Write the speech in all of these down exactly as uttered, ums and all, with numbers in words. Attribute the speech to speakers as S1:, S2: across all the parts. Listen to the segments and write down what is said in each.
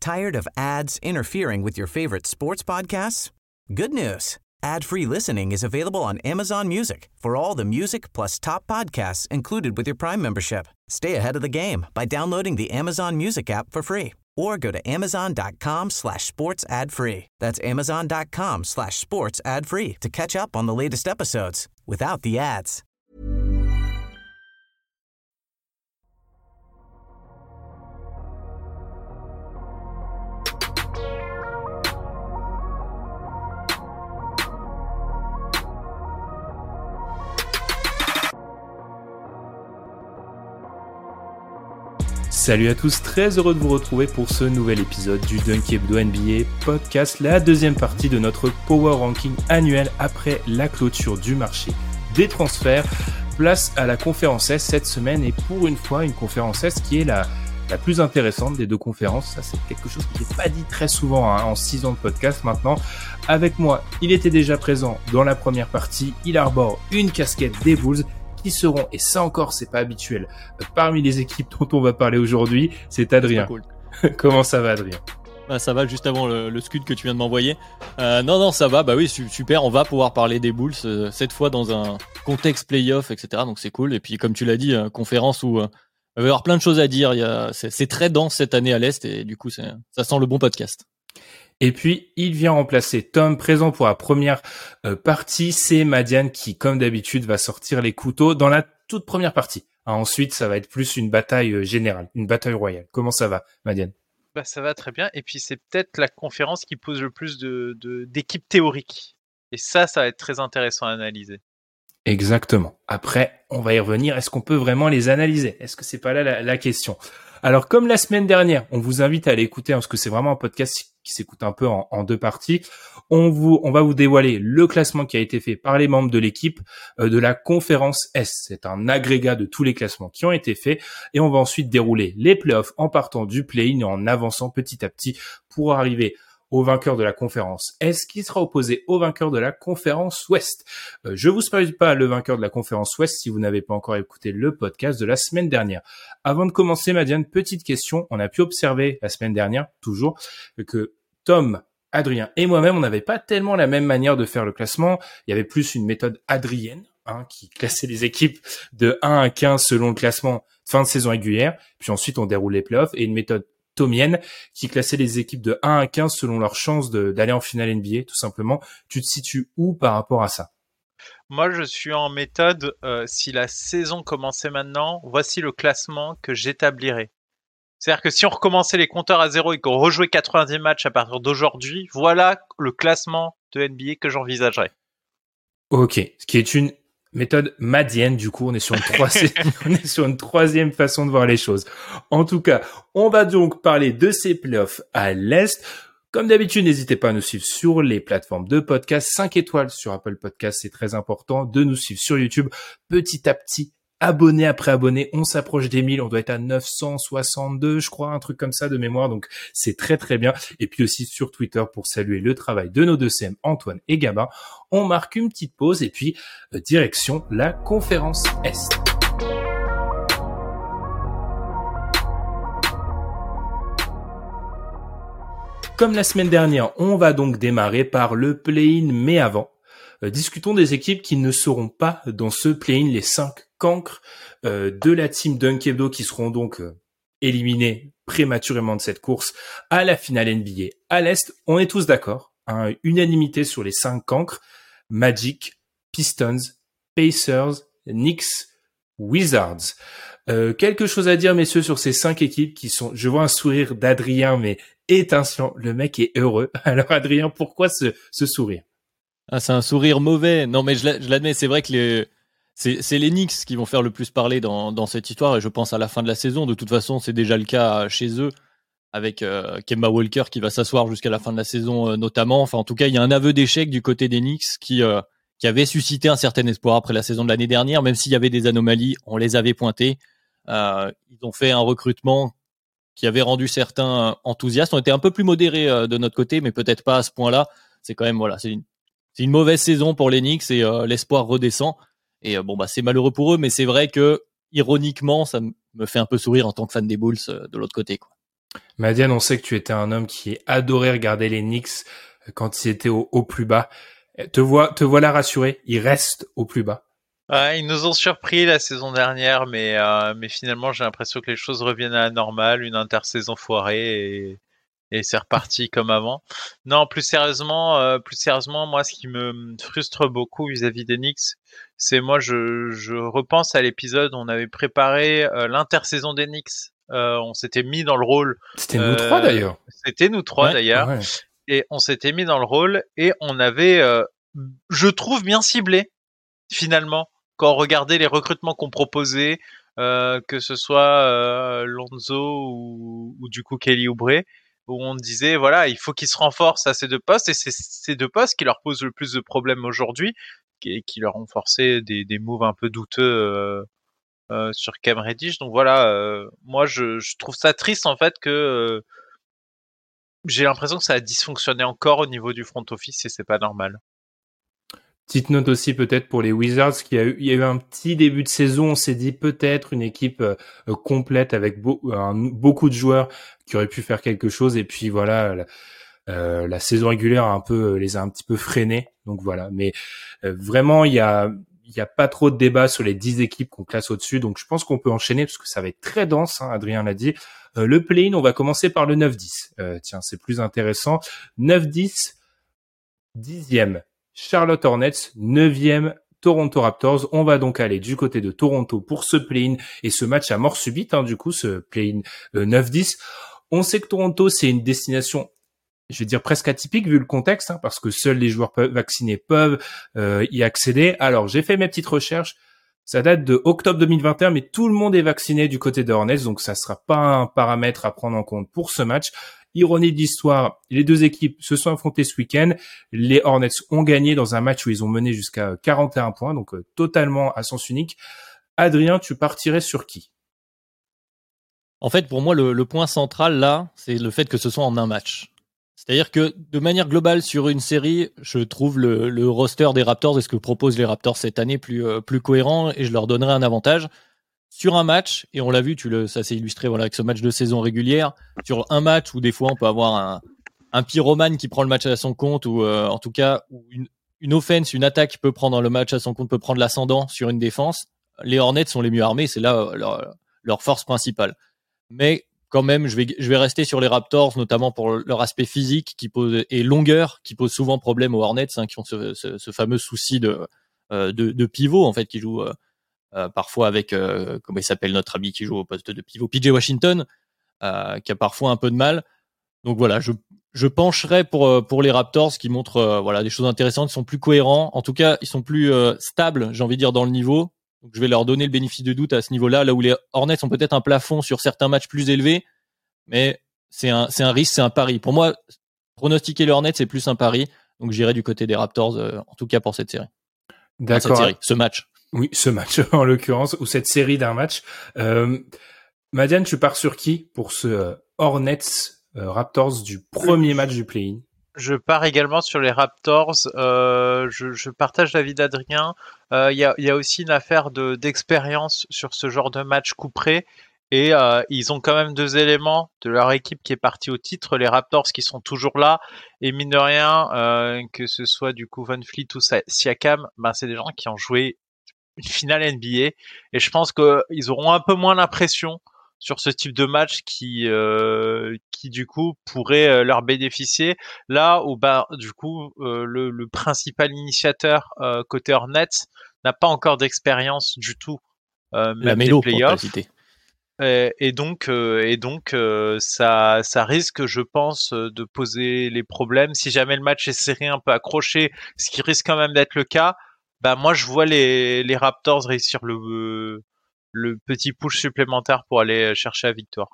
S1: Tired of ads interfering with your favorite sports podcasts? Good news. Ad-free listening is available on Amazon Music for all the music plus top podcasts included with your Prime membership. Stay ahead of the game by downloading the Amazon Music app for free or go to amazon.com slash sports ad free. That's amazon.com slash sports ad free to catch up on the latest episodes without the ads.
S2: Salut à tous, très heureux de vous retrouver pour ce nouvel épisode du Dunk Hebdo N B A Podcast, la deuxième partie de notre Power Ranking annuel après la clôture du marché des transferts. Place à la conférence S cette semaine et pour une fois une conférence S qui est la, la plus intéressante des deux conférences. Ça c'est quelque chose qui n'est pas dit très souvent hein, en six ans de podcast maintenant. Avec moi, il était déjà présent dans la première partie, il arbore une casquette des Bulls qui seront, et ça encore c'est pas habituel, parmi les équipes dont on va parler aujourd'hui, c'est Adrien.
S3: Cool.
S2: Comment ça va Adrien?
S3: Bah, ça va juste avant le, le scud que tu viens de m'envoyer. Euh, non, non, ça va, bah oui, super, on va pouvoir parler des Bulls, euh, cette fois dans un contexte playoff, et cetera. Donc c'est cool, et puis comme tu l'as dit, euh, conférence où euh, il va y avoir plein de choses à dire, il y a, c'est, c'est très dense cette année à l'Est, et du coup c'est, ça sent le bon podcast.
S2: Et puis, il vient remplacer Tom, présent pour la première euh, partie. C'est Madiane qui, comme d'habitude, va sortir les couteaux dans la toute première partie. Hein, ensuite, ça va être plus une bataille euh, générale, une bataille royale. Comment ça va, Madiane?
S4: Bah, ça va très bien. Et puis, c'est peut-être la conférence qui pose le plus de, de, d'équipes théoriques. Et ça, ça va être très intéressant à analyser.
S2: Exactement. Après, on va y revenir. Est-ce qu'on peut vraiment les analyser? Est-ce que c'est pas là la, la question? Alors, comme la semaine dernière, on vous invite à aller écouter, hein, parce que c'est vraiment un podcast qui s'écoute un peu en, en deux parties. On vous, on va vous dévoiler le classement qui a été fait par les membres de l'équipe euh, de la conférence S. C'est un agrégat de tous les classements qui ont été faits et on va ensuite dérouler les playoffs en partant du play-in et en avançant petit à petit pour arriver au vainqueur de la conférence S qui sera opposé au vainqueur de la conférence Ouest. Euh, je vous spoil pas le vainqueur de la conférence Ouest si vous n'avez pas encore écouté le podcast de la semaine dernière. Avant de commencer, Madiane, petite question. On a pu observer la semaine dernière, toujours, que Tom, Adrien et moi-même, on n'avait pas tellement la même manière de faire le classement. Il y avait plus une méthode adrienne, hein, qui classait les équipes de un à quinze selon le classement fin de saison régulière. Puis ensuite, on déroule les playoffs et une méthode tomienne qui classait les équipes de un à quinze selon leur chance de, d'aller en finale N B A, tout simplement. Tu te situes où par rapport à ça?
S4: Moi, je suis en méthode, euh, si la saison commençait maintenant, voici le classement que j'établirais. C'est-à-dire que si on recommençait les compteurs à zéro et qu'on rejouait quatre-vingt-dix matchs à partir d'aujourd'hui, voilà le classement de N B A que j'envisagerais.
S2: Ok, ce qui est une méthode madienne, du coup, on est sur une troisième, on est sur une troisième façon de voir les choses. En tout cas, on va donc parler de ces playoffs à l'Est. Comme d'habitude, n'hésitez pas à nous suivre sur les plateformes de podcast, cinq étoiles sur Apple Podcast, c'est très important de nous suivre sur YouTube. Petit à petit, abonné après abonné, on s'approche des mille, on doit être à neuf cent soixante-deux, je crois, un truc comme ça de mémoire, donc c'est très très bien. Et puis aussi sur Twitter pour saluer le travail de nos deux C M, Antoine et Gabin. On marque une petite pause et puis euh, direction la conférence Est. Comme la semaine dernière, on va donc démarrer par le play-in, mais avant, euh, discutons des équipes qui ne seront pas dans ce play-in, les cinq cancres euh, de la team Dunk Hebdo qui seront donc euh, éliminés prématurément de cette course à la finale N B A. À l'Est, on est tous d'accord, hein, unanimité sur les cinq cancres, Magic, Pistons, Pacers, Knicks, Wizards. Euh, quelque chose à dire, messieurs, sur ces cinq équipes qui sont... Je vois un sourire d'Adrien, mais étincelant. Le mec est heureux. Alors, Adrien, pourquoi ce, ce sourire?
S3: Ah, c'est un sourire mauvais. Non, mais je, je l'admets, c'est vrai que les, c'est, c'est les Knicks qui vont faire le plus parler dans, dans cette histoire, et je pense à la fin de la saison. De toute façon, c'est déjà le cas chez eux, avec euh, Kemba Walker qui va s'asseoir jusqu'à la fin de la saison, euh, notamment. Enfin, en tout cas, il y a un aveu d'échec du côté des Knicks qui... Euh, qui avait suscité un certain espoir après la saison de l'année dernière, même s'il y avait des anomalies, on les avait pointées. Euh, ils ont fait un recrutement qui avait rendu certains enthousiastes. On était un peu plus modérés euh, de notre côté, mais peut-être pas à ce point-là. C'est quand même, voilà, c'est une, c'est une mauvaise saison pour les Knicks et euh, l'espoir redescend. Et euh, bon, bah, c'est malheureux pour eux, mais c'est vrai que, ironiquement, ça me fait un peu sourire en tant que fan des Bulls euh, de l'autre côté, quoi.
S2: Madiane, on sait que tu étais un homme qui adorait regarder les Knicks quand ils étaient au, au plus bas. Te, vois, te voilà rassuré, ils restent au plus bas.
S4: Ouais, ils nous ont surpris la saison dernière, mais euh, mais finalement j'ai l'impression que les choses reviennent à la normale, une intersaison foirée et, et c'est reparti comme avant. Non, plus sérieusement, euh, plus sérieusement, moi ce qui me frustre beaucoup vis-à-vis des Knicks, c'est moi je je repense à l'épisode où on avait préparé euh, l'intersaison des Knicks. Euh, on s'était mis dans le rôle.
S2: C'était
S4: euh,
S2: nous trois d'ailleurs.
S4: C'était nous trois
S3: Ouais,
S4: d'ailleurs,
S2: ouais.
S4: et on s'était mis dans le rôle et on avait, euh, je trouve, bien ciblé finalement. Quand on regardait les recrutements qu'on proposait, euh, que ce soit euh, Lonzo ou, ou du coup Kelly Oubre, où on disait voilà, il faut qu'ils se renforcent à ces deux postes, et c'est ces deux postes qui leur posent le plus de problèmes aujourd'hui, et qui leur ont forcé des, des moves un peu douteux euh, euh, sur Cam Reddish. Donc voilà, euh, moi je, je trouve ça triste en fait que euh, j'ai l'impression que ça a dysfonctionné encore au niveau du front office et c'est pas normal.
S2: Petite note aussi peut-être pour les Wizards, qu'il y a eu, il y a eu un petit début de saison, on s'est dit peut-être une équipe euh, complète avec beau, un, beaucoup de joueurs qui auraient pu faire quelque chose, et puis voilà, la, euh, la saison régulière a un peu les a un petit peu freinés, donc voilà. Mais euh, vraiment, il y a il y a pas trop de débat sur les dix équipes qu'on classe au-dessus, donc je pense qu'on peut enchaîner parce que ça va être très dense, hein, Adrien l'a dit. Euh, le play-in, on va commencer par le neuf dix. Euh, tiens, c'est plus intéressant. neuf dix, dixième. Charlotte Hornets, neuvième Toronto Raptors. On va donc aller du côté de Toronto pour ce play-in et ce match à mort subite, hein, du coup, ce play-in euh, neuf dix. On sait que Toronto, c'est une destination, je vais dire presque atypique vu le contexte, hein, parce que seuls les joueurs vaccinés peuvent euh, y accéder. Alors, j'ai fait mes petites recherches. Ça date de octobre deux mille vingt et un, mais tout le monde est vacciné du côté de Hornets, donc ça sera pas un paramètre à prendre en compte pour ce match. Ironie de l'histoire, les deux équipes se sont affrontées ce week-end. Les Hornets ont gagné dans un match où ils ont mené jusqu'à quarante et un points, donc euh, totalement à sens unique. Adrien, tu partirais sur qui?
S3: En fait, pour moi, le, le point central là, c'est le fait que ce soit en un match. C'est-à-dire que de manière globale sur une série, je trouve le, le roster des Raptors et ce que proposent les Raptors cette année plus, euh, plus cohérent, et je leur donnerai un avantage. Sur un match, et on l'a vu, tu le, ça s'est illustré voilà, avec ce match de saison régulière, sur un match où des fois on peut avoir un, un pyromane qui prend le match à son compte, ou euh, en tout cas où une, une offense, une attaque qui peut prendre le match à son compte, peut prendre l'ascendant sur une défense. Les Hornets sont les mieux armés, c'est là euh, leur, leur force principale. Mais quand même, je vais, je vais rester sur les Raptors, notamment pour leur aspect physique qui pose, et longueur, qui pose souvent problème aux Hornets, hein, qui ont ce, ce, ce fameux souci de, euh, de, de pivot, en fait, qui joue euh, euh, parfois avec, euh, comment il s'appelle notre ami qui joue au poste de pivot, P J Washington, euh, qui a parfois un peu de mal. Donc voilà, je, je pencherai pour, pour les Raptors, qui montrent euh, voilà, des choses intéressantes, ils sont plus cohérents, en tout cas, ils sont plus euh, stables, j'ai envie de dire, dans le niveau. Donc je vais leur donner le bénéfice de doute à ce niveau-là, là où les Hornets ont peut-être un plafond sur certains matchs plus élevés, mais c'est un, c'est un risque, c'est un pari. Pour moi, pronostiquer les Hornets, c'est plus un pari, donc j'irai du côté des Raptors, euh, en tout cas pour cette série.
S2: D'accord.
S3: Enfin, cette série, ce match.
S2: Oui, ce match en l'occurrence, ou cette série d'un match. Euh, Madiane, tu pars sur qui pour ce euh, Hornets euh, Raptors du premier match du play-in?
S4: Je pars également sur les Raptors. Euh, je, je partage l'avis d'Adrien. Il euh, y, a, y a aussi une affaire de, d'expérience sur ce genre de match couperé. Et euh, ils ont quand même deux éléments de leur équipe qui est partie au titre. Les Raptors qui sont toujours là. Et mine de rien, euh, que ce soit du coup Van Fleet ou Siakam, ben c'est des gens qui ont joué une finale N B A. Et je pense qu'ils auront un peu moins l'impression sur ce type de match qui euh, qui du coup pourrait euh, leur bénéficier, là où bah du coup euh, le, le principal initiateur euh, côté Hornets n'a pas encore d'expérience du tout, euh, même
S3: la mélo,
S4: des playoffs,
S3: pour
S4: et, et donc euh, et donc euh, ça ça risque, je pense, de poser les problèmes si jamais le match est serré, un peu accroché, ce qui risque quand même d'être le cas. Bah moi je vois les les Raptors réussir le le petit push supplémentaire pour aller chercher la victoire.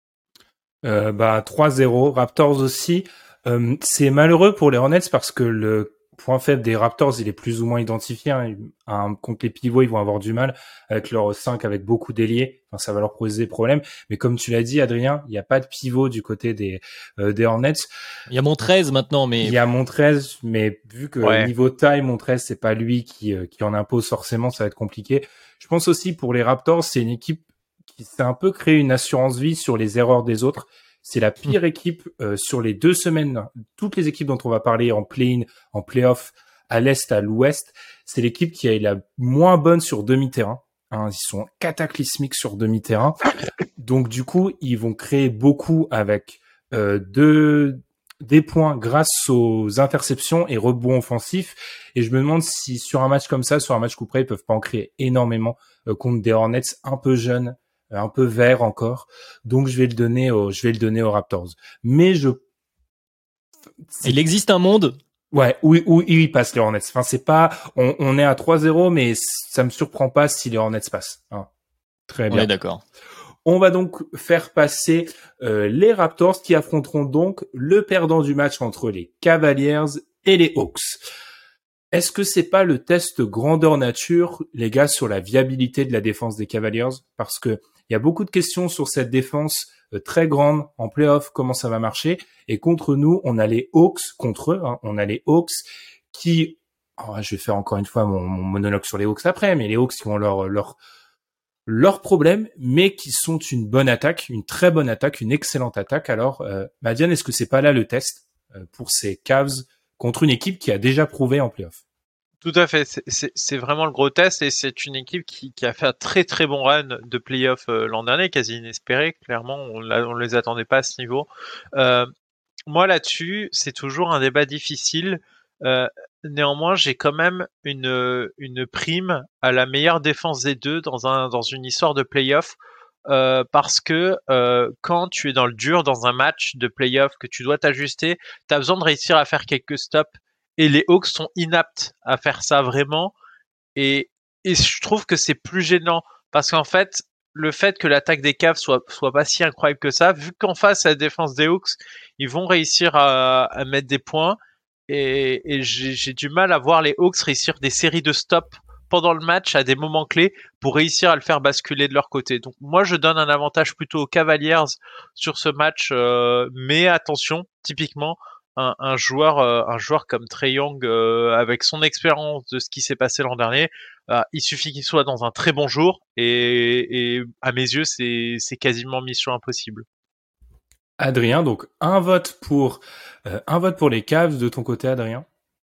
S2: Euh, bah trois zéro, Raptors aussi. Euh, c'est malheureux pour les Hornets parce que le point faible des Raptors, il est plus ou moins identifié. Hein. Un, contre les pivots, ils vont avoir du mal avec leur cinq, avec beaucoup d'ailiers. Enfin, ça va leur poser des problèmes. Mais comme tu l'as dit, Adrien, il n'y a pas de pivot du côté des euh, des Hornets.
S3: Il y a Montrez maintenant, mais
S2: il y a Montrez, mais vu que ouais. niveau taille, Montrez, c'est pas lui qui euh, qui en impose forcément, ça va être compliqué. Je pense aussi pour les Raptors, c'est une équipe qui s'est un peu créé une assurance vie sur les erreurs des autres, c'est la pire équipe euh, sur les deux semaines. Toutes les équipes dont on va parler en play-in, en play-off, à l'est, à l'ouest, c'est l'équipe qui est la moins bonne sur demi-terrain. Hein, ils sont cataclysmiques sur demi-terrain. Donc du coup, ils vont créer beaucoup avec euh, deux des points grâce aux interceptions et rebonds offensifs. Et je me demande si sur un match comme ça, sur un match coup près, ils peuvent pas en créer énormément euh, contre des Hornets un peu jeunes, euh, un peu verts encore. Donc je vais le donner aux, je vais le donner aux Raptors. Mais je,
S3: il existe un monde.
S2: Ouais, où, où ils passent les Hornets. Enfin, c'est pas, on, on est à trois zéro, mais ça me surprend pas si les Hornets passent. Hein. Très bien.
S3: On est d'accord.
S2: On va donc faire passer euh, les Raptors qui affronteront donc le perdant du match entre les Cavaliers et les Hawks. Est-ce que c'est pas le test grandeur nature, les gars, sur la viabilité de la défense des Cavaliers? Parce que il y a beaucoup de questions sur cette défense euh, très grande en play-off, comment ça va marcher. Et contre nous, on a les Hawks, contre eux, hein, on a les Hawks qui, oh, je vais faire encore une fois mon, mon monologue sur les Hawks après, mais les Hawks qui ont leur leur leurs problèmes, mais qui sont une bonne attaque, une très bonne attaque, une excellente attaque. Alors, euh, Madiane, est-ce que c'est pas là le test euh, pour ces Cavs contre une équipe qui a déjà prouvé en play-off?
S4: Tout à fait, c'est, c'est, c'est vraiment le gros test et c'est une équipe qui, qui a fait un très très bon run de play-off euh, l'an dernier, quasi inespéré. Clairement, on ne les attendait pas à ce niveau. Euh, moi là-dessus, c'est toujours un débat difficile. Euh, néanmoins, j'ai quand même une une prime à la meilleure défense des deux dans un dans une histoire de play-off euh, parce que euh, quand tu es dans le dur dans un match de play-off que tu dois t'ajuster, tu as besoin de réussir à faire quelques stops et les Hawks sont inaptes à faire ça vraiment et et je trouve que c'est plus gênant parce qu'en fait le fait que l'attaque des Cavs soit soit pas si incroyable que ça, vu qu'en face à la défense des Hawks, ils vont réussir à, à mettre des points. Et, et j'ai, j'ai du mal à voir les Hawks réussir des séries de stops pendant le match à des moments clés pour réussir à le faire basculer de leur côté. Donc moi, je donne un avantage plutôt aux Cavaliers sur ce match, euh, mais attention, typiquement, un, un joueur, euh, un joueur comme Trae Young, euh, avec son expérience de ce qui s'est passé l'an dernier, euh, il suffit qu'il soit dans un très bon jour et, et à mes yeux, c'est, c'est quasiment mission impossible.
S2: Adrien, donc un vote pour euh, un vote pour les Cavs de ton côté, Adrien.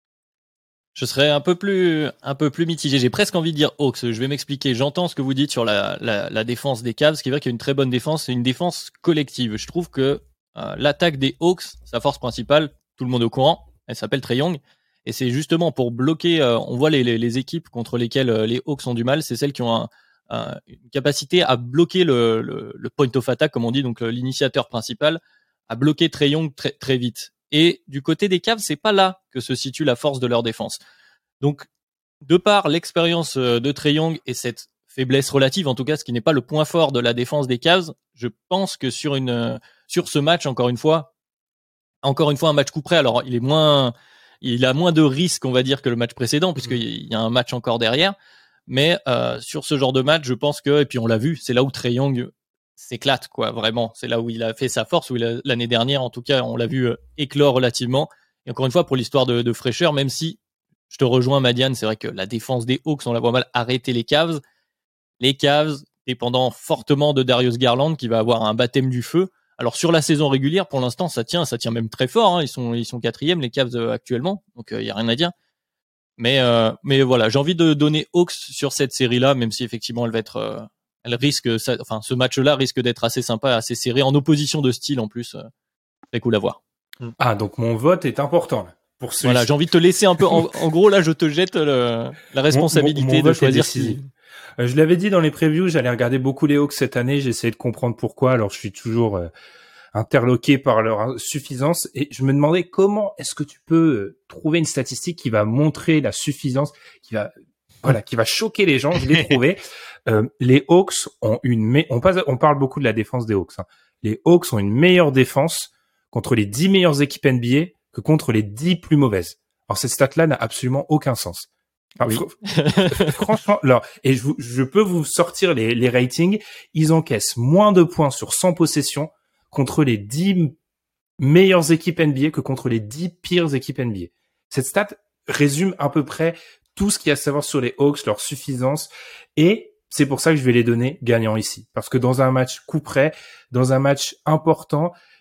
S3: Je serais un peu plus un peu plus mitigé. J'ai presque envie de dire Hawks. Je vais m'expliquer. J'entends ce que vous dites sur la la, la défense des Cavs, ce qui est vrai qu'il y a une très bonne défense. C'est une défense collective. Je trouve que euh, l'attaque des Hawks, sa force principale, tout le monde est au courant. Elle s'appelle Trae Young. Et c'est justement pour bloquer. Euh, on voit les, les les équipes contre lesquelles euh, les Hawks ont du mal. C'est celles qui ont un, un, une capacité à bloquer le, le le point of attack, comme on dit, donc l'initiateur principal, à bloquer Trae Young très très vite. Et du côté des Cavs, c'est pas là que se situe la force de leur défense. Donc, de par l'expérience de Trae Young et cette faiblesse relative, en tout cas, ce qui n'est pas le point fort de la défense des Cavs, je pense que sur une sur ce match, encore une fois, encore une fois un match coup près. Alors, il est moins, il a moins de risques, on va dire, que le match précédent, puisqu'il y a un match encore derrière. Mais euh, sur ce genre de match, je pense que, et puis on l'a vu, c'est là où Trae Young s'éclate, quoi, vraiment. C'est là où il a fait sa force, où il a, l'année dernière, en tout cas, on l'a vu euh, éclore relativement. Et encore une fois, pour l'histoire de, de fraîcheur, même si je te rejoins, Madiane, c'est vrai que la défense des Hawks, on la voit mal arrêter les Cavs. Les Cavs, dépendant fortement de Darius Garland, qui va avoir un baptême du feu. Alors, sur la saison régulière, pour l'instant, ça tient, ça tient même très fort, hein. Ils sont, ils sont quatrième, les Cavs, euh, actuellement. Donc, il euh, y a rien à dire. Mais, euh, mais voilà, j'ai envie de donner Hawks sur cette série-là, même si effectivement, elle va être, euh, elle risque, ça, enfin, ce match-là risque d'être assez sympa, assez serré, en opposition de style en plus. Euh, très cool à voir.
S2: Ah, donc mon vote est important là. Pour celui-ci.
S3: Voilà, j'ai envie de te laisser un peu. En, en gros, là, je te jette le, la responsabilité
S2: mon, mon, mon
S3: de choisir si.
S2: Euh, je l'avais dit dans les previews, j'allais regarder beaucoup les Hawks cette année. J'ai essayé de comprendre pourquoi. Alors, je suis toujours euh, interloqué par leur insuffisance et je me demandais comment est-ce que tu peux euh, trouver une statistique qui va montrer la suffisance, qui va voilà, qui va choquer les gens. Je l'ai trouvé. Euh, les Hawks ont une, me- on, passe, on parle beaucoup de la défense des Hawks. Hein. Les Hawks ont une meilleure défense contre les dix meilleures équipes N B A que contre les dix plus mauvaises. Alors cette stat-là n'a absolument aucun sens. Alors,
S3: oui.
S2: fr- franchement, alors, et je, vous, je peux vous sortir les, les ratings. Ils encaissent moins de points sur cent possessions contre les dix meilleures équipes N B A que contre les dix pires équipes N B A. Cette stat résume à peu près tout ce qu'il y a à savoir sur les Hawks, leur suffisance, et c'est pour ça que je vais les donner gagnants ici. Parce que dans un match coup près, dans un match important,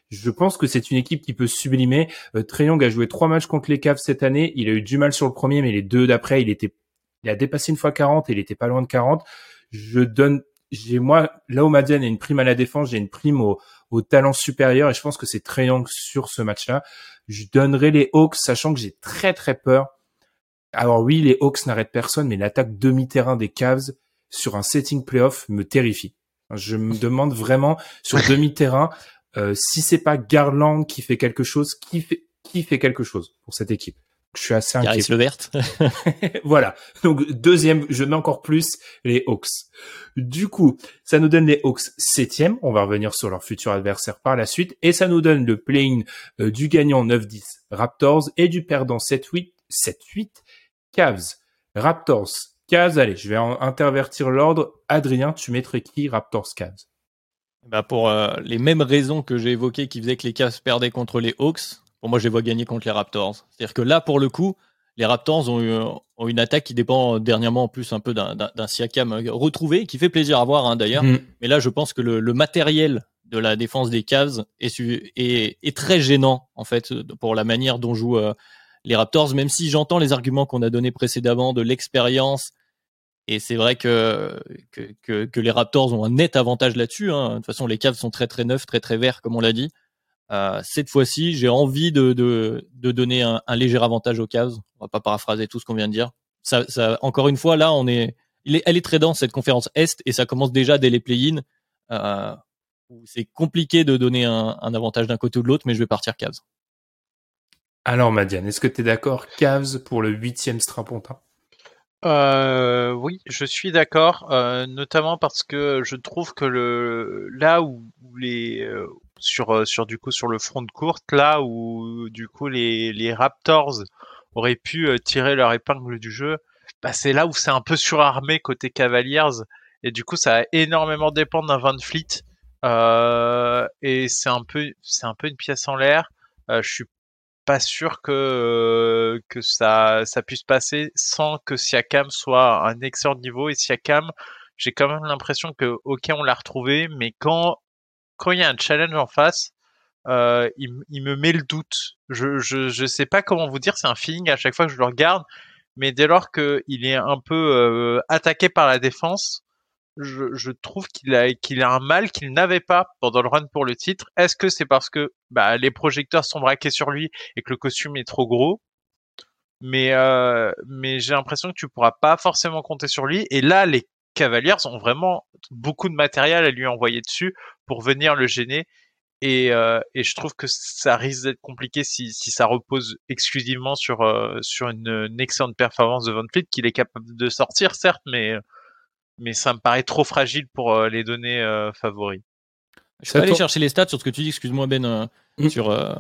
S2: Je pense que c'est une équipe qui peut sublimer. Euh, Trae Young a joué trois matchs contre les Cavs cette année. Il a eu du mal sur le premier, mais les deux d'après, il était, il a dépassé une fois quarante et il était pas loin de quarante. Je donne, j'ai moi, là où Madiane a une prime à la défense, j'ai une prime au, au talent supérieur et je pense que c'est Trae Young sur ce match-là. Je donnerai les Hawks, sachant que j'ai très très peur. Alors oui, les Hawks n'arrêtent personne, mais l'attaque demi-terrain des Cavs sur un setting playoff me terrifie. Je me demande vraiment sur demi-terrain euh, si c'est pas Garland qui fait quelque chose, qui fait qui fait quelque chose pour cette équipe. Je suis assez inquiet.
S3: Caris Levert.
S2: Voilà. Donc deuxième, je mets encore plus les Hawks. Du coup, ça nous donne les Hawks septième. On va revenir sur leur futur adversaire par la suite, et ça nous donne le play-in euh, du gagnant neuf dix Raptors et du perdant sept huit sept huit Cavs. Raptors. Cavs, allez, je vais en intervertir l'ordre. Adrien, tu mettrais qui Raptors Cavs?
S3: Bah pour euh, les mêmes raisons que j'ai évoquées qui faisaient que les Cavs perdaient contre les Hawks, pour moi je les vois gagner contre les Raptors. C'est-à-dire que là, pour le coup, les Raptors ont, eu, ont une attaque qui dépend dernièrement en plus un peu d'un, d'un, d'un Siakam retrouvé, qui fait plaisir à voir hein, d'ailleurs. Mmh. Mais là, je pense que le, le matériel de la défense des Cavs est, est, est très gênant en fait pour la manière dont jouent euh, les Raptors, même si j'entends les arguments qu'on a donnés précédemment de l'expérience. Et c'est vrai que, que, que, que les Raptors ont un net avantage là-dessus. Hein. De toute façon, les Cavs sont très très neufs, très très verts, comme on l'a dit. Euh, cette fois-ci, j'ai envie de, de, de donner un, un léger avantage aux Cavs. On va pas paraphraser tout ce qu'on vient de dire. Ça, ça, encore une fois, là, on est, il est, elle est très dense cette conférence Est et ça commence déjà dès les play-in. Euh, où c'est compliqué de donner un, un avantage d'un côté ou de l'autre, mais je vais partir Cavs.
S2: Alors Madiane, est-ce que tu es d'accord? Cavs pour le huitième strapontin?
S4: Euh, oui, je suis d'accord, euh, notamment parce que je trouve que le là où, où les euh, sur sur du coup sur le front de courte, là où du coup les les Raptors auraient pu euh, tirer leur épingle du jeu, bah c'est là où c'est un peu surarmé côté Cavaliers et du coup ça va énormément dépendre d'un Van Fleet euh, et c'est un peu c'est un peu une pièce en l'air. Euh, je suis pas sûr que euh, que ça ça puisse passer sans que Siakam soit à un excellent niveau. Et Siakam, j'ai quand même l'impression que ok on l'a retrouvé, mais quand quand il y a un challenge en face, euh, il, il me met le doute. Je je je sais pas comment vous dire, c'est un feeling à chaque fois que je le regarde, mais dès lors que il est un peu euh, attaqué par la défense, je, je trouve qu'il a qu'il a un mal qu'il n'avait pas pendant le run pour le titre. Est-ce que c'est parce que bah, les projecteurs sont braqués sur lui et que le costume est trop gros? Mais euh, mais j'ai l'impression que tu pourras pas forcément compter sur lui. Et là, les Cavaliers ont vraiment beaucoup de matériel à lui envoyer dessus pour venir le gêner. Et, euh, et je trouve que ça risque d'être compliqué si, si ça repose exclusivement sur euh, sur une, une excellente performance de Van Fleet qu'il est capable de sortir, certes, mais mais ça me paraît trop fragile pour euh, les données euh, favoris.
S3: Je vais aller chercher les stats sur ce que tu dis, excuse-moi Ben, euh, mmh. sur, euh,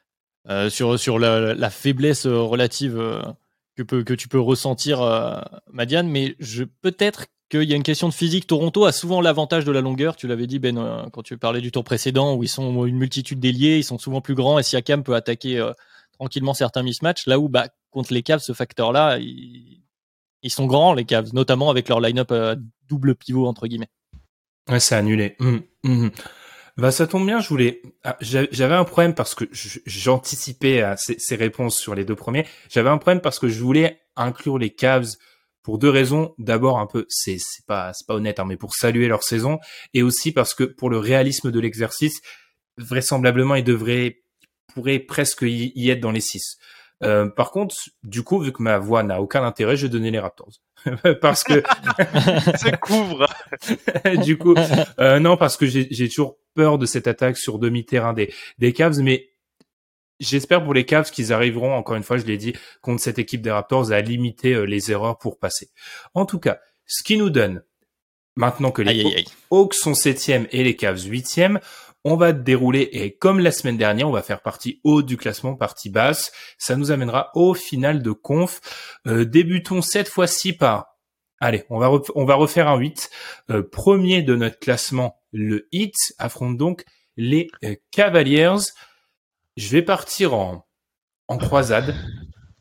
S3: euh, sur, sur la, la faiblesse relative euh, que, peut, que tu peux ressentir, euh, Madiane, mais je, peut-être qu'il y a une question de physique. Toronto a souvent l'avantage de la longueur, tu l'avais dit Ben euh, quand tu parlais du tour précédent, où ils sont une multitude d'ailiers, ils sont souvent plus grands et Siakam peut attaquer euh, tranquillement certains mismatchs, là où bah, contre les Cavs, ce facteur-là, il... ils sont grands, les Cavs, notamment avec leur line-up euh, double pivot, entre guillemets.
S2: Ouais, c'est annulé. Mmh, mmh. Bah, ça tombe bien, je voulais, ah, j'avais un problème parce que j'anticipais à ces, ces réponses sur les deux premiers. J'avais un problème parce que je voulais inclure les Cavs pour deux raisons. D'abord, un peu, c'est, c'est pas, c'est pas honnête, hein, mais pour saluer leur saison. Et aussi parce que pour le réalisme de l'exercice, vraisemblablement, ils devraient, pourraient presque y, y être dans les six. Euh, par contre, du coup, vu que ma voix n'a aucun intérêt, je vais donner les Raptors. parce que
S4: se couvre.
S2: du coup, euh, non, parce que j'ai, j'ai toujours peur de cette attaque sur demi-terrain des, des Cavs, mais j'espère pour les Cavs qu'ils arriveront, encore une fois, je l'ai dit, contre cette équipe des Raptors à limiter euh, les erreurs pour passer. En tout cas, ce qui nous donne, maintenant que les
S3: aïe, aïe, aïe.
S2: Hawks sont septième et les Cavs huitième, on va dérouler et comme la semaine dernière, on va faire partie haute du classement, partie basse. Ça nous amènera au final de conf. Euh, débutons cette fois-ci par, allez, on va ref... on va refaire un huit. Euh, premier de notre classement, le Heat affronte donc les euh, Cavaliers. Je vais partir en en croisade.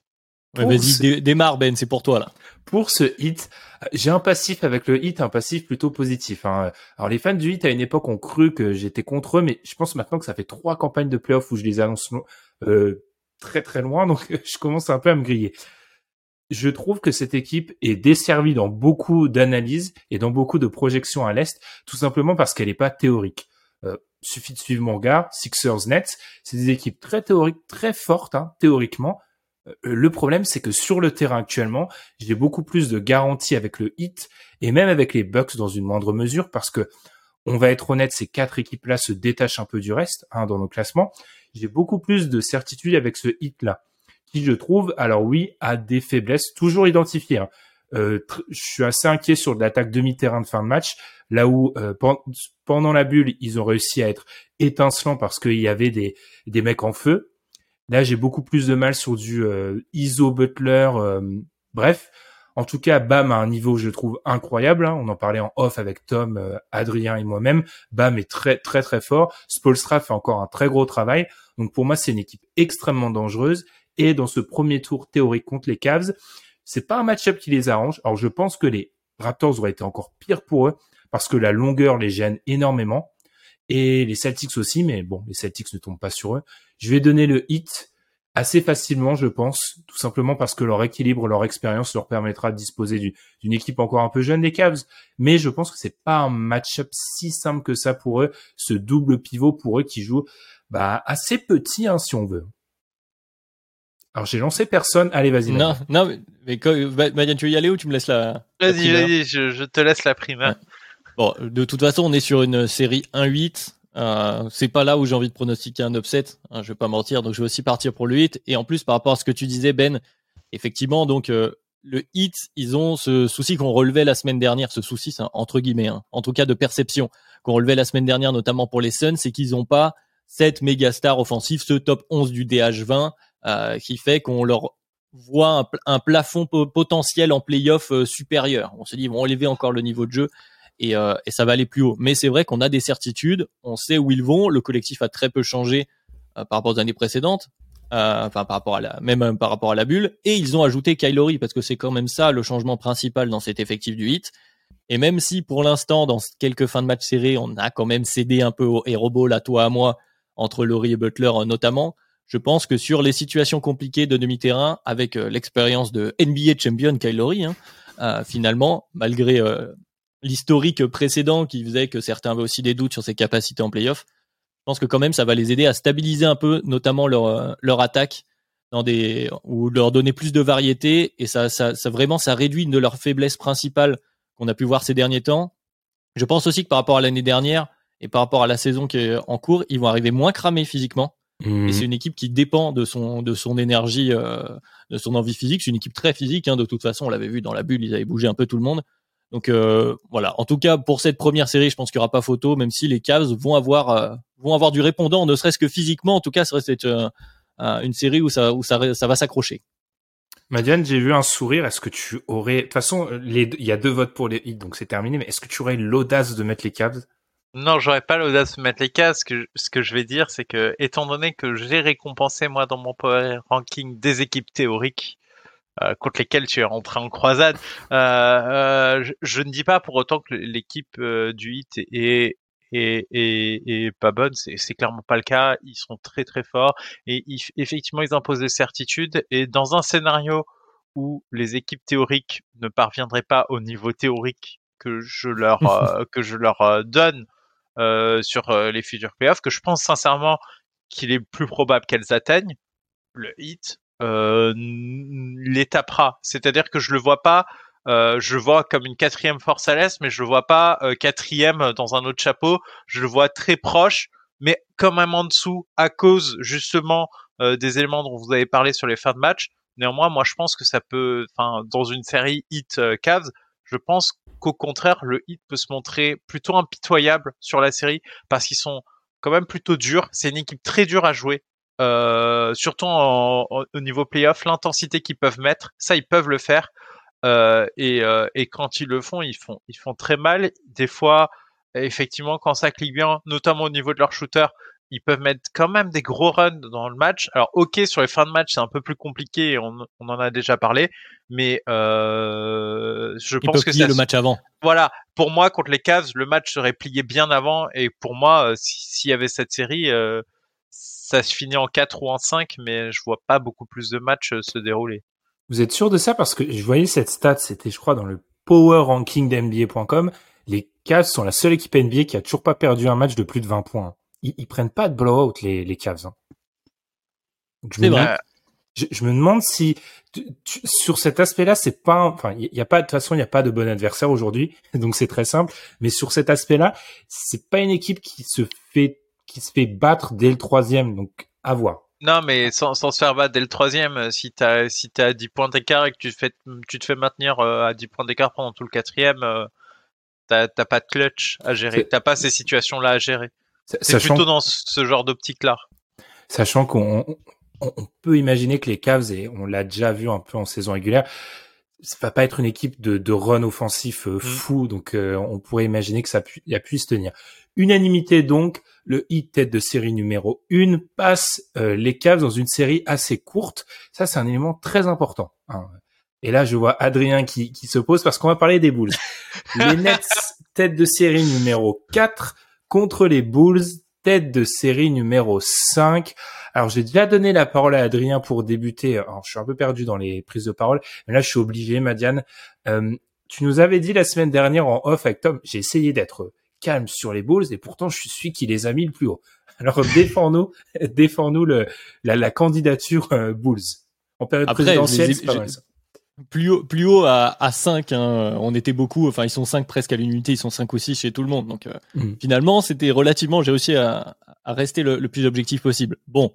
S3: Ouais, vas-y, ce... dé- démarre Ben, c'est pour toi là.
S2: Pour ce Heat, j'ai un passif avec le Heat, un passif plutôt positif. Hein. Alors les fans du Heat à une époque ont cru que j'étais contre eux, mais je pense maintenant que ça fait trois campagnes de playoffs où je les annonce euh, très très loin, donc je commence un peu à me griller. Je trouve que cette équipe est desservie dans beaucoup d'analyses et dans beaucoup de projections à l'Est, tout simplement parce qu'elle n'est pas théorique. Euh, suffit de suivre mon regard, Sixers, Nets, c'est des équipes très théoriques, très fortes, hein, théoriquement. Euh, le problème, c'est que sur le terrain actuellement, j'ai beaucoup plus de garanties avec le Heat et même avec les Bucks dans une moindre mesure, parce que on va être honnête, ces quatre équipes-là se détachent un peu du reste, hein, dans nos classements. J'ai beaucoup plus de certitude avec ce Heat-là, qui, je trouve, alors oui, a des faiblesses toujours identifiées. Hein. Euh, tr- je suis assez inquiet sur de l'attaque demi-terrain de fin de match, là où euh, pen- pendant la bulle, ils ont réussi à être étincelants parce qu'il y avait des, des mecs en feu. Là, j'ai beaucoup plus de mal sur du euh, Iso Butler. Euh, bref, en tout cas, Bam a un niveau, je trouve, incroyable. Hein. On en parlait en off avec Tom, euh, Adrien et moi-même. Bam est très, très, très fort. Spoelstra fait encore un très gros travail. Donc, pour moi, c'est une équipe extrêmement dangereuse. Et dans ce premier tour théorique contre les Cavs, c'est pas un match-up qui les arrange. Alors, je pense que les Raptors auraient été encore pires pour eux parce que la longueur les gêne énormément. Et les Celtics aussi, mais bon, les Celtics ne tombent pas sur eux. Je vais donner le Heat assez facilement, je pense, tout simplement parce que leur équilibre, leur expérience leur permettra de disposer d'une, d'une équipe encore un peu jeune des Cavs. Mais je pense que c'est pas un match-up si simple que ça pour eux, ce double pivot pour eux qui joue bah, assez petit, hein, si on veut. Alors, j'ai lancé personne. Allez, vas-y.
S3: Non, non, mais, mais quand, Madiane, tu veux y aller ou tu me laisses la, la
S4: Vas-y, vas-y, je, je te laisse la prime. Hein.
S3: Ouais. Bon, de toute façon, on est sur une série un huit. Euh, c'est pas là où j'ai envie de pronostiquer un upset. Hein, je vais pas mentir, donc je vais aussi partir pour le Heat. Et en plus, par rapport à ce que tu disais, Ben, effectivement, donc euh, le Heat, ils ont ce souci qu'on relevait la semaine dernière. Ce souci, c'est un, entre guillemets, hein, en tout cas de perception, qu'on relevait la semaine dernière, notamment pour les Suns, c'est qu'ils ont pas cette méga star offensive, ce top onze du D H vingt, euh, qui fait qu'on leur voit un, un plafond po- potentiel en play-off euh, supérieur. On se dit, ils vont élever encore le niveau de jeu. Et, euh, et ça va aller plus haut. Mais c'est vrai qu'on a des certitudes, on sait où ils vont. Le collectif a très peu changé euh, par rapport aux années précédentes, euh, enfin par rapport à la, même euh, par rapport à la bulle. Et ils ont ajouté Kyle Lowry parce que c'est quand même ça le changement principal dans cet effectif du Heat. Et même si pour l'instant, dans quelques fins de match serrés, on a quand même cédé un peu au hero ball à toi à moi entre Lowry et Butler euh, notamment, je pense que sur les situations compliquées de demi-terrain, avec euh, l'expérience de N B A champion Kyle Lowry, hein, euh, finalement, malgré euh, l'historique précédent qui faisait que certains avaient aussi des doutes sur ses capacités en play-off, je pense que quand même ça va les aider à stabiliser un peu, notamment leur leur attaque, dans des ou leur donner plus de variété, et ça ça ça vraiment ça réduit une de leurs faiblesses principales qu'on a pu voir ces derniers temps. Je pense aussi que par rapport à l'année dernière et par rapport à la saison qui est en cours, ils vont arriver moins cramés physiquement. Mmh. Et c'est une équipe qui dépend de son de son énergie, euh, de son envie physique. C'est une équipe très physique, hein, de toute façon, on l'avait vu dans la bulle, ils avaient bougé un peu tout le monde. Donc euh, voilà. En tout cas, pour cette première série, je pense qu'il n'y aura pas photo, même si les Cavs vont avoir euh, vont avoir du répondant, ne serait-ce que physiquement. En tout cas, ça reste euh, une série où ça où ça ça va s'accrocher.
S2: Madiane, j'ai vu un sourire. Est-ce que tu aurais, de toute façon, les... il y a deux votes pour les Heat, donc c'est terminé. Mais est-ce que tu aurais l'audace de mettre les Cavs?
S4: Non, j'aurais pas l'audace de mettre les Cavs. Ce que, ce que je vais dire, c'est que, étant donné que j'ai récompensé, moi, dans mon power ranking, des équipes théoriques, euh, contre lesquelles tu es rentré en croisade, euh, euh, je, je ne dis pas pour autant que l'équipe euh, du Heat est, est, est, est pas bonne. C'est, c'est clairement pas le cas. Ils sont très, très forts. Et ils, effectivement, ils imposent des certitudes. Et dans un scénario où les équipes théoriques ne parviendraient pas au niveau théorique que je leur, euh, que je leur euh, donne, Euh, sur euh, les futurs playoffs, que je pense sincèrement qu'il est plus probable qu'elles atteignent, le Heat euh, les tapera. C'est-à-dire que je le vois pas, euh, je le vois comme une quatrième force à l'Est, mais je le vois pas euh, quatrième dans un autre chapeau. Je le vois très proche, mais quand même en dessous, à cause justement euh, des éléments dont vous avez parlé sur les fins de match. Néanmoins, moi je pense que ça peut, enfin, dans une série Heat-Cavs, euh, je pense qu'au contraire, le Heat peut se montrer plutôt impitoyable sur la série parce qu'ils sont quand même plutôt durs. C'est une équipe très dure à jouer, euh, surtout en, en, au niveau playoff. L'intensité qu'ils peuvent mettre, ça ils peuvent le faire. Euh, et, euh, et quand ils le font, ils font, ils font très mal. Des fois, effectivement, quand ça clique bien, notamment au niveau de leur shooter, ils peuvent mettre quand même des gros runs dans le match. Alors, ok, sur les fins de match, c'est un peu plus compliqué, on, on en a déjà parlé, mais euh, je
S3: Ils
S4: pense
S3: peuvent
S4: que
S3: plier
S4: ça...
S3: le match avant.
S4: Voilà, pour moi, contre les Cavs, le match serait plié bien avant, et pour moi, euh, s'il y avait cette série, euh, ça se finit en quatre ou en cinq, mais je vois pas beaucoup plus de matchs euh, se dérouler.
S2: Vous êtes sûr de ça? Parce que je voyais cette stat, c'était, je crois, dans le Power Ranking d'N B A point com. Les Cavs sont la seule équipe N B A qui a toujours pas perdu un match de plus de vingt points. Ils, ils prennent pas de blowout, les, les Cavs. Hein. Donc, je, me demande, je, je me demande si, tu, tu, sur cet aspect-là, c'est pas, un, enfin, il y a pas, de toute façon, il y a pas de bon adversaire aujourd'hui. Donc, c'est très simple. Mais sur cet aspect-là, c'est pas une équipe qui se fait, qui se fait battre dès le troisième. Donc, à voir.
S4: Non, mais sans, sans se faire battre dès le troisième, si t'as, si t'as dix points d'écart et que tu te fais, tu te fais maintenir à dix points d'écart pendant tout le quatrième, euh, t'as, t'as pas de clutch à gérer. C'est... T'as pas ces situations-là à gérer. C'est, c'est plutôt dans ce genre d'optique-là.
S2: Sachant qu'on on, on peut imaginer que les Cavs, et on l'a déjà vu un peu en saison régulière, ça va pas être une équipe de, de run offensif euh, fou, mmh. donc euh, on pourrait imaginer que ça pu, y a puisse tenir. Unanimité donc, le Heat tête de série numéro un passe euh, les Cavs dans une série assez courte. Ça, c'est un élément très important. Hein. Et là, je vois Adrien qui, qui se pose parce qu'on va parler des Bulls. Les Nets tête de série numéro quatre contre les Bulls tête de série numéro cinq. Alors, j'ai déjà donné la parole à Adrien pour débuter. Alors, je suis un peu perdu dans les prises de parole, mais là, je suis obligé, Madiane. Euh, tu nous avais dit la semaine dernière en off avec Tom, j'ai essayé d'être calme sur les Bulls et pourtant, je suis celui qui les a mis le plus haut. Alors, défends-nous, défends-nous le, la, la candidature euh, Bulls. En période Après, présidentielle, c'est pas mal ça.
S3: Plus haut, plus haut à, à cinq, hein. On était beaucoup, enfin ils sont cinq presque à l'unité, ils sont cinq aussi chez tout le monde. Donc euh, mmh. Finalement, c'était relativement, j'ai réussi à, à rester le, le plus objectif possible. Bon,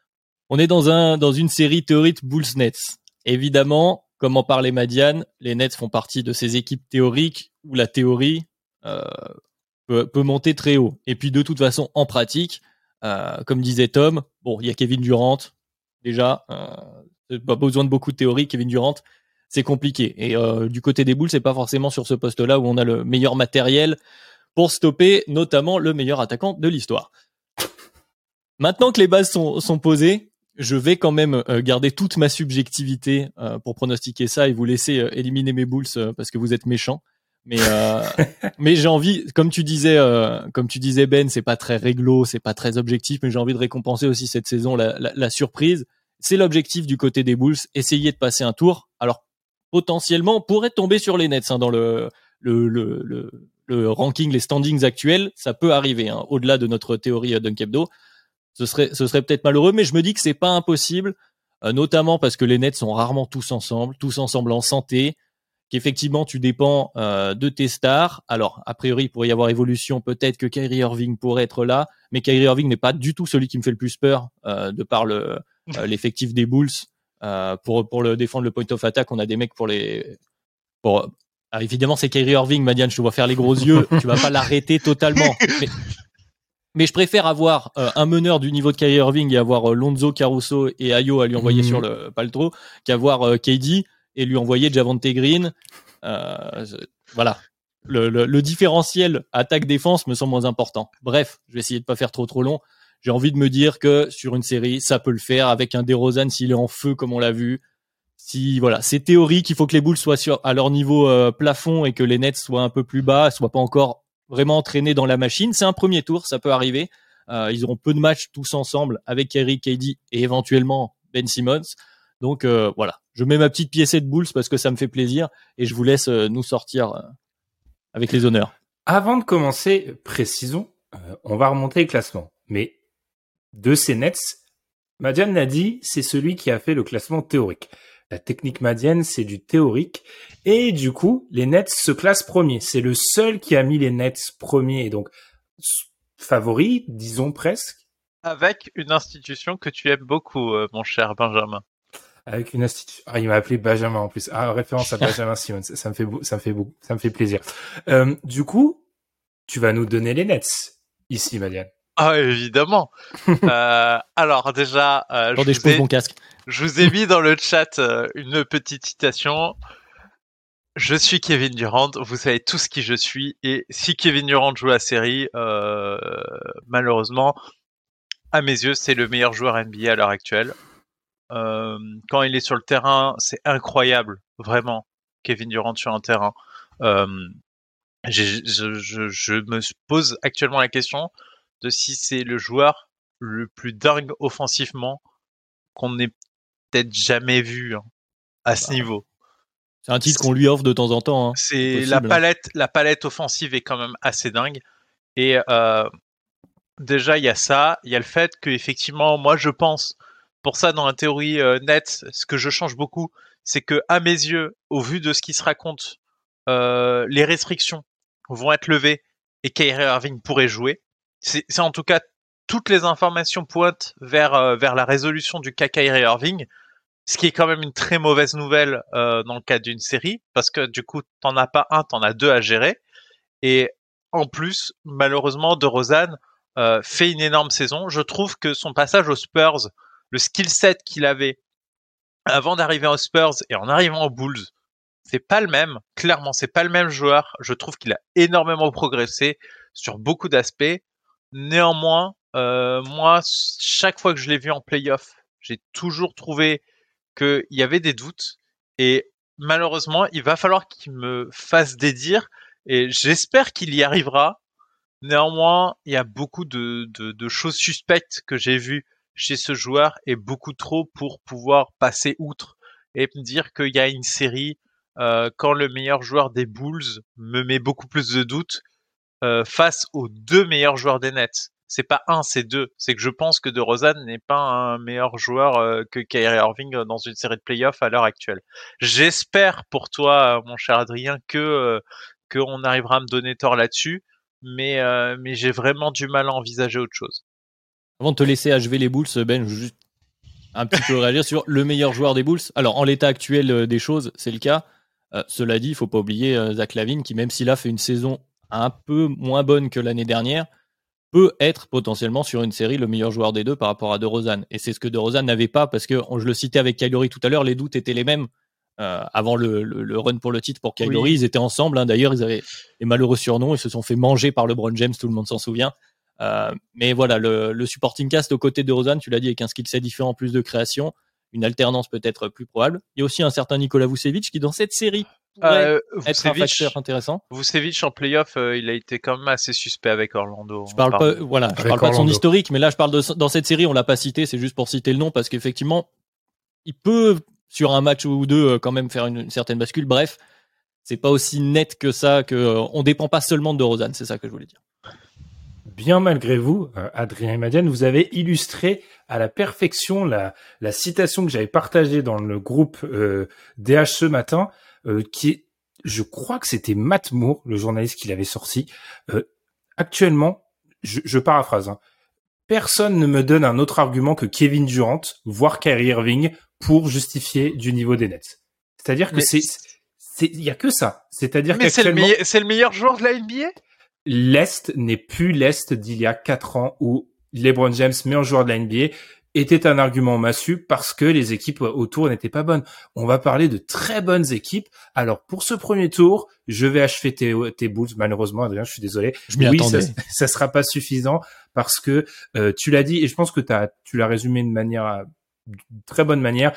S3: on est dans un dans une série théorique Bulls-Nets. Évidemment, comme en parlait Madiane, les Nets font partie de ces équipes théoriques où la théorie euh, peut, peut monter très haut. Et puis de toute façon, en pratique, euh, comme disait Tom, bon, il y a Kevin Durant déjà, euh, pas besoin de beaucoup de théorie. Kevin Durant, c'est compliqué. Et euh, du côté des Bulls, c'est pas forcément sur ce poste-là où on a le meilleur matériel pour stopper, notamment le meilleur attaquant de l'histoire. Maintenant que les bases sont, sont posées, je vais quand même euh, garder toute ma subjectivité euh, pour pronostiquer ça et vous laisser euh, éliminer mes Bulls euh, parce que vous êtes méchants. Mais euh, mais j'ai envie, comme tu disais, euh, comme tu disais Ben, c'est pas très réglo, c'est pas très objectif, mais j'ai envie de récompenser aussi cette saison la, la, la surprise. C'est l'objectif du côté des Bulls, essayer de passer un tour. Alors potentiellement, on pourrait tomber sur les Nets hein, dans le, le, le, le, le ranking, les standings actuels. Ça peut arriver, hein, au-delà de notre théorie euh, Dunkebdo. Ce serait, ce serait peut-être malheureux, mais je me dis que c'est pas impossible, euh, notamment parce que les Nets sont rarement tous ensemble, tous ensemble en santé, qu'effectivement tu dépends euh, de tes stars. Alors, a priori, il pourrait y avoir évolution, peut-être que Kyrie Irving pourrait être là, mais Kyrie Irving n'est pas du tout celui qui me fait le plus peur euh, de par le, euh, l'effectif des Bulls. Euh, pour pour le défendre le point of attack, on a des mecs pour les pour alors évidemment c'est Kyrie Irving, Madiane, je te vois faire les gros yeux, tu vas pas l'arrêter totalement, mais, mais je préfère avoir euh, un meneur du niveau de Kyrie Irving et avoir euh, Lonzo, Caruso et Ayo à lui envoyer mmh. sur le paltro qu'avoir euh, K D et lui envoyer Javonte Green. Euh, voilà, le, le, le différentiel attaque-défense me semble moins important. Bref, je vais essayer de pas faire trop trop long. J'ai envie de me dire que sur une série, ça peut le faire avec un DeRozan s'il est en feu comme on l'a vu. Si voilà, c'est théorique, il faut que les Bulls soient sur à leur niveau euh, plafond et que les Nets soient un peu plus bas, soient pas encore vraiment entraînés dans la machine. C'est un premier tour, ça peut arriver. Euh, ils auront peu de matchs tous ensemble avec Kyrie, K D et éventuellement Ben Simmons. Donc euh, voilà, je mets ma petite piécée de Bulls parce que ça me fait plaisir et je vous laisse euh, nous sortir euh, avec les honneurs.
S2: Avant de commencer, précisons, euh, on va remonter le classement, mais de ces Nets, Madiane l'a dit, c'est celui qui a fait le classement théorique. La technique Madiane, c'est du théorique. Et du coup, les Nets se classent premiers. C'est le seul qui a mis les Nets premiers et donc favoris, disons presque.
S4: Avec une institution que tu aimes beaucoup, euh, mon cher Benjamin.
S2: Avec une institution. Ah, il m'a appelé Benjamin en plus. Ah, référence à Benjamin Simmons. Ça me fait, ça me fait beaucoup, ça me fait plaisir. Euh, du coup, tu vas nous donner les Nets ici, Madiane.
S4: Ah, évidemment. euh, alors déjà, euh,
S3: Attendez, je, je pose mon casque.
S4: Je vous ai mis dans le chat euh, une petite citation. Je suis Kevin Durant, vous savez tous qui je suis, et si Kevin Durant joue la série, euh, malheureusement, à mes yeux, c'est le meilleur joueur N B A à l'heure actuelle. Euh, quand il est sur le terrain, c'est incroyable, vraiment, Kevin Durant sur un terrain. Euh, j'ai, je, je, je me pose actuellement la question de si c'est le joueur le plus dingue offensivement qu'on ait peut-être jamais vu hein, à ce bah, niveau.
S3: C'est un titre c'est, qu'on lui offre de temps en temps. Hein.
S4: C'est, c'est possible, la palette, hein. La palette offensive est quand même assez dingue. Et euh, déjà, il y a ça. Il y a le fait que effectivement, moi, je pense, pour ça, dans la théorie euh, nette, ce que je change beaucoup, c'est que, à mes yeux, au vu de ce qui se raconte, euh, les restrictions vont être levées et Kyrie Irving pourrait jouer. C'est, c'est en tout cas toutes les informations pointent vers euh, vers la résolution du cas Kyrie Irving, ce qui est quand même une très mauvaise nouvelle euh, dans le cadre d'une série, parce que du coup, t'en as pas un, t'en as deux à gérer. Et en plus, malheureusement, DeRozan euh, fait une énorme saison. Je trouve que son passage aux Spurs, le skill set qu'il avait avant d'arriver aux Spurs et en arrivant aux Bulls, c'est pas le même. Clairement, c'est pas le même joueur. Je trouve qu'il a énormément progressé sur beaucoup d'aspects. Néanmoins, euh, moi, chaque fois que je l'ai vu en play-off, j'ai toujours trouvé qu'il y avait des doutes. Et malheureusement, il va falloir qu'il me fasse dédire. Et j'espère qu'il y arrivera. Néanmoins, il y a beaucoup de, de, de choses suspectes que j'ai vues chez ce joueur et beaucoup trop pour pouvoir passer outre et me dire qu'il y a une série euh, quand le meilleur joueur des Bulls me met beaucoup plus de doutes euh, face aux deux meilleurs joueurs des Nets. C'est pas un, c'est deux. C'est que je pense que DeRozan n'est pas un meilleur joueur euh, que Kyrie Irving dans une série de playoffs à l'heure actuelle. J'espère pour toi, mon cher Adrien, que euh, qu'on arrivera à me donner tort là-dessus, mais euh, mais j'ai vraiment du mal à envisager autre chose.
S3: Avant de te laisser achever les Bulls, Ben, je veux juste un petit peu réagir sur le meilleur joueur des Bulls. Alors, en l'état actuel des choses, c'est le cas. Euh, cela dit, il ne faut pas oublier euh, Zach LaVine, qui même s'il a fait une saison un peu moins bonne que l'année dernière, peut être potentiellement sur une série le meilleur joueur des deux par rapport à DeRozan. Et c'est ce que DeRozan n'avait pas, parce que je le citais avec Kyle Lowry tout à l'heure, les doutes étaient les mêmes euh, avant le, le, le run pour le titre pour Kyle oui. Lowry. Ils étaient ensemble, hein. D'ailleurs, ils avaient les malheureux surnoms, ils se sont fait manger par LeBron James, tout le monde s'en souvient. Euh, mais voilà, le, le supporting cast aux côtés de DeRozan, tu l'as dit, avec un skill set différent, plus de création, une alternance peut-être plus probable. Il y a aussi un certain Nikola Vucevic qui, dans cette série, pourrait euh, être un facteur intéressant.
S4: Vucevic en playoff, euh, il a été quand même assez suspect avec Orlando.
S3: Je parle pas, voilà, je parle pas de son historique, mais là, je parle de dans cette série, on l'a pas cité, c'est juste pour citer le nom parce qu'effectivement, il peut sur un match ou deux quand même faire une, une certaine bascule. Bref, c'est pas aussi net que ça, que euh, on dépend pas seulement de DeRozan, c'est ça que je voulais dire.
S2: Bien malgré vous, euh, Adrien et Madiane, vous avez illustré à la perfection la, la citation que j'avais partagée dans le groupe euh, D H ce matin, euh, qui est, je crois que c'était Matt Moore, le journaliste qui l'avait sorti. Euh, actuellement, je, je paraphrase, hein, personne ne me donne un autre argument que Kevin Durant, voire Kyrie Irving, pour justifier du niveau des Nets. C'est-à-dire que mais c'est, c'est, il y a que ça. C'est-à-dire
S4: mais c'est le, meille- c'est le meilleur joueur de la N B A?
S2: L'Est n'est plus l'Est d'il y a quatre ans où LeBron James, meilleur joueur de la N B A, était un argument massu parce que les équipes autour n'étaient pas bonnes. On va parler de très bonnes équipes. Alors, pour ce premier tour, je vais achever tes, tes Bulls. Malheureusement, Adrien, je suis désolé.
S3: Je m'y
S2: oui,
S3: attendais.
S2: ça, ça sera pas suffisant parce que euh, tu l'as dit et je pense que t'as, tu l'as résumé de manière, de très bonne manière.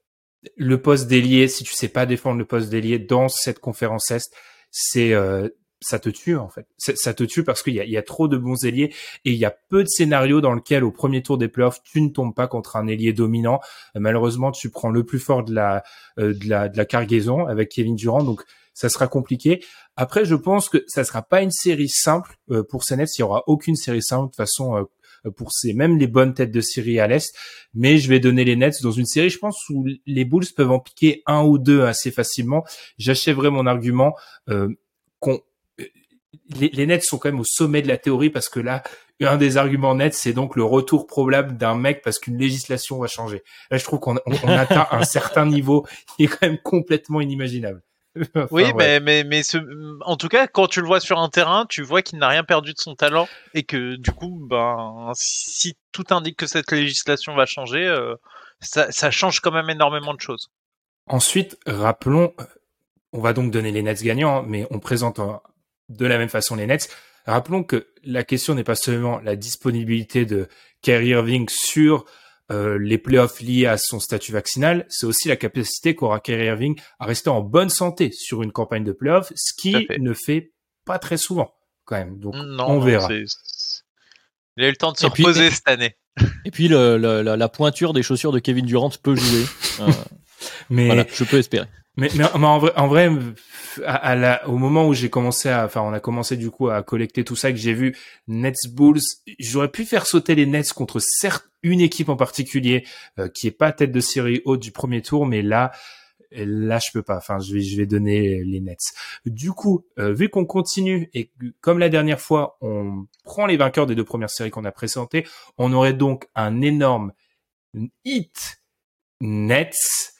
S2: Le poste d'ailier, si tu sais pas défendre le poste d'ailier dans cette conférence Est, c'est euh, ça te tue en fait. Ça, ça te tue parce qu'il y a, il y a trop de bons ailiers et il y a peu de scénarios dans lesquels au premier tour des playoffs tu ne tombes pas contre un ailier dominant. Euh, malheureusement, tu prends le plus fort de la euh, de la de la cargaison avec Kevin Durant, donc ça sera compliqué. Après, je pense que ça sera pas une série simple euh, pour ces Nets. Il y aura aucune série simple de toute façon. Euh, pour ces même les bonnes têtes de série à l'Est, mais je vais donner les Nets dans une série, je pense, où les Bulls peuvent en piquer un ou deux assez facilement. J'achèverai mon argument euh, qu'on les, les Nets sont quand même au sommet de la théorie parce que là, un des arguments nets, c'est donc le retour probable d'un mec parce qu'une législation va changer. Là, je trouve qu'on on, on atteint un certain niveau qui est quand même complètement inimaginable.
S4: Enfin, oui, ouais. mais mais mais ce, en tout cas, quand tu le vois sur un terrain, tu vois qu'il n'a rien perdu de son talent et que du coup, ben, si tout indique que cette législation va changer, euh, ça, ça change quand même énormément de choses.
S2: Ensuite, rappelons, on va donc donner les Nets gagnants, mais on présente de la même façon les Nets. Rappelons que la question n'est pas seulement la disponibilité de Kyrie Irving sur euh, les playoffs liés à son statut vaccinal, c'est aussi la capacité qu'aura Kyrie Irving à rester en bonne santé sur une campagne de playoffs, ce qui fait. ne fait pas très souvent quand même. Donc
S4: non,
S2: on
S4: non,
S2: verra.
S4: C'est... Il a eu le temps de se et reposer puis, cette année.
S3: Et puis le, le, la, la pointure des chaussures de Kevin Durant peut jouer. euh, mais voilà, je peux espérer.
S2: Mais, mais, mais en vrai, en vrai à, à la, au moment où j'ai commencé à, enfin, on a commencé du coup à collecter tout ça, que j'ai vu Nets Bulls, j'aurais pu faire sauter les Nets contre certes une équipe en particulier euh, qui est pas tête de série haute du premier tour, mais là, là je peux pas. Enfin, je vais, je vais donner les Nets. Du coup, euh, vu qu'on continue et comme la dernière fois, on prend les vainqueurs des deux premières séries qu'on a présentées, on aurait donc un énorme hit Nets.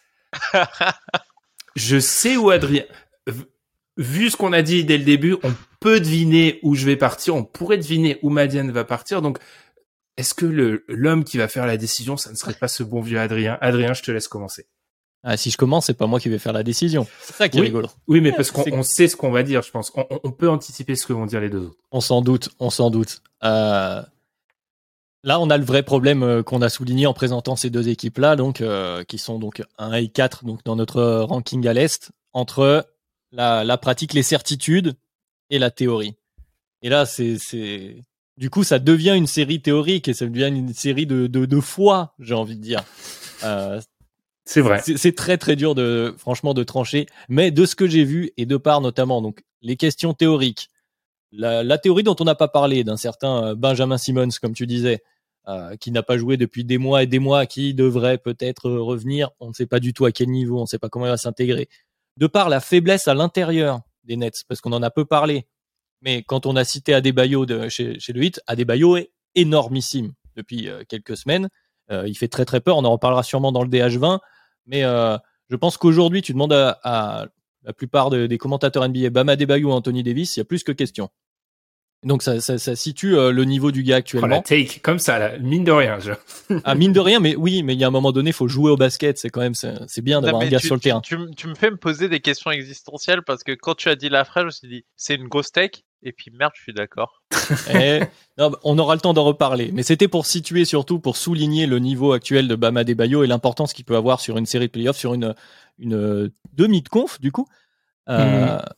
S2: Je sais où Adrien, vu ce qu'on a dit dès le début, on peut deviner où je vais partir, on pourrait deviner où Madiane va partir. Donc, est-ce que le, l'homme qui va faire la décision, ça ne serait pas ce bon vieux Adrien? Adrien, je te laisse commencer.
S3: Ah, si je commence, c'est pas moi qui vais faire la décision. C'est ça qui est
S2: oui,
S3: rigolo.
S2: Oui, mais parce qu'on on sait ce qu'on va dire, je pense. On, on peut anticiper ce que vont dire les deux autres.
S3: On s'en doute, on s'en doute. Euh... Là, on a le vrai problème qu'on a souligné en présentant ces deux équipes-là, donc euh, qui sont donc un et quatre donc dans notre ranking à l'est, entre la, la pratique, les certitudes et la théorie. Et là, c'est, c'est du coup, ça devient une série théorique et ça devient une série de de, de foi, j'ai envie de dire. Euh,
S2: c'est vrai.
S3: C'est, c'est très très dur de, franchement, de trancher. Mais de ce que j'ai vu et de par notamment donc les questions théoriques. La, la théorie dont on n'a pas parlé, d'un certain Benjamin Simmons, comme tu disais, euh, qui n'a pas joué depuis des mois et des mois, qui devrait peut-être revenir. On ne sait pas du tout à quel niveau, on ne sait pas comment il va s'intégrer. De par la faiblesse à l'intérieur des Nets, parce qu'on en a peu parlé. Mais quand on a cité Adebayo de, chez, chez le Heat, Adebayo est énormissime depuis euh, quelques semaines. Euh, il fait très très peur, on en reparlera sûrement dans le D H vingt. Mais euh, je pense qu'aujourd'hui, tu demandes à... à la plupart de, des commentateurs N B A, Bam Adebayo ou Anthony Davis, il y a plus que question. Donc ça, ça, ça situe euh, le niveau du gars actuellement.
S2: Oh, la take comme ça, là, mine de rien. Je...
S3: ah mine de rien, mais oui, mais il y a un moment donné, il faut jouer au basket. C'est quand même, c'est, c'est bien d'avoir non, un gars
S4: tu,
S3: sur le
S4: tu,
S3: terrain.
S4: Tu, tu, tu me fais me poser des questions existentielles parce que quand tu as dit la phrase, je me suis dit c'est une grosse take. Et puis merde, je suis d'accord.
S3: Et, non, on aura le temps d'en reparler. Mais c'était pour situer surtout, pour souligner le niveau actuel de Bam Adebayo et l'importance qu'il peut avoir sur une série de playoffs, sur une une demi de conf du coup. Euh, mmh.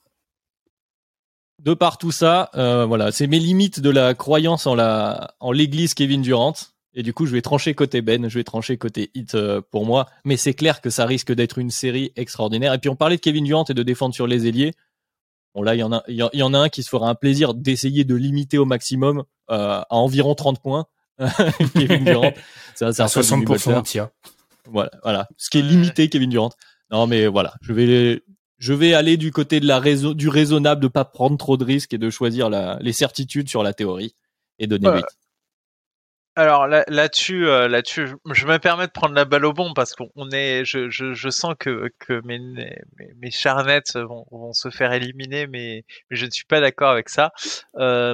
S3: De par tout ça, euh, voilà, c'est mes limites de la croyance en la, en l'église Kevin Durant. Et du coup, je vais trancher côté Ben, je vais trancher côté Heat euh, pour moi. Mais c'est clair que ça risque d'être une série extraordinaire. Et puis on parlait de Kevin Durant et de défendre sur les ailiers. Bon là, il y en a, il y en a un qui se fera un plaisir d'essayer de limiter au maximum euh, à environ trente points. Kevin Durant,
S2: c'est un soixante pour cent de tir.
S3: Voilà, voilà, ce qui est limité Kevin Durant. Non mais voilà, je vais je vais aller du côté de la raison, du raisonnable, de pas prendre trop de risques et de choisir la, les certitudes sur la théorie et donner huit.
S4: Euh, alors là, là-dessus, euh, là-dessus, je, je me permets de prendre la balle au bon parce qu'on est, je, je, je sens que que mes mes, mes chars Nets vont, vont se faire éliminer, mais, mais je ne suis pas d'accord avec ça. Euh,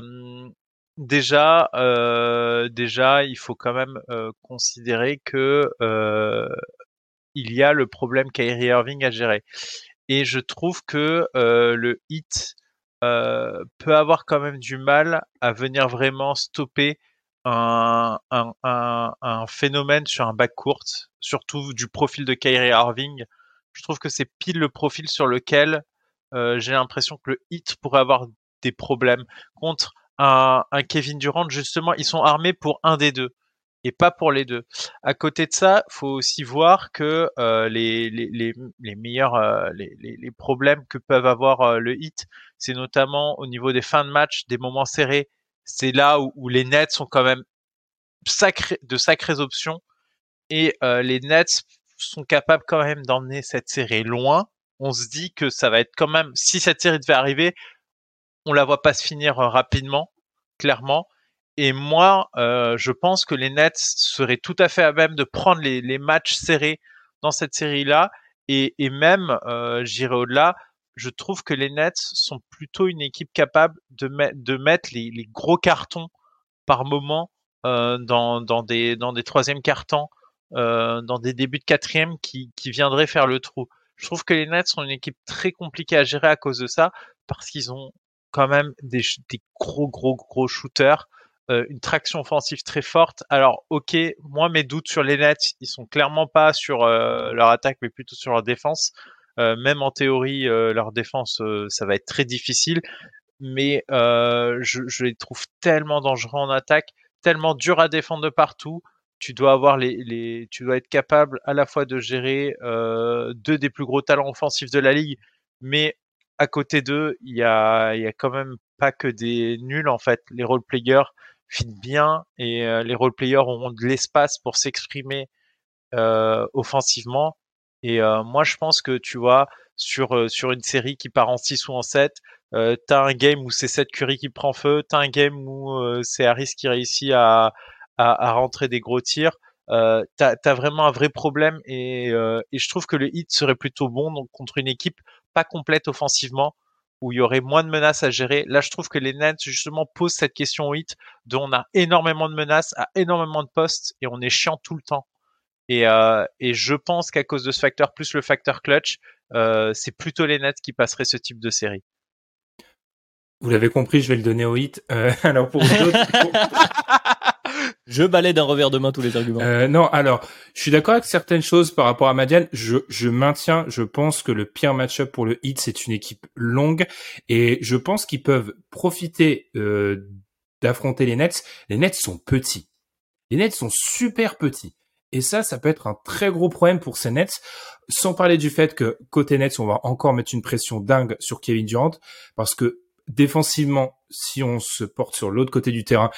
S4: déjà, euh, déjà, il faut quand même euh, considérer que euh, il y a le problème Kyrie Irving à gérer. Et je trouve que euh, le Heat euh, peut avoir quand même du mal à venir vraiment stopper un, un, un, un phénomène sur un backcourt, surtout du profil de Kyrie Irving. Je trouve que c'est pile le profil sur lequel euh, j'ai l'impression que le Heat pourrait avoir des problèmes contre un, un Kevin Durant. Justement, ils sont armés pour un des deux. Et pas pour les deux. À côté de ça, faut aussi voir que euh, les, les, les, les meilleurs euh, les, les, les problèmes que peuvent avoir euh, le Heat, c'est notamment au niveau des fins de match, des moments serrés. C'est là où, où les Nets sont quand même sacrés, de sacrées options et euh, les Nets sont capables quand même d'emmener cette série loin. On se dit que ça va être quand même, si cette série devait arriver, on la voit pas se finir euh, rapidement, clairement. Et moi, euh, je pense que les Nets seraient tout à fait à même de prendre les, les matchs serrés dans cette série-là. Et, et même, euh, j'irai au-delà, je trouve que les Nets sont plutôt une équipe capable de, met, de mettre les, les gros cartons par moment euh, dans, dans des, dans des troisièmes cartons, euh, dans des débuts de quatrième qui, qui viendraient faire le trou. Je trouve que les Nets sont une équipe très compliquée à gérer à cause de ça, parce qu'ils ont quand même des, des gros, gros, gros shooters, euh, une traction offensive très forte. Alors, ok, moi, mes doutes sur les Nets, ils sont clairement pas sur euh, leur attaque, mais plutôt sur leur défense. Euh, même en théorie, euh, leur défense, euh, ça va être très difficile. Mais euh, je, je les trouve tellement dangereux en attaque, tellement durs à défendre de partout. Tu dois avoir les, les, tu dois être capable à la fois de gérer euh, deux des plus gros talents offensifs de la ligue, mais à côté d'eux, il y a, il y a quand même pas que des nuls en fait. Les role players fit bien et euh, les role players auront de l'espace pour s'exprimer euh, offensivement. Et euh, moi, je pense que tu vois sur euh, sur une série qui part en six ou en sept, euh, t'as un game où c'est Seth Curry qui prend feu, t'as un game où euh, c'est Harris qui réussit à à, à rentrer des gros tirs. Euh, t'as, t'as vraiment un vrai problème et, euh, et je trouve que le Heat serait plutôt bon donc contre une équipe pas complète offensivement où il y aurait moins de menaces à gérer. Là, je trouve que les Nets justement posent cette question au Heat dont on a énormément de menaces, à énormément de postes et on est chiant tout le temps. Et, euh, et je pense qu'à cause de ce facteur plus le facteur clutch, euh, c'est plutôt les Nets qui passeraient ce type de série.
S2: Vous l'avez compris, je vais le donner au Heat. Euh, alors pour d'autres,
S3: je balaie d'un revers de main tous les arguments.
S2: Euh, non, alors, je suis d'accord avec certaines choses par rapport à Madiane. Je, je maintiens, je pense que le pire match-up pour le Heat, c'est une équipe longue. Et je pense qu'ils peuvent profiter euh, d'affronter les Nets. Les Nets sont petits. Les Nets sont super petits. Et ça, ça peut être un très gros problème pour ces Nets. Sans parler du fait que, côté Nets, on va encore mettre une pression dingue sur Kevin Durant. Parce que, défensivement, si on se porte sur l'autre côté du terrain,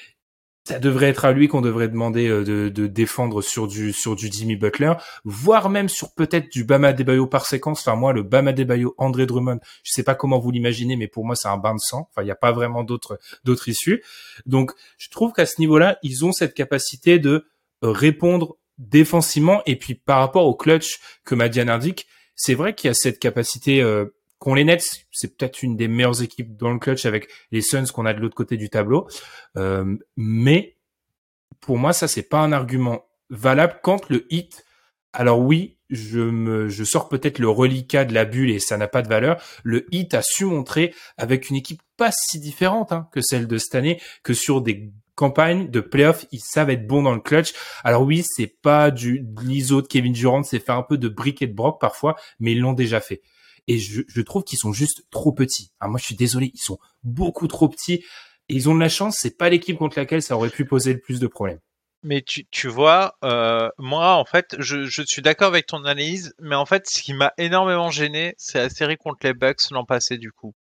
S2: ça devrait être à lui qu'on devrait demander de, de défendre sur du sur du Jimmy Butler, voire même sur peut-être du Bam Adebayo par séquence. Enfin moi, le Bam Adebayo, André Drummond, je sais pas comment vous l'imaginez, mais pour moi c'est un bain de sang. Enfin il y a pas vraiment d'autres d'autres issues. Donc je trouve qu'à ce niveau-là, ils ont cette capacité de répondre défensivement et puis par rapport au clutch que Madiane indique, c'est vrai qu'il y a cette capacité. Euh, Qu'on les Nets, c'est peut-être une des meilleures équipes dans le clutch avec les Suns qu'on a de l'autre côté du tableau. Euh, mais pour moi, ça, c'est pas un argument valable quand le Heat. Alors oui, je me, je sors peut-être le reliquat de la bulle et ça n'a pas de valeur. Le Heat a su montrer avec une équipe pas si différente hein, que celle de cette année, que sur des campagnes de playoffs, ils savent être bons dans le clutch. Alors oui, c'est pas du de l'I S O de Kevin Durant, c'est faire un peu de brick et de broc parfois, mais ils l'ont déjà fait. Et je, je trouve qu'ils sont juste trop petits. Alors moi, je suis désolé, ils sont beaucoup trop petits. Et ils ont de la chance, c'est pas l'équipe contre laquelle ça aurait pu poser le plus de problèmes.
S4: Mais tu, tu vois, euh, moi, en fait, je, je suis d'accord avec ton analyse, mais en fait, ce qui m'a énormément gêné, c'est la série contre les Bucks l'an passé, du coup.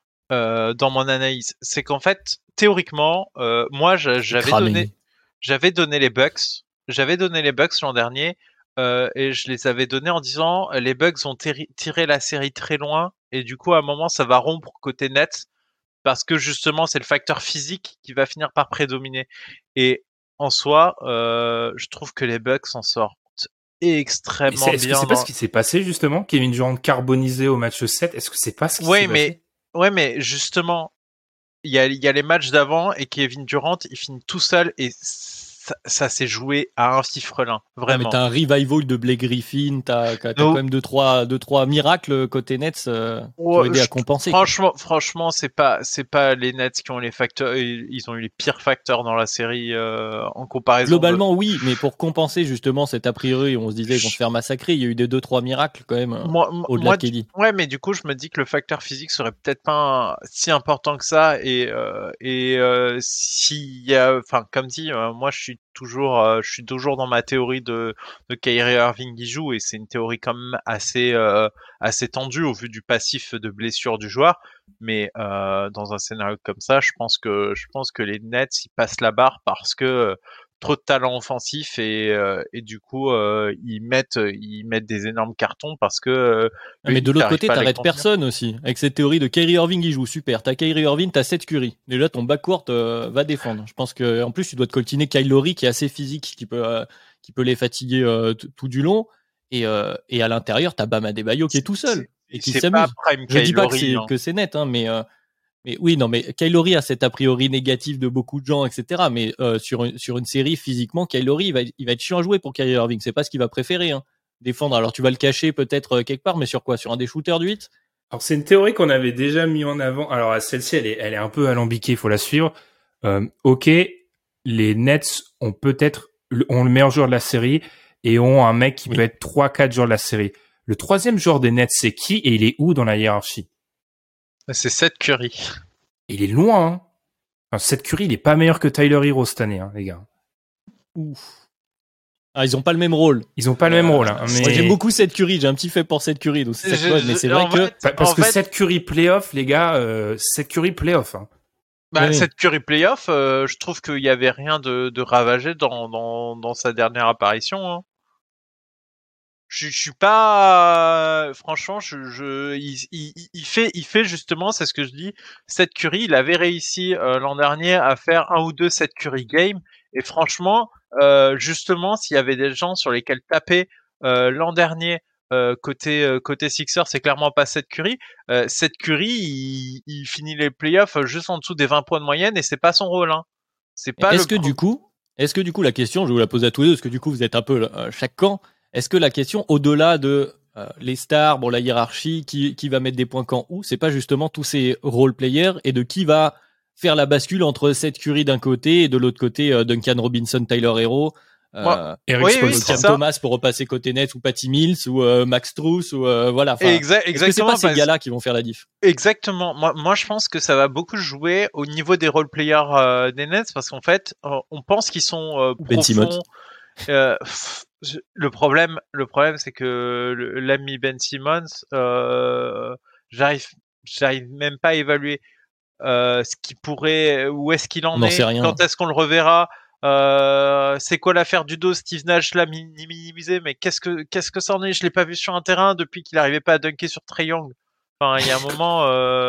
S4: Euh, dans mon analyse, c'est qu'en fait, théoriquement, euh, moi, j'avais donné, j'avais donné les Bucks, j'avais donné les Bucks l'an dernier. Euh, et je les avais donnés en disant les Bucks ont tiré, tiré la série très loin et du coup à un moment ça va rompre côté Nets parce que justement c'est le facteur physique qui va finir par prédominer et en soi euh, je trouve que les Bucks s'en sortent extrêmement bien.
S2: Est-ce que c'est
S4: dans...
S2: pas ce qui s'est passé justement, Kevin Durant carbonisé au match sept? Est-ce que c'est pas ce qui
S4: ouais,
S2: s'est
S4: mais...
S2: passé?
S4: Ouais mais justement il y a, y a les matchs d'avant et Kevin Durant il finit tout seul et Ça, ça s'est joué à un fifrelin, vraiment.
S3: Ah, mais t'as un revival de Blake Griffin, t'as, t'as no. quand même deux trois, deux, trois miracles côté Nets euh,
S4: ouais,
S3: qui ont aidé à compenser.
S4: Franchement, quoi. franchement, c'est pas, c'est pas les Nets qui ont les facteurs, ils ont eu les pires facteurs dans la série euh, en comparaison.
S3: Globalement,
S4: de...
S3: oui, mais pour compenser justement cet a priori, on se disait qu'ils vont se faire massacrer, il y a eu des deux trois miracles quand même
S4: moi,
S3: au-delà
S4: moi,
S3: de K D.
S4: Ouais, mais du coup, je me dis que le facteur physique serait peut-être pas un, si important que ça et euh, et euh, s'il y a, enfin, comme dit, euh, moi, je suis toujours, euh, je suis toujours dans ma théorie de, de Kyrie Irving qui joue et c'est une théorie quand même assez, euh, assez tendue au vu du passif de blessure du joueur. Mais euh, dans un scénario comme ça, je pense que, je pense que les Nets ils passent la barre parce que euh, trop de talent offensif et, euh, et du coup euh, ils mettent, ils mettent des énormes cartons parce que. Euh,
S3: mais de l'autre côté, t'arrêtes personne aussi avec cette théorie de Kyrie Irving qui joue super. T'as Kyrie Irving, t'as Seth Curry. Déjà ton backcourt euh, va défendre. Je pense que en plus tu dois te coltiner Kyle Lowry qui est assez physique, qui peut euh, qui peut les fatiguer euh, t- tout du long. Et euh, et à l'intérieur t'as Bam Adebayo qui est tout seul et qui s'amuse. Je dis pas que c'est, que c'est net, hein, mais euh, mais oui non mais Kyle Lowry a cet a priori négatif de beaucoup de gens, et cetera. Mais euh, sur une, sur une série physiquement, Kyle Lowry il va il va être chiant à jouer pour Kyrie Irving. C'est pas ce qu'il va préférer. Hein. Défendre. Alors tu vas le cacher peut-être euh, quelque part, mais sur quoi? Sur un des shooters du huit?
S2: Alors c'est une théorie qu'on avait déjà mis en avant. Alors celle-ci, elle est, elle est un peu alambiquée, il faut la suivre. Euh, ok, les Nets ont peut-être ont le meilleur joueur de la série et ont un mec qui oui. peut être trois quatre joueurs de la série. Le troisième joueur des Nets, c'est qui et il est où dans la hiérarchie?
S4: C'est Seth Curry.
S2: Il est loin. Hein. Enfin, Seth Curry, il est pas meilleur que Tyler Hero cette année, hein, les gars.
S3: Ouf. Ah, ils ont pas le même rôle.
S2: Ils ont pas euh, le même rôle. Hein, mais...
S3: Moi, j'aime beaucoup Seth Curry. J'ai un petit fait pour Seth Curry, donc c'est ça. Mais c'est vrai
S4: fait,
S3: que
S2: parce que
S4: fait...
S2: Seth Curry playoff, les gars, euh, Seth Curry playoff. Hein.
S4: Bah,
S3: oui.
S4: Seth Curry playoff, euh, je trouve qu'il y avait rien de, de ravagé dans, dans, dans sa dernière apparition. Hein. Je, je suis pas, franchement, je, je, il, il, il fait, il fait justement, c'est ce que je dis. Seth Curry, il avait réussi euh, l'an dernier à faire un ou deux Seth Curry games, et franchement, euh, justement, s'il y avait des gens sur lesquels taper euh, l'an dernier euh, côté euh, côté Sixers, c'est clairement pas Seth Curry. Euh, Seth Curry, il, il finit les playoffs juste en dessous des vingt points de moyenne, et c'est pas son rôle. Hein. C'est pas.
S3: Est-ce
S4: le
S3: que
S4: pro-
S3: du coup, est-ce que du coup la question, je vais vous la poser à tous les deux, parce que du coup vous êtes un peu euh, chaque camp. Est-ce que la question, au-delà de euh, les stars, bon, la hiérarchie, qui, qui va mettre des points quand où, c'est pas justement tous ces role players et de qui va faire la bascule entre Seth Curry d'un côté et de l'autre côté euh, Duncan Robinson, Tyler Hero, euh,
S4: ouais.
S2: Eric
S4: oui,
S2: Spoelstra,
S4: oui,
S3: Cam Thomas pour repasser côté Nets ou Patty Mills ou euh, Max Strus ou euh, voilà. Enfin,
S4: Exa-
S3: est-ce
S4: exactement.
S3: que c'est pas ces
S4: parce...
S3: gars-là qui vont faire la diff?
S4: Exactement. Moi, moi, je pense que ça va beaucoup jouer au niveau des role players euh, des Nets parce qu'en fait, euh, on pense qu'ils sont euh,
S3: Ben
S4: profonds. Euh, pff, je, le problème, le problème, c'est que le, l'ami Ben Simmons, euh, j'arrive, j'arrive même pas à évaluer euh, ce qui pourrait, où est-ce qu'il en
S3: on
S4: est, quand est-ce qu'on le reverra. Euh, c'est quoi l'affaire du dos? Steve Nash l'a minimisé, mais qu'est-ce que qu'est-ce que ça en est? Je l'ai pas vu sur un terrain depuis qu'il arrivait pas à dunker sur Trae Young. Enfin, il y a un moment,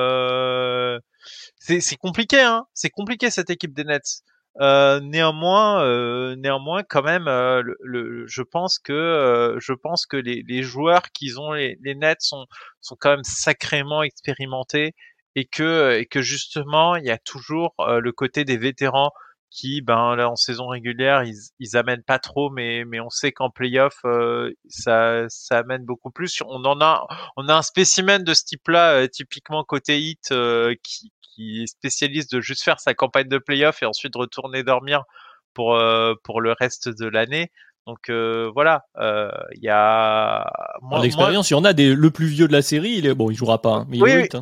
S4: euh, c'est, c'est compliqué, hein. C'est compliqué cette équipe des Nets. Euh, néanmoins, euh, néanmoins, quand même, euh, le, le, je pense que, euh, je pense que les, les joueurs qu'ils ont, les, les Nets sont, sont quand même sacrément expérimentés et que, et que justement, il y a toujours euh, le côté des vétérans qui, ben là, en saison régulière, ils, ils amènent pas trop, mais, mais on sait qu'en playoff, euh, ça, ça amène beaucoup plus. On en a, on a un spécimen de ce type-là, euh, typiquement côté hit, euh, qui qui est spécialiste de juste faire sa campagne de playoff et ensuite retourner dormir pour euh, pour le reste de l'année. Donc euh, voilà, il euh, y a
S3: moi, l'expérience. Il y en a des le plus vieux de la série. Il est bon, il jouera pas, hein, mais
S4: oui,
S3: il,
S4: oui.
S3: Hit, hein.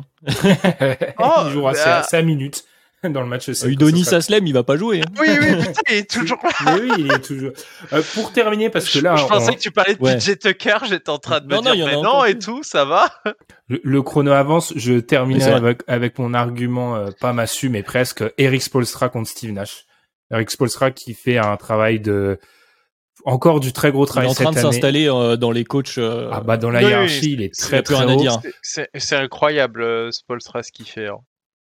S2: oh, il jouera bah... cinq minutes dans le match.
S3: Udonis Haslem, il va pas jouer. Hein.
S4: Oui, oui, putain, il est toujours là.
S2: Mais oui, il est toujours. Euh, pour terminer, parce que là,
S4: je, je pensais
S2: on...
S4: que tu parlais de ouais. P J Tucker. J'étais en train de me
S3: non,
S4: dire,
S3: non,
S4: mais non et
S3: plus.
S4: tout, ça va.
S2: Le, le chrono avance. Je terminerai avec, avec mon argument, euh, pas massu, mais presque. Eric Spoelstra contre Steve Nash. Eric Spoelstra qui fait un travail de, encore du très gros travail cette année.
S3: Il est en train de s'installer euh, dans les coachs. Euh...
S2: Ah bah dans la oui, hiérarchie, oui, il est très très haut.
S3: Dire.
S4: C'est, c'est, c'est incroyable, euh, Spoelstra, ce qu'il fait. Hein.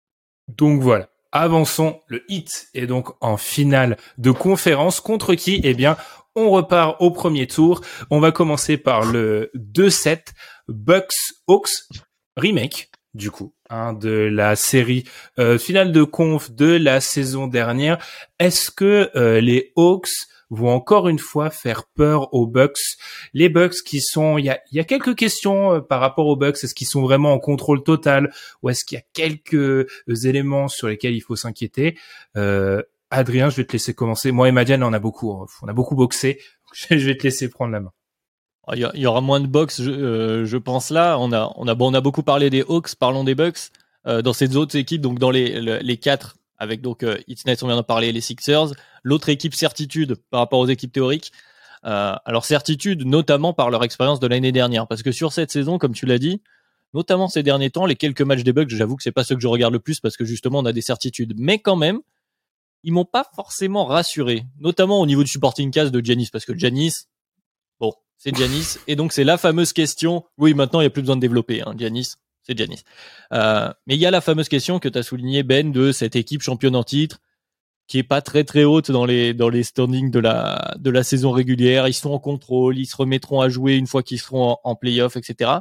S2: Donc voilà. Avançons, le Heat est donc en finale de conférence contre qui? Eh bien, on repart au premier tour. On va commencer par le deux sept Bucks Hawks remake du coup, hein, de la série euh, finale de conf de la saison dernière. Est-ce que euh, les Hawks vont encore une fois faire peur aux Bucks? Les Bucks qui sont, il y a, il y a quelques questions euh, par rapport aux Bucks. Est-ce qu'ils sont vraiment en contrôle total ou est-ce qu'il y a quelques euh, éléments sur lesquels il faut s'inquiéter? euh, Adrien, je vais te laisser commencer. Moi et Madiane, on a beaucoup, on a beaucoup boxé. Je vais te laisser prendre la main.
S3: Il y, y aura moins de box, je, euh, je pense là. On a, on a, bon, on a beaucoup parlé des Hawks. Parlons des Bucks euh, dans ces autres équipes. Donc dans les, les, les quatre. Avec donc euh, Heat Nets, on vient d'en parler, les Sixers. L'autre équipe, certitude par rapport aux équipes théoriques. Euh, alors certitude, notamment par leur expérience de l'année dernière, parce que sur cette saison, comme tu l'as dit, notamment ces derniers temps, les quelques matchs des Bucks, j'avoue que c'est pas ceux que je regarde le plus parce que justement on a des certitudes, mais quand même, ils m'ont pas forcément rassuré, notamment au niveau du supporting cast de Giannis, parce que Giannis, bon, c'est Giannis, et donc c'est la fameuse question. Oui, maintenant il y a plus besoin de développer, hein, Giannis. C'est Giannis. Euh, mais il y a la fameuse question que tu as souligné, Ben, de cette équipe championne en titre, qui est pas très très haute dans les dans les standings de la de la saison régulière. Ils sont en contrôle, ils se remettront à jouer une fois qu'ils seront en, en play-off, et cetera.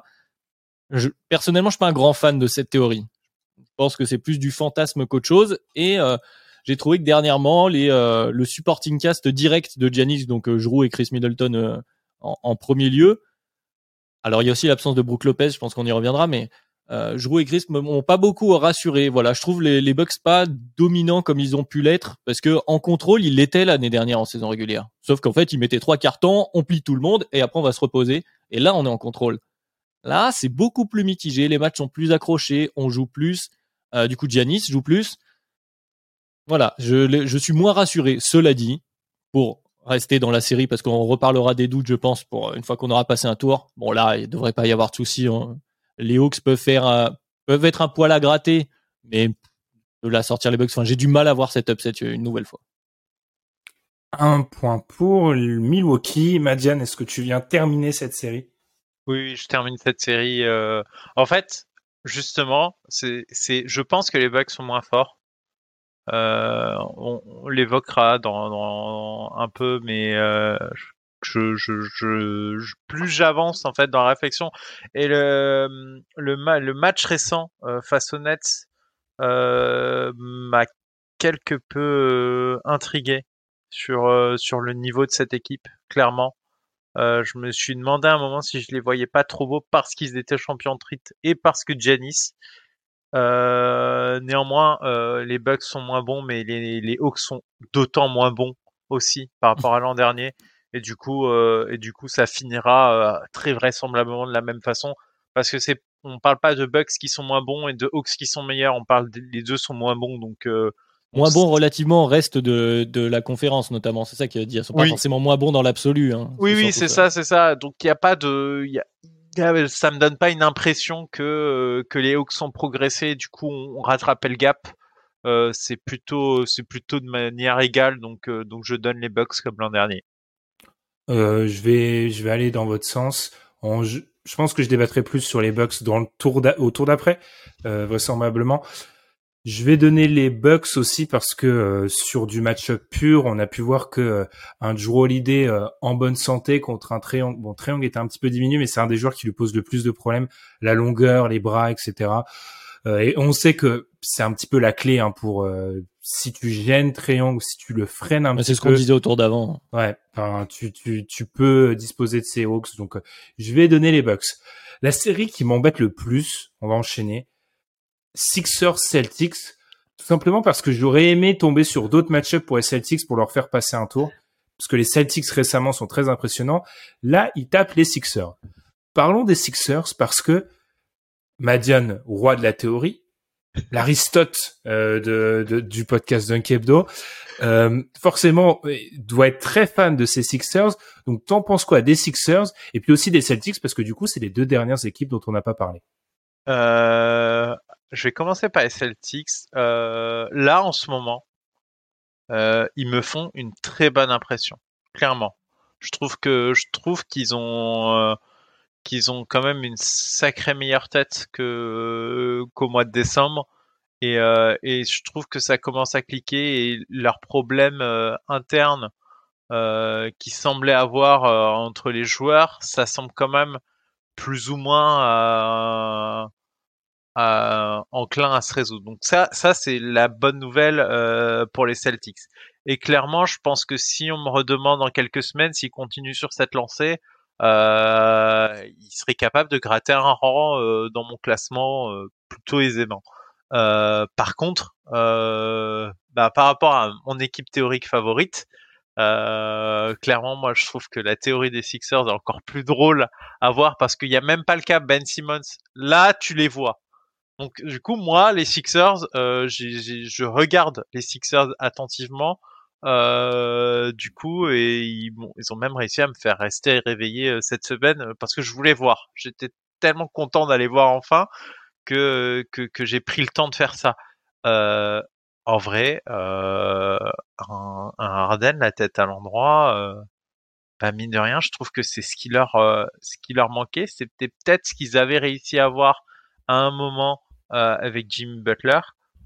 S3: Je, personnellement, je suis pas un grand fan de cette théorie. Je pense que c'est plus du fantasme qu'autre chose. Et euh, j'ai trouvé que dernièrement, les euh, le supporting cast direct de Giannis, donc euh, Jrue et Chris Middleton euh, en, en premier lieu. Alors il y a aussi l'absence de Brook Lopez, je pense qu'on y reviendra, mais Euh, Jrue et Chris m'ont pas beaucoup rassuré. Voilà, je trouve les, les Bucks pas dominants comme ils ont pu l'être, parce que en contrôle, ils l'étaient l'année dernière en saison régulière. Sauf qu'en fait, ils mettaient trois quarts temps, on plie tout le monde, et après on va se reposer. Et là, on est en contrôle. Là, c'est beaucoup plus mitigé. Les matchs sont plus accrochés, on joue plus. Euh, du coup, Giannis joue plus. Voilà, je, je suis moins rassuré. Cela dit, pour rester dans la série, parce qu'on reparlera des doutes, je pense, pour une fois qu'on aura passé un tour. Bon, là, il devrait pas y avoir de soucis. Hein. Les Hawks peuvent faire, euh, peuvent être un poil à gratter, mais de la sortir les Bucks. Enfin, j'ai du mal à voir cet upset une nouvelle fois.
S2: Un point pour Milwaukee. Madiane, est-ce que tu viens terminer cette série?
S4: Oui, oui, je termine cette série. Euh... En fait, justement, c'est, c'est, je pense que les Bucks sont moins forts. Euh, on, on l'évoquera dans, dans un peu, mais euh, je, je, je, je, plus j'avance en fait dans la réflexion, et le le, ma, le match récent euh, face aux Nets euh, m'a quelque peu euh, intrigué sur euh, sur le niveau de cette équipe. Clairement, euh, je me suis demandé à un moment si je les voyais pas trop beaux parce qu'ils étaient champions de titre et parce que Giannis. Euh, néanmoins, euh, les Bucks sont moins bons, mais les, les Hawks sont d'autant moins bons aussi par rapport à l'an dernier. Et du coup, euh, et du coup, ça finira euh, très vraisemblablement de la même façon, parce que c'est, on parle pas de Bucks qui sont moins bons et de Hawks qui sont meilleurs. On parle des, les deux sont moins bons, donc euh,
S3: moins bons relativement au reste de de la conférence notamment. C'est ça qui veut dire. Ils sont
S4: oui.
S3: pas forcément moins bons dans l'absolu. Hein.
S4: Oui, c'est oui, c'est ça. ça, c'est ça. Donc il y a pas de, il y a ça me donne pas une impression que que les Hawks ont progressé. Du coup, on rattrapait le gap. Euh, c'est plutôt c'est plutôt de manière égale. Donc euh, donc je donne les Bucks comme l'an dernier.
S2: Euh, je vais je vais aller dans votre sens. En, je, je pense que je débattrai plus sur les Bucks dans le tour au tour d'après, euh, vraisemblablement. Je vais donner les Bucks aussi parce que euh, sur du match-up pur, on a pu voir que euh, un Jrue Holiday euh, en bonne santé contre un Trae Young, bon Trae Young était un petit peu diminué, mais c'est un des joueurs qui lui pose le plus de problèmes, la longueur, les bras, et cetera. Euh, et on sait que c'est un petit peu la clé hein, pour euh, si tu gênes Trae Young, si tu le freines un
S3: mais
S2: petit peu.
S3: C'est ce qu'on disait au tour d'avant.
S2: Ouais, enfin, tu tu tu peux disposer de ces Hawks, donc euh, je vais donner les Bucks. La série qui m'embête le plus, on va enchaîner. Sixers Celtics, tout simplement parce que j'aurais aimé tomber sur d'autres match-ups pour les Celtics pour leur faire passer un tour, parce que les Celtics récemment sont très impressionnants. Là, ils tapent les Sixers. Parlons des Sixers parce que Madiane, roi de la théorie, l'Aristote euh, de, de, du podcast Dunk Hebdo, euh, forcément doit être très fan de ces Sixers. Donc, t'en penses quoi des Sixers et puis aussi des Celtics, parce que du coup, c'est les deux dernières équipes dont on n'a pas parlé.
S4: Euh, je vais commencer par les Celtics. Euh, là, en ce moment, euh, ils me font une très bonne impression. Clairement, je trouve que je trouve qu'ils ont euh, qu'ils ont quand même une sacrée meilleure tête que qu'au mois de décembre. Et, euh, et je trouve que ça commence à cliquer et leurs problèmes euh, internes euh, qui semblaient avoir euh, entre les joueurs, ça semble quand même plus ou moins à, à, enclin à se résoudre. Donc ça, ça c'est la bonne nouvelle euh, pour les Celtics. Et clairement, je pense que si on me redemande dans quelques semaines s'ils continuent sur cette lancée, euh, ils seraient capables de gratter un rang euh, dans mon classement euh, plutôt aisément. Euh, par contre, euh, bah, par rapport à mon équipe théorique favorite, euh, clairement, moi, je trouve que la théorie des Sixers est encore plus drôle à voir parce qu'il n'y a même pas le cas Ben Simmons. Là, tu les vois. Donc, du coup, moi, les Sixers, euh, j'ai, j'ai, je regarde les Sixers attentivement. Euh, du coup, et ils, bon, ils ont même réussi à me faire rester réveillé euh, cette semaine euh, parce que je voulais voir. J'étais tellement content d'aller voir enfin que, que, que j'ai pris le temps de faire ça. Euh, en vrai, euh, un, un Harden, la tête à l'endroit, euh, bah mine de rien, je trouve que c'est ce qui leur, euh, ce qui leur manquait. C'était peut-être ce qu'ils avaient réussi à avoir à un moment euh, avec Jimmy Butler.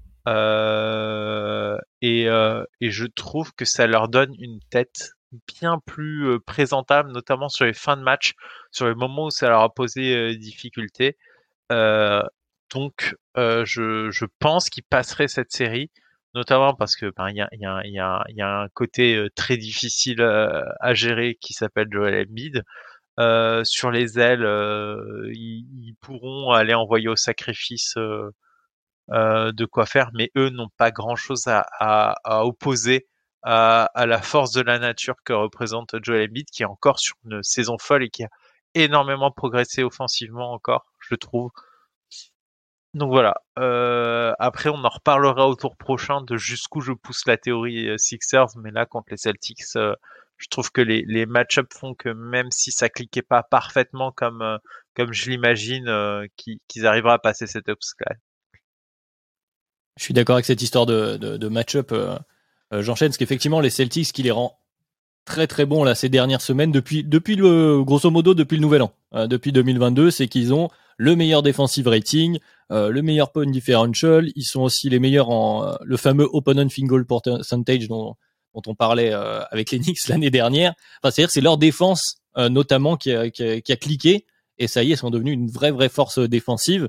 S4: Euh, et, euh, et je trouve que ça leur donne une tête bien plus euh, présentable, notamment sur les fins de match, sur les moments où ça leur a posé euh, difficulté. Euh, donc, euh, je, je pense qu'ils passeraient cette série, notamment parce que ben il y a, y, a, y, a, y a un côté euh, très difficile euh, à gérer qui s'appelle Joel Embiid. Euh, sur les ailes, euh, ils, ils pourront aller envoyer au sacrifice euh, euh, de quoi faire, mais eux n'ont pas grand-chose à, à, à opposer à, à la force de la nature que représente Joel Embiid, qui est encore sur une saison folle et qui a énormément progressé offensivement encore, je trouve. Donc voilà. Euh, après, on en reparlera au tour prochain de jusqu'où je pousse la théorie Sixers, mais là contre les Celtics, euh, je trouve que les, les match-ups font que même si ça cliquait pas parfaitement comme euh, comme je l'imagine, euh, qu'ils, qu'ils arriveraient à passer cet obstacle.
S3: Je suis d'accord avec cette histoire de, de, de match-up. Euh, euh, j'enchaîne parce qu'effectivement, les Celtics, ce qui les rend très très bons là ces dernières semaines, depuis depuis le grosso modo depuis le Nouvel An, euh, depuis deux mille vingt-deux, c'est qu'ils ont le meilleur defensive rating, euh, le meilleur point differential. Ils sont aussi les meilleurs en euh, le fameux opponent field goal percentage dont dont on parlait euh, avec les Knicks l'année dernière. Enfin, c'est-à-dire c'est leur défense euh, notamment qui a, qui a qui a cliqué et ça y est, ils sont devenus une vraie vraie force défensive.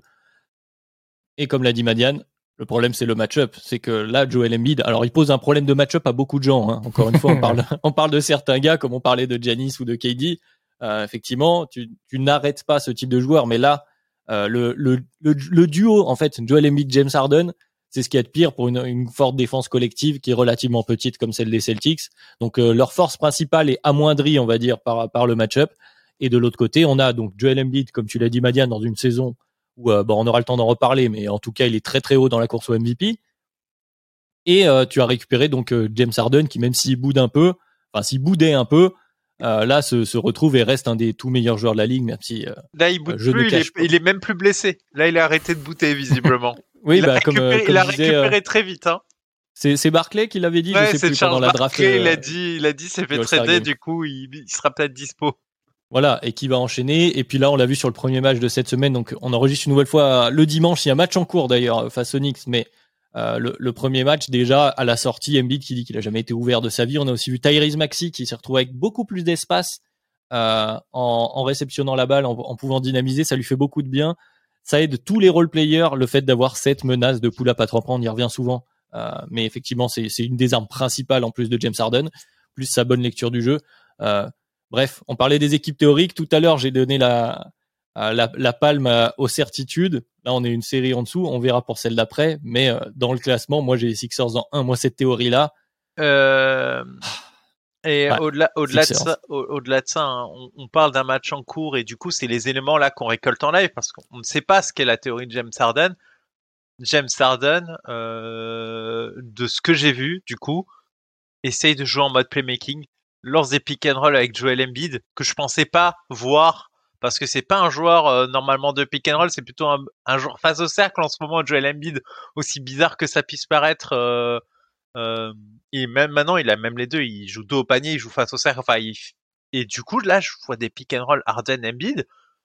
S3: Et comme l'a dit Madiane, le problème, c'est le match-up. C'est que là, Joel Embiid, alors il pose un problème de match-up à beaucoup de gens. Hein. Encore une fois, on parle, on parle de certains gars, comme on parlait de Giannis ou de K D. Euh, effectivement, tu, tu n'arrêtes pas ce type de joueur. Mais là, euh, le, le, le, le duo, en fait, Joel Embiid, James Harden, c'est ce qui est de pire pour une, une forte défense collective qui est relativement petite comme celle des Celtics. Donc, euh, leur force principale est amoindrie, on va dire, par, par le match-up. Et de l'autre côté, on a donc Joel Embiid, comme tu l'as dit, Madiane, dans une saison où euh, bon, on aura le temps d'en reparler, mais en tout cas, il est très très haut dans la course au M V P. Et euh, tu as récupéré donc euh, James Harden, qui même s'il boude un peu, enfin s'il boudait un peu, euh, là se, se retrouve et reste un des tout meilleurs joueurs de la ligue, même si euh,
S4: là il boude plus, il est, il est même plus blessé. Là, il a arrêté de bouter visiblement.
S3: oui,
S4: il
S3: bah,
S4: a
S3: comme,
S4: récupéré,
S3: comme
S4: il a
S3: disais,
S4: récupéré
S3: euh,
S4: très vite. Hein.
S3: C'est, c'est Barclay qui l'avait dit,
S4: ouais,
S3: je sais
S4: c'est
S3: plus
S4: Charles
S3: pendant la draft.
S4: Barclay,
S3: Euh,
S4: il a dit, il a dit, c'est fait trader, du coup, il, il sera peut-être dispo.
S3: Voilà, et qui va enchaîner. Et puis là, on l'a vu sur le premier match de cette semaine. Donc, on enregistre une nouvelle fois le dimanche. Il y a un match en cours d'ailleurs face aux Knicks, mais euh, le, le premier match déjà à la sortie, Embiid qui dit qu'il a jamais été ouvert de sa vie. On a aussi vu Tyrese Maxey qui s'est retrouvé avec beaucoup plus d'espace euh, en, en réceptionnant la balle, en, en pouvant dynamiser. Ça lui fait beaucoup de bien. Ça aide tous les role-players le fait d'avoir cette menace de pull-up à trois points. On y revient souvent, euh, mais effectivement, c'est, c'est une des armes principales en plus de James Harden, plus sa bonne lecture du jeu. Euh, Bref, on parlait des équipes théoriques. Tout à l'heure, j'ai donné la, la, la palme aux certitudes. Là, on est une série en dessous. On verra pour celle d'après. Mais euh, dans le classement, moi, j'ai les Sixers en un. Moi, cette théorie-là.
S4: Euh... Et ouais, au-delà, au-delà de ça, au- au-delà de ça, hein, on, on parle d'un match en cours et du coup, c'est les éléments là qu'on récolte en live parce qu'on ne sait pas ce qu'est la théorie de James Harden. James Harden, euh, de ce que j'ai vu, du coup, essaye de jouer en mode playmaking. Lors des pick and roll avec Joel Embiid, que je pensais pas voir, parce que c'est pas un joueur euh, normalement de pick and roll, c'est plutôt un, un joueur face au cercle en ce moment. Joel Embiid, aussi bizarre que ça puisse paraître, euh, euh, et même maintenant il a même les deux, il joue dos au panier, il joue face au cercle. Enfin, il... et du coup là, je vois des pick and roll Harden Embiid.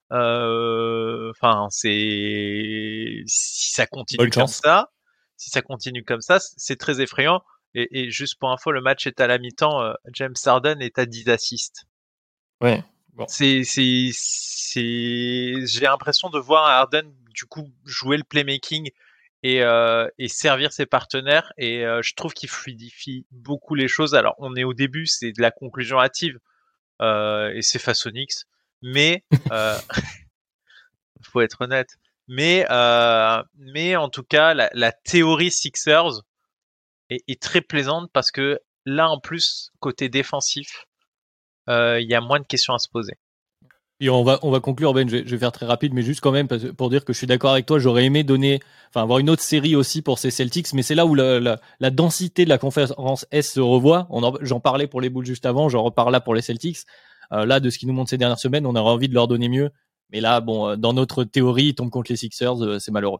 S4: Euh, enfin, c'est si ça continue
S3: Bonne
S4: comme
S3: chance.
S4: ça, si ça continue comme ça, c'est très effrayant. Et, et juste pour info, le match est à la mi-temps. Euh, James Harden est à dix assists.
S3: Ouais. Bon.
S4: C'est, c'est, c'est. J'ai l'impression de voir Harden du coup jouer le playmaking et, euh, et servir ses partenaires. Et euh, je trouve qu'il fluidifie beaucoup les choses. Alors, on est au début, c'est de la conclusion hâtive euh, et c'est face aux Knicks, mais euh, faut être honnête. Mais, euh, mais en tout cas, la, la théorie Sixers est, est très plaisante parce que là, en plus, côté défensif, il euh, y a moins de questions à se poser.
S3: Et on va on va conclure, Ben. Je vais, je vais faire très rapide, mais juste quand même parce, pour dire que je suis d'accord avec toi. J'aurais aimé donner, enfin avoir une autre série aussi pour ces Celtics, mais c'est là où la, la, la densité de la conférence S se revoit. On en, j'en parlais pour les Bulls juste avant, j'en reparle là pour les Celtics. Euh, là, de ce qu'ils nous montrent ces dernières semaines, on aurait envie de leur donner mieux. Mais là, bon, dans notre théorie, ils tombent contre les Sixers, euh, c'est malheureux.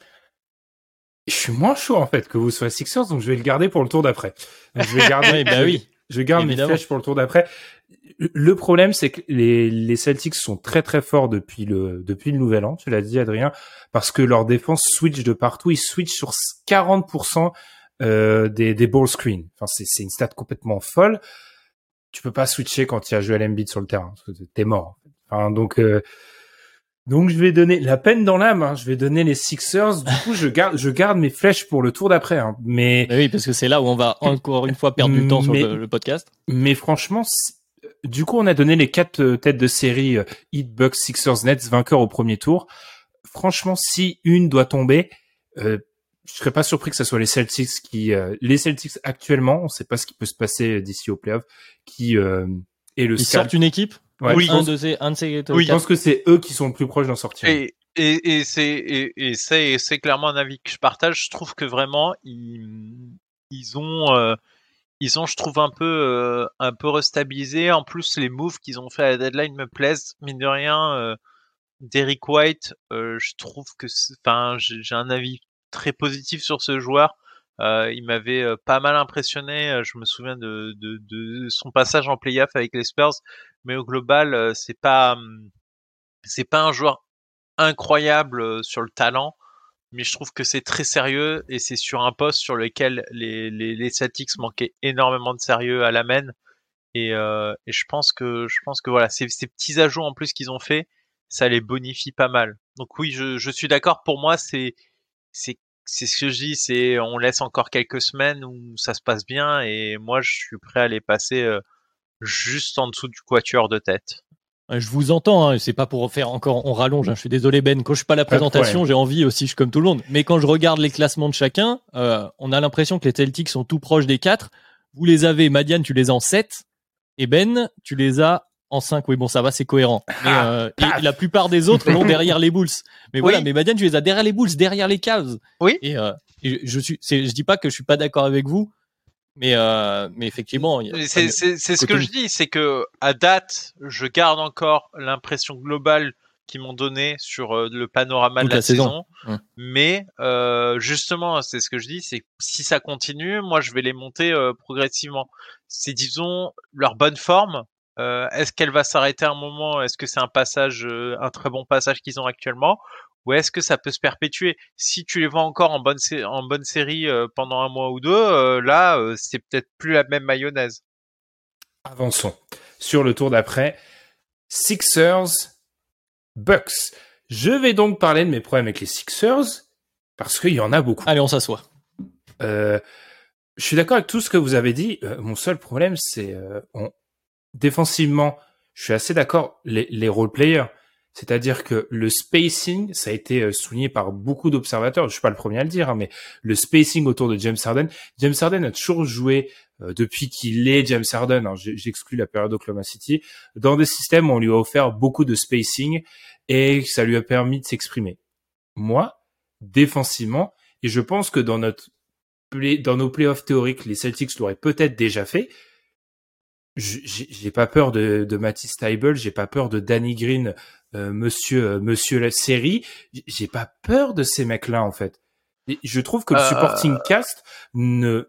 S2: Je suis moins chaud en fait que vous soyez Sixers, donc je vais le garder pour le tour d'après. Donc, je vais garder.
S3: ouais, bah oui.
S2: Je garde
S3: Évidemment.
S2: mes flèches pour le tour d'après. Le problème, c'est que les, les Celtics sont très très forts depuis le depuis le Nouvel An. Tu l'as dit, Adrien, parce que leur défense switch de partout. Ils switchent sur quarante pour cent euh, des des ball screens. Enfin, c'est c'est une stat complètement folle. Tu peux pas switcher quand il y a Joel Embiid sur le terrain. Parce que t'es mort. Enfin, donc. Euh, Donc je vais donner la peine dans l'âme. Hein. Je vais donner les Sixers. Du coup, je garde, je garde mes flèches pour le tour d'après. Hein. Mais...
S3: mais oui, parce que c'est là où on va encore une fois perdre du temps sur
S2: mais,
S3: le, le podcast.
S2: Mais franchement, Du coup, on a donné les quatre euh, têtes de série euh, Heat, Bucks, Sixers, Nets, vainqueurs au premier tour. Franchement, si une doit tomber, euh, je serais pas surpris que ce soit les Celtics qui, euh, les Celtics actuellement, on sait pas ce qui peut se passer d'ici au playoff, qui euh, est le.
S3: Ils sortent une équipe.
S2: Ouais,
S4: oui.
S3: Un de ces, un de ces.
S2: Oui, je pense que c'est eux qui sont le plus proches d'en sortir.
S4: Et, et, et c'est, et, et c'est, c'est clairement un avis que je partage. Je trouve que vraiment, ils, ils ont, euh, ils ont, je trouve, un peu, euh, un peu restabilisé. En plus, les moves qu'ils ont fait à la deadline me plaisent. Mine de rien, euh, Derrick White, euh, je trouve que, enfin, j'ai, j'ai un avis très positif sur ce joueur. Euh, il m'avait euh, pas mal impressionné. Je me souviens de, de, de son passage en playoff avec les Spurs, mais au global, euh, c'est pas, c'est pas un joueur incroyable euh, sur le talent, mais je trouve que c'est très sérieux et c'est sur un poste sur lequel les, les, les Celtics manquaient énormément de sérieux à la main. Et, euh, et je pense que je pense que voilà, ces, ces petits ajouts en plus qu'ils ont fait, ça les bonifie pas mal. Donc oui, je, je suis d'accord. Pour moi, c'est c'est c'est ce que je dis, c'est on laisse encore quelques semaines où ça se passe bien et moi je suis prêt à les passer euh, juste en dessous du quatuor de tête.
S3: Je vous entends, hein, c'est pas pour faire encore, on rallonge, hein, je suis désolé Ben, quand je suis pas à la présentation, j'ai envie aussi, je suis comme tout le monde, mais quand je regarde les classements de chacun, euh, on a l'impression que les Celtics sont tout proches des quatre, vous les avez, Madiane, tu les as en sept, et Ben, tu les as en cinq, oui bon ça va, c'est cohérent, mais, euh, et la plupart des autres l'ont derrière les Bulls, mais voilà, oui. Mais Madiane, tu les as derrière les Bulls, derrière les Cavs,
S4: oui.
S3: et, euh, et je suis, c'est, je dis pas que je suis pas d'accord avec vous, Mais, euh, mais effectivement, il y a
S4: c'est, c'est, c'est ce que je dis, c'est que à date, je garde encore l'impression globale qu'ils m'ont donné sur euh, le panorama
S3: toute
S4: de la,
S3: la
S4: saison.
S3: saison. Mmh.
S4: Mais euh, justement, c'est ce que je dis, c'est que si ça continue, moi, je vais les monter euh, progressivement. C'est disons leur bonne forme. Euh, est-ce qu'elle va s'arrêter à un moment ? Est-ce que c'est un passage, euh, un très bon passage qu'ils ont actuellement ? Ou est-ce que ça peut se perpétuer ? Si tu les vois encore en bonne, sé- en bonne série euh, pendant un mois ou deux, euh, là, euh, c'est peut-être plus la même mayonnaise.
S2: Avançons. Sur le tour d'après, Sixers, Bucks. Je vais donc parler de mes problèmes avec les Sixers, parce qu'il y en a beaucoup.
S3: Allez, on s'assoit.
S2: Euh, je suis d'accord avec tout ce que vous avez dit. Euh, mon seul problème, c'est... Euh, on... Défensivement, je suis assez d'accord, les, les role-players... C'est-à-dire que le spacing, ça a été souligné par beaucoup d'observateurs. Je suis pas le premier à le dire, hein, mais le spacing autour de James Harden. James Harden a toujours joué euh, depuis qu'il est James Harden. Hein, j'exclus la période Oklahoma City. Dans des systèmes où on lui a offert beaucoup de spacing et ça lui a permis de s'exprimer. Moi, défensivement, et je pense que dans notre play, dans nos playoffs théoriques, les Celtics l'auraient peut-être déjà fait. J'ai, j'ai pas peur de, de Matisse Thybulle, j'ai pas peur de Danny Green, euh, monsieur, euh, monsieur la série. J'ai pas peur de ces mecs-là, en fait. Et je trouve que le euh... supporting cast ne,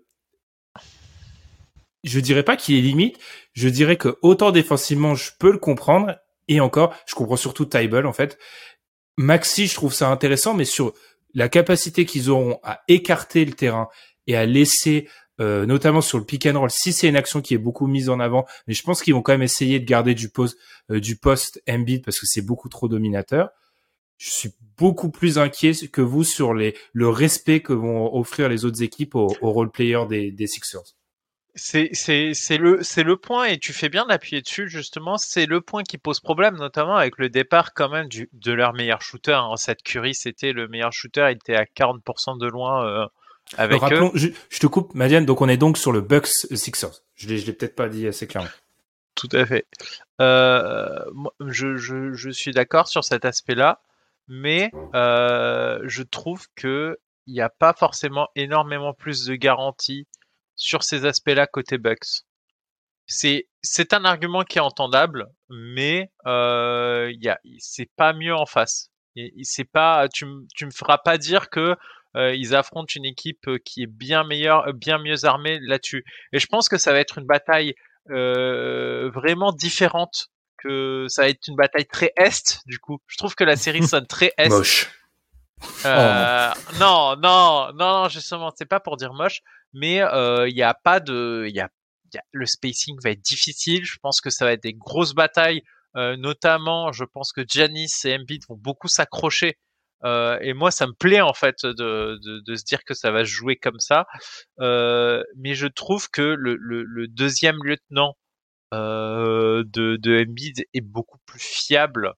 S2: je dirais pas qu'il est limite. Je dirais que autant défensivement, je peux le comprendre. Et encore, je comprends surtout Thybulle, en fait. Maxi, je trouve ça intéressant, mais sur la capacité qu'ils auront à écarter le terrain et à laisser Euh, notamment sur le pick and roll, si c'est une action qui est beaucoup mise en avant, mais je pense qu'ils vont quand même essayer de garder du poste, euh, du poste Embiid parce que c'est beaucoup trop dominateur. Je suis beaucoup plus inquiet que vous sur les, le respect que vont offrir les autres équipes aux, aux role players des, des Sixers.
S4: C'est, c'est, c'est le, c'est le point, et tu fais bien d'appuyer dessus, justement, c'est le point qui pose problème, notamment avec le départ, quand même, du, de leur meilleur shooter, hein. Cette Curry, c'était le meilleur shooter, il était à quarante pour cent de loin, euh, avec
S2: Alors, rappelons,
S4: eux.
S2: Je, je te coupe, Madiane, donc on est donc sur le Bucks Sixers. Je l'ai, je l'ai peut-être pas dit assez clairement.
S4: Tout à fait. Euh, je, je, je suis d'accord sur cet aspect-là, mais euh, je trouve que il n'y a pas forcément énormément plus de garanties sur ces aspects-là côté Bucks. C'est, c'est un argument qui est entendable, mais euh, y a, c'est pas mieux en face. Et, c'est pas, tu, tu me feras pas dire que euh, ils affrontent une équipe qui est bien meilleure, bien mieux armée là-dessus. Et je pense que ça va être une bataille euh, vraiment différente. Que ça va être une bataille très est du coup. Je trouve que la série sonne très est.
S2: Moche.
S4: Euh, oh. Non, non, non, non, justement, c'est pas pour dire moche, mais il euh, y a pas de, il y a, y a, le spacing va être difficile. Je pense que ça va être des grosses batailles, euh, notamment, je pense que Giannis et Embiid vont beaucoup s'accrocher. Euh, et moi, ça me plaît en fait de, de, de se dire que ça va se jouer comme ça. Euh, mais je trouve que le, le, le deuxième lieutenant euh, de, de Embiid est beaucoup plus fiable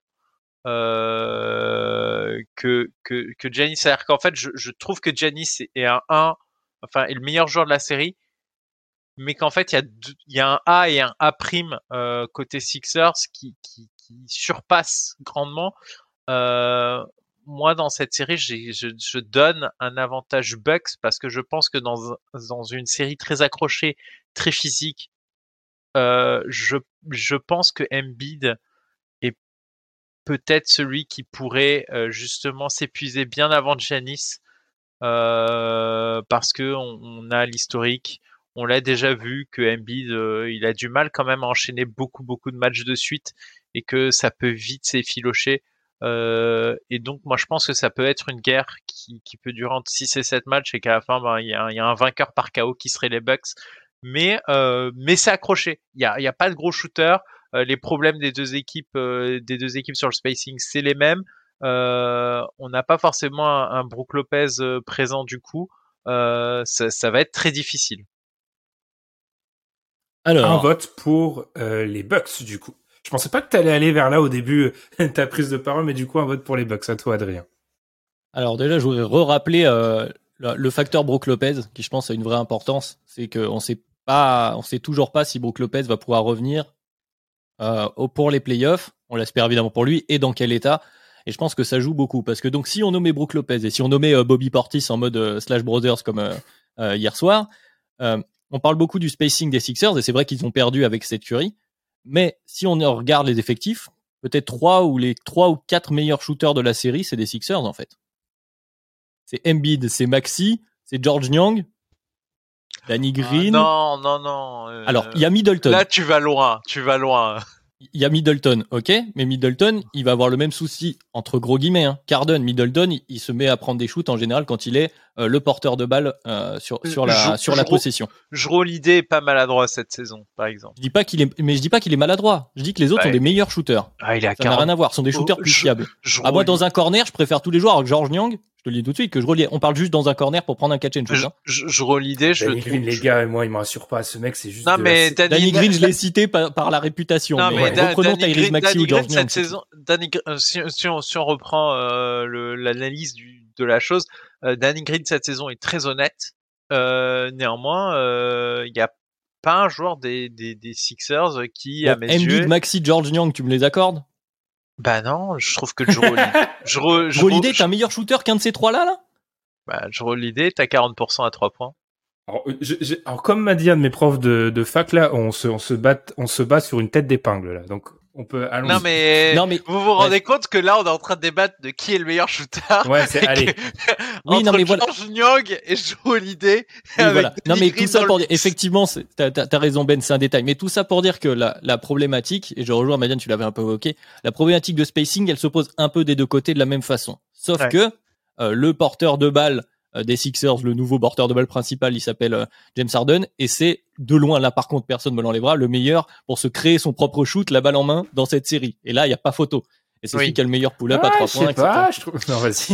S4: euh, que que que Giannis. C'est-à-dire qu'en fait, je, je trouve que Giannis est un un, enfin, est le meilleur joueur de la série, mais qu'en fait, il y a deux, il y a un A et un A prime euh, côté Sixers qui qui qui surpassent grandement. Euh, moi, dans cette série, j'ai, je, je donne un avantage Bucks parce que je pense que dans dans une série très accrochée, très physique, euh, je je pense que Embiid est peut-être celui qui pourrait euh, justement s'épuiser bien avant Giannis euh, parce que on, on a l'historique, on l'a déjà vu que Embiid euh, il a du mal quand même à enchaîner beaucoup beaucoup de matchs de suite et que ça peut vite s'effilocher. Euh, et donc moi je pense que ça peut être une guerre qui, qui peut durer entre six et sept matchs et qu'à la fin ben, il y a, il y a un vainqueur par K O qui serait les Bucks. Mais euh, mais c'est accroché. Il y a il y a pas de gros shooter. Euh, les problèmes des deux équipes euh, des deux équipes sur le spacing c'est les mêmes. Euh, on n'a pas forcément un, un Brook Lopez euh, présent du coup. Euh, ça, ça va être très difficile.
S2: Alors, un vote pour euh, les Bucks du coup. Je pensais pas que t'allais aller vers là au début ta prise de parole, mais du coup un vote pour les Bucks. À toi, Adrien.
S3: Alors déjà, je voudrais re-rappeler euh, le, le facteur Brook Lopez, qui je pense a une vraie importance. C'est qu'on sait pas, on sait toujours pas si Brook Lopez va pouvoir revenir euh, pour les playoffs. On l'espère évidemment pour lui et dans quel état. Et je pense que ça joue beaucoup parce que donc si on nommait Brook Lopez et si on nommait euh, Bobby Portis en mode euh, Slash Brothers comme euh, euh, hier soir, euh, on parle beaucoup du spacing des Sixers et c'est vrai qu'ils ont perdu avec Seth Curry. Mais si on regarde les effectifs, peut-être trois ou les trois ou quatre meilleurs shooters de la série, c'est des Sixers en fait. C'est Embiid, c'est Maxey, c'est George Niang, Danny Green.
S4: Ah, non, non, non. Euh,
S3: Alors, il y a Middleton.
S4: Là, tu vas loin, tu vas loin.
S3: Il y a Middleton, ok, mais Middleton, il va avoir le même souci, entre gros guillemets, hein. Carden, Middleton, il, il se met à prendre des shoots en général quand il est euh, le porteur de balle euh, sur, sur la, je, sur la je, possession.
S4: Jrue Holiday est pas maladroit cette saison, par exemple.
S3: Je dis pas qu'il est, mais je dis pas qu'il est maladroit. Je dis que les autres ouais. sont des meilleurs shooters.
S4: Ah, il a
S3: Ça n'a rien à voir, ce sont des shooters oh, plus je, fiables. Je ah, moi, dans un corner, je préfère tous les joueurs avec George Niang. Je te le dis tout de suite que je relis. On parle juste dans un corner pour prendre un catch and shoot.
S4: Je,
S3: hein.
S4: je, je relis l'idée. Je
S2: Danny Green, les gars, moi, il me rassure pas. Ce mec, c'est juste.
S4: Non, mais
S3: la... Danny, Danny Green, je l'ai cité par, par la réputation. Non, mais, mais reprenons Tyrese Maxey ou George Niang.
S4: Cette saison, Danny, si, si, on, si on reprend euh, le, l'analyse du, de la chose, euh, Danny Green cette saison est très honnête. Euh, néanmoins, il euh, y a pas un joueur des, des, des Sixers qui, bon, à mes
S3: Embiid,
S4: yeux.
S3: Embiid, Maxey, George Niang, tu me les accordes?
S4: Bah non, je trouve que Jrue Holiday.
S3: Jrue Holiday est un meilleur shooter qu'un de ces trois-là, là?
S4: Bah, Jrue Holiday, t'as quarante pour cent à trois points.
S2: Alors, je, je, alors, comme m'a dit un de mes profs de, de fac, là, on se, on se bat, on se bat sur une tête d'épingle, là. Donc, on peut, allons-y.
S4: Non, mais, non, mais, vous vous rendez ouais. compte que là, on est en train de débattre de qui est le meilleur shooter.
S2: Ouais, c'est, allez.
S4: Que, oui, entre non, mais George voilà. Niang et Jrue Holiday.
S3: Oui, voilà. Non, mais tout ça pour dire, effectivement, c'est, t'as, t'as, t'as raison, Ben, c'est un détail. Mais tout ça pour dire que la, la problématique, et je rejoins Madiane, tu l'avais un peu évoqué, la problématique de spacing, elle se pose un peu des deux côtés de la même façon. Sauf ouais. que, euh, le porteur de balle, des Sixers, le nouveau porteur de balle principal, il s'appelle euh, James Harden, et c'est de loin, là par contre personne me l'enlèvera, le meilleur pour se créer son propre shoot, la balle en main dans cette série. Et là, il n'y a pas photo. Et c'est oui. celui qui a le meilleur pull-up ah, à trois points. Je sais pas, je trouve...
S2: Non, vas-y.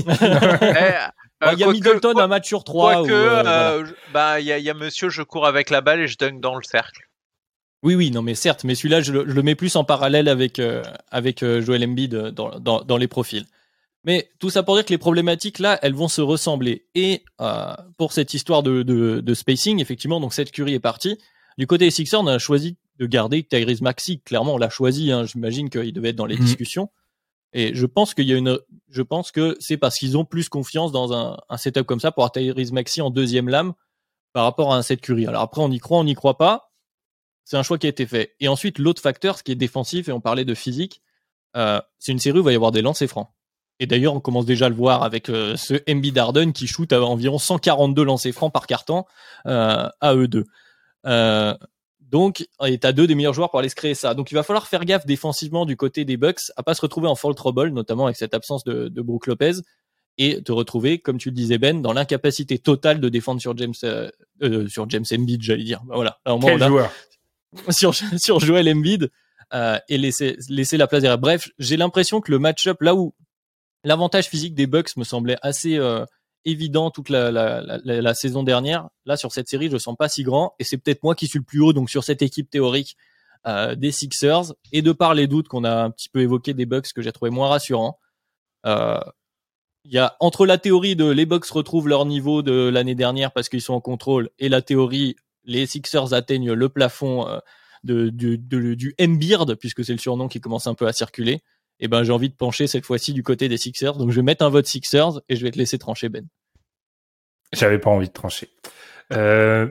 S3: Il euh, y a Middleton
S4: que,
S3: un match sur trois.
S4: Quoique, euh, euh, voilà. bah il y a, y a monsieur, je cours avec la balle et je dunk dans le cercle.
S3: Oui, oui, non, mais certes, mais celui-là, je, je le mets plus en parallèle avec euh, avec euh, Joel Embiid dans, dans dans les profils. Mais tout ça pour dire que les problématiques là, elles vont se ressembler. Et euh, pour cette histoire de, de, de spacing, effectivement, donc Seth Curry est parti. Du côté des Sixers, on a choisi de garder Tyrese Maxey. Clairement, on l'a choisi. Hein. J'imagine qu'il devait être dans les mmh. discussions. Et je pense qu'il y a une, je pense que c'est parce qu'ils ont plus confiance dans un, un setup comme ça pour avoir Tyrese Maxey en deuxième lame par rapport à un Seth Curry. Alors après, on y croit, on n'y croit pas. C'est un choix qui a été fait. Et ensuite, l'autre facteur, ce qui est défensif, et on parlait de physique, euh, c'est une série où il va y avoir des lancers francs. Et d'ailleurs, on commence déjà à le voir avec euh, ce Embiid Harden qui shoot à environ cent quarante-deux lancers francs par carton euh, à eux deux. Euh, donc, et t'as deux des meilleurs joueurs pour aller se créer ça. Donc, il va falloir faire gaffe défensivement du côté des Bucks à pas se retrouver en foul trouble, notamment avec cette absence de, de Brook Lopez, et te retrouver, comme tu le disais Ben, dans l'incapacité totale de défendre sur James euh, euh, sur James Embiid, j'allais dire. Bah, voilà. Alors, moi,
S2: Quel joueur
S3: sur sur Joel Embiid euh, et laisser laisser la place derrière. Bref, j'ai l'impression que le match-up là où l'avantage physique des Bucks me semblait assez euh, évident toute la, la, la, la saison dernière. Là, sur cette série, je le sens pas si grand. Et c'est peut-être moi qui suis le plus haut, donc sur cette équipe théorique euh, des Sixers et de par les doutes qu'on a un petit peu évoqués des Bucks que j'ai trouvé moins rassurants. Euh, il y a entre la théorie de les Bucks retrouvent leur niveau de l'année dernière parce qu'ils sont en contrôle et la théorie les Sixers atteignent le plafond euh, de, de, de, du M-Beard puisque c'est le surnom qui commence un peu à circuler. Et ben j'ai envie de pencher cette fois-ci du côté des Sixers. Donc je vais mettre un vote Sixers et je vais te laisser trancher Ben.
S2: J'avais pas envie de trancher. Euh...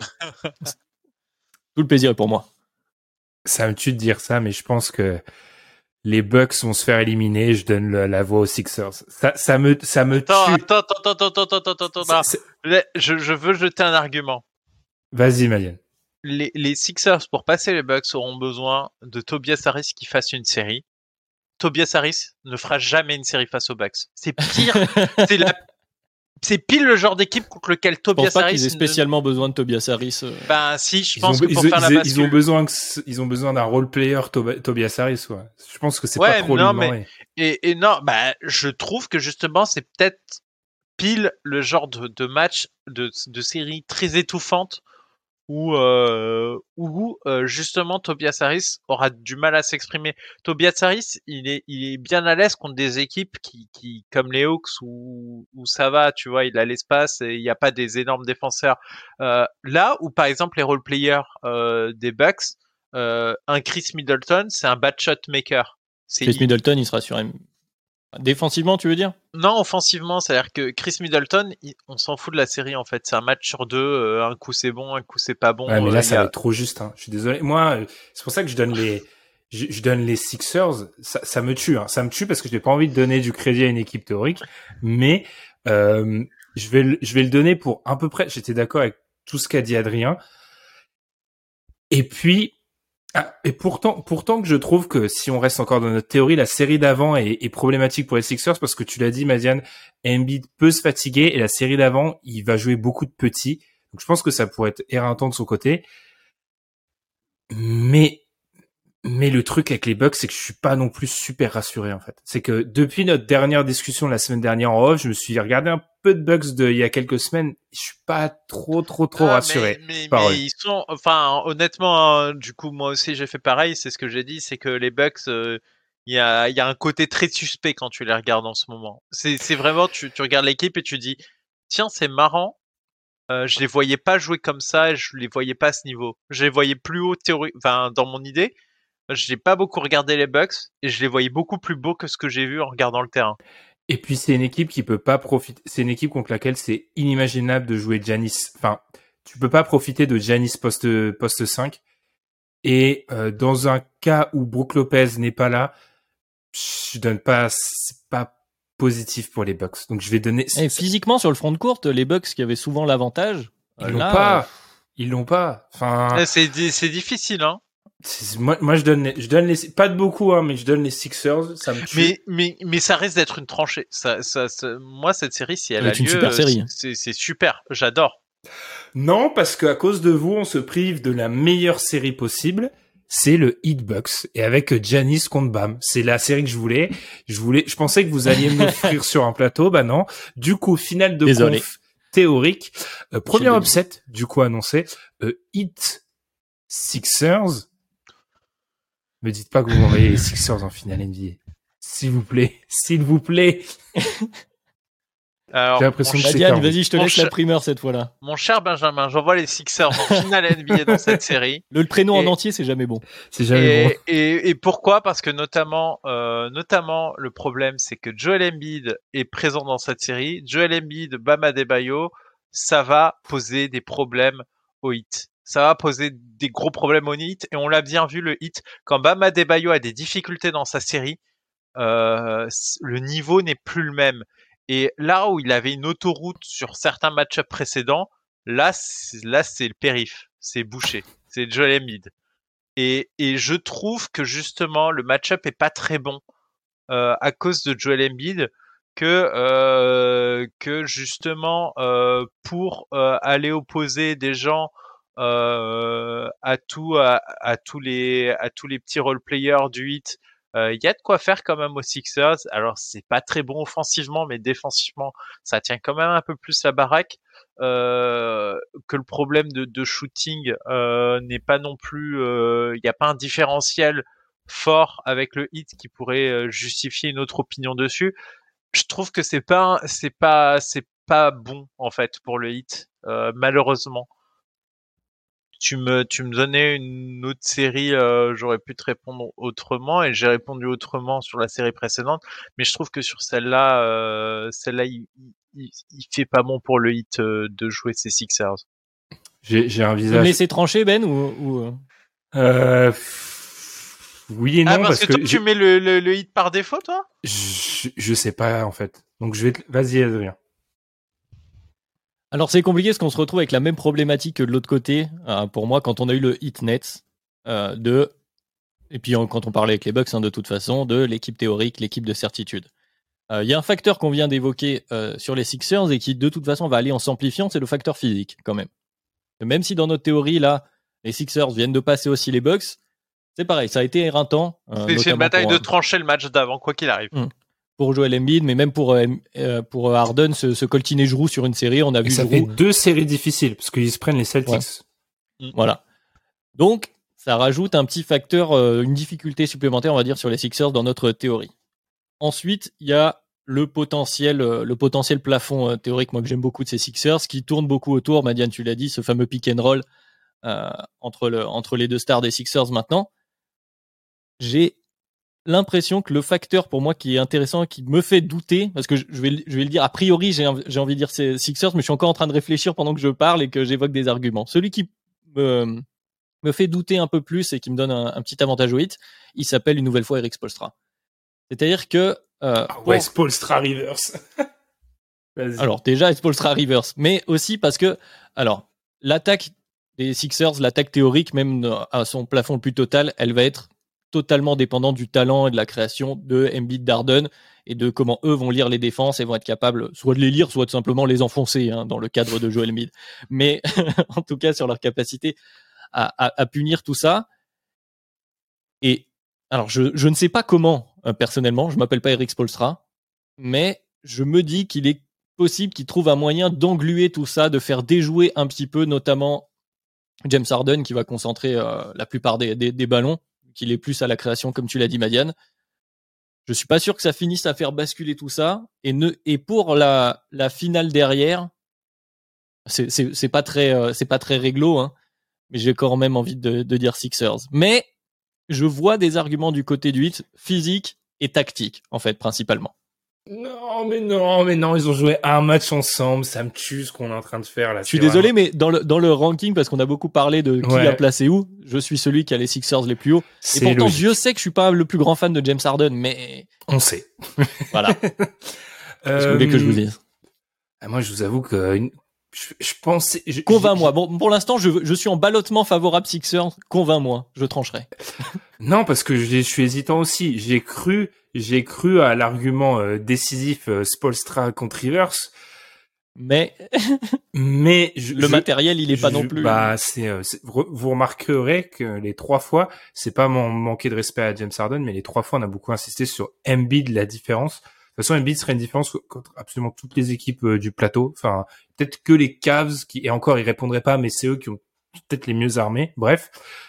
S3: Tout le plaisir est pour moi.
S2: Ça me tue de dire ça, mais je pense que les Bucks vont se faire éliminer. Je donne le, la voix aux Sixers. Ça, ça me, ça me
S4: attends,
S2: tue.
S4: Attends, attends, attends, attends, attends, attends, attends. Non.
S2: C'est...
S4: Je, je veux jeter un argument.
S2: Vas-y, Marianne.
S4: Les, les Sixers, pour passer les Bucks, auront besoin de Tobias Harris qui fasse une série. Tobias Harris ne fera jamais une série face aux Bucks. C'est pire. c'est la C'est pile le genre d'équipe contre lequel Tobias Harris.
S3: Je pense pas qu'ils aient spécialement ne... besoin de Tobias Harris. Euh...
S4: Ben si, je
S2: ils
S4: pense
S2: ont,
S4: que pour
S2: ils,
S4: faire
S2: ils,
S4: la bascule,
S2: ils ont besoin, que, ils ont besoin d'un role player Tob- Tobias Harris. Ouais. Je pense que c'est
S4: ouais,
S2: pas trop
S4: non,
S2: lui
S4: mais
S2: demander.
S4: et, et non, bah je trouve que justement c'est peut-être pile le genre de, de match de, de série très étouffante où euh, où euh, justement Tobias Harris aura du mal à s'exprimer. Tobias Harris, il est il est bien à l'aise contre des équipes qui qui comme les Hawks où où ça va, tu vois, il a l'espace et il n'y a pas des énormes défenseurs. Euh, là où par exemple les role players euh, des Bucks, euh, un Chris Middleton, c'est un bad shot maker. C'est
S3: Chris
S4: il...
S3: Middleton, il sera sur M. Défensivement, tu veux dire?
S4: Non, offensivement, c'est-à-dire que Chris Middleton, il, on s'en fout de la série en fait. C'est un match sur deux, euh, un coup c'est bon, un coup c'est pas bon.
S2: Ouais, mais là,
S4: euh,
S2: ça
S4: y a...
S2: va être trop juste. Hein. Je suis désolé. Moi, c'est pour ça que je donne les, je, je donne les Sixers. Ça, ça me tue. Hein. Ça me tue parce que je n'ai pas envie de donner du crédit à une équipe théorique, mais euh, je vais, le, je vais le donner pour à peu près. J'étais d'accord avec tout ce qu'a dit Adrien. Et puis. Ah, et pourtant, pourtant que je trouve que si on reste encore dans notre théorie, la série d'avant est, est problématique pour les Sixers parce que tu l'as dit, Madiane, Embiid peut se fatiguer et la série d'avant, il va jouer beaucoup de petits. Donc je pense que ça pourrait être éreintant de son côté. Mais mais le truc avec les Bucks, c'est que je suis pas non plus super rassuré en fait. C'est que depuis notre dernière discussion la semaine dernière en off, je me suis regardé un peu de Bucks de il y a quelques semaines. Je suis pas trop trop trop
S4: ah,
S2: rassuré.
S4: Mais, mais,
S2: par
S4: mais
S2: eux.
S4: ils sont, enfin, honnêtement, hein, du coup, moi aussi j'ai fait pareil. C'est ce que j'ai dit, c'est que les Bucks, il euh, y a il y a un côté très suspect quand tu les regardes en ce moment. C'est c'est vraiment, tu tu regardes l'équipe et tu dis, tiens, c'est marrant. Euh, je les voyais pas jouer comme ça, et je les voyais pas à ce niveau. Je les voyais plus haut théorie, enfin dans mon idée. Je n'ai pas beaucoup regardé les Bucks et je les voyais beaucoup plus beaux que ce que j'ai vu en regardant le terrain.
S2: Et puis c'est une équipe qui peut pas profiter. C'est une équipe contre laquelle c'est inimaginable de jouer Giannis. Enfin, tu peux pas profiter de Giannis poste poste cinq. Et euh, dans un cas où Brook Lopez n'est pas là, je donne pas. C'est pas positif pour les Bucks. Donc je vais donner.
S3: Et physiquement sur le front de courte, les Bucks qui avaient souvent l'avantage.
S2: Ils l'ont
S3: là,
S2: pas.
S3: Euh...
S2: Ils l'ont pas. Enfin.
S4: C'est c'est difficile, hein.
S2: C'est, moi, moi, je donne, les, je donne les, pas de beaucoup, hein, mais je donne les Sixers. Ça me tue.
S4: Mais, mais, mais ça risque d'être une tranchée. Ça, ça, ça, moi, cette série, si elle
S3: ça
S4: a lieu,
S3: une super série.
S4: C'est, c'est super. J'adore.
S2: Non, parce qu'à cause de vous, on se prive de la meilleure série possible. C'est le Heat Bucks et avec Giannis contre Bam. C'est la série que je voulais. Je voulais, je pensais que vous alliez me l'offrir sur un plateau. Bah non. Du coup, finale de
S3: Désolé.
S2: conf théorique. Euh, premier upset, du coup annoncé. Euh, Heat Sixers. Me dites pas que vous envoyez les Sixers en finale N B A. S'il vous plaît. S'il vous plaît.
S4: Alors,
S2: j'ai l'impression que c'est
S3: Diane, vas-y, je te laisse
S4: cher...
S3: la primeur cette fois-là.
S4: Mon cher Benjamin, j'envoie les Sixers en finale N B A dans cette série.
S3: Le, le prénom
S4: et...
S3: en entier, c'est jamais bon.
S2: C'est jamais
S4: et,
S2: bon.
S4: Et, et pourquoi? Parce que notamment, euh, notamment, le problème, c'est que Joel Embiid est présent dans cette série. Joel Embiid, Bam Adebayo, ça va poser des problèmes au Heat. Ça va poser des gros problèmes au Heat. Et on l'a bien vu, le Heat, quand Bam Adebayo a des difficultés dans sa série, euh, le niveau n'est plus le même. Et là où il avait une autoroute sur certains match-ups précédents, là, c'est, là, c'est le périph'. C'est bouché. C'est Joel Embiid. Et, et je trouve que justement, le match-up est pas très bon, euh, à cause de Joel Embiid, que, euh, que justement, euh, pour, euh, aller opposer des gens, euh, à tout, à, à tous les, à tous les petits role-players du Heat, Il euh, y a de quoi faire quand même aux Sixers. Alors c'est pas très bon offensivement, mais défensivement, ça tient quand même un peu plus la baraque. Euh, que le problème de, de shooting euh, n'est pas non plus, il euh, n'y a pas un différentiel fort avec le Heat qui pourrait euh, justifier une autre opinion dessus. Je trouve que c'est pas, c'est pas, c'est pas bon en fait pour le Heat, euh, malheureusement. Tu me, tu me donnais une autre série, euh, j'aurais pu te répondre autrement et j'ai répondu autrement sur la série précédente. Mais je trouve que sur celle-là, euh, celle-là, il, il, il fait pas bon pour le Heat euh, de jouer ces Sixers.
S2: J'ai, j'ai un
S3: Tu
S2: visage.
S3: me laisser trancher, Ben, ou, ou...
S2: Euh, oui et non,
S4: ah, parce,
S2: parce
S4: que,
S2: que,
S4: toi,
S2: j'ai...
S4: tu mets le, le, le Heat par défaut, toi?
S2: je, je sais pas en fait. Donc je vais, te... vas-y Adrien.
S3: Alors c'est compliqué parce qu'on se retrouve avec la même problématique que de l'autre côté, euh, pour moi, quand on a eu le Heat Nets, euh, de, et puis on, quand on parlait avec les Bucks, hein, de toute façon, de l'équipe théorique, l'équipe de certitude. Il euh, y a un facteur qu'on vient d'évoquer euh, sur les Sixers et qui de toute façon va aller en s'amplifiant, c'est le facteur physique quand même. Et même si dans notre théorie, là, les Sixers viennent de passer aussi les Bucks, c'est pareil, ça a été éreintant. Euh,
S4: c'est, c'est une bataille
S3: pour,
S4: de
S3: euh,
S4: trancher le match d'avant, quoi qu'il arrive.
S3: Hum. Pour Joel Embiid, mais même pour euh, pour Harden, se, se coltiner Giroud sur une série, on a
S2: et
S3: vu
S2: ça
S3: Giroud...
S2: fait deux séries difficiles parce qu'ils se prennent les Celtics.
S3: Ouais. Voilà. Donc ça rajoute un petit facteur, euh, une difficulté supplémentaire, on va dire, sur les Sixers dans notre théorie. Ensuite, il y a le potentiel, euh, le potentiel plafond euh, théorique, moi que j'aime beaucoup de ces Sixers, qui tourne beaucoup autour. Madiane, tu l'as dit, ce fameux pick and roll euh, entre le entre les deux stars des Sixers maintenant. J'ai l'impression que le facteur pour moi qui est intéressant, qui me fait douter, parce que je vais, je vais le dire, a priori, j'ai, j'ai envie de dire c'est Sixers, mais je suis encore en train de réfléchir pendant que je parle et que j'évoque des arguments. Celui qui me, me fait douter un peu plus et qui me donne un, un petit avantage au hit, il s'appelle une nouvelle fois Erik Spoelstra. C'est-à-dire que... Euh,
S2: oh, ouais, pour... Spoelstra Rivers.
S3: Vas-y. Alors déjà, Spoelstra Rivers, mais aussi parce que... Alors, l'attaque des Sixers, l'attaque théorique, même à son plafond le plus total, elle va être totalement dépendant du talent et de la création de Embiid, Harden et de comment eux vont lire les défenses et vont être capables soit de les lire, soit de simplement les enfoncer hein, dans le cadre de Joel Embiid. Mais en tout cas sur leur capacité à, à, à punir tout ça. Et alors je, je ne sais pas comment euh, personnellement, je m'appelle pas Erik Spoelstra, mais je me dis qu'il est possible qu'il trouve un moyen d'engluer tout ça, de faire déjouer un petit peu, notamment James Harden qui va concentrer euh, la plupart des, des, des ballons, qu'il est plus à la création, comme tu l'as dit, Madiane. Je suis pas sûr que ça finisse à faire basculer tout ça. Et, ne, et pour la, la finale derrière, c'est, c'est, c'est pas très, euh, c'est pas très réglo, hein, mais j'ai quand même envie de, de dire Sixers. Mais je vois des arguments du côté du hit, physique et tactique, en fait, principalement.
S2: Non, mais non, mais non, ils ont joué un match ensemble, ça me tue ce qu'on est en train de faire là.
S3: Je suis désolé, vraiment... mais dans le, dans le ranking, parce qu'on a beaucoup parlé de qui
S2: ouais.
S3: a placé où, je suis celui qui a les Sixers les plus hauts.
S2: C'est
S3: et pourtant,
S2: logique.
S3: Dieu sait que je suis pas le plus grand fan de James Harden, mais...
S2: On sait.
S3: Voilà. Qu'est-ce que vous voulez que je vous dise?
S2: Ah, moi, je vous avoue que une... je, je pense... Je,
S3: Convainc-moi. Bon, pour l'instant, je, je suis en ballottement favorable Sixers. Convainc-moi, je trancherai.
S2: Non, parce que je, je suis hésitant aussi. J'ai cru... J'ai cru à l'argument euh, décisif euh, Spoelstra contre Rivers,
S3: mais
S2: mais je,
S3: le
S2: je,
S3: matériel il est
S2: je,
S3: pas non plus.
S2: Bah c'est, euh, c'est vous remarquerez que les trois fois, c'est pas mon manquer de respect à James Harden, mais les trois fois on a beaucoup insisté sur Embiid, la différence. De toute façon, Embiid serait une différence contre absolument toutes les équipes euh, du plateau. Enfin, peut-être que les Cavs qui et encore ils répondraient pas, mais c'est eux qui ont peut-être les mieux armés. Bref,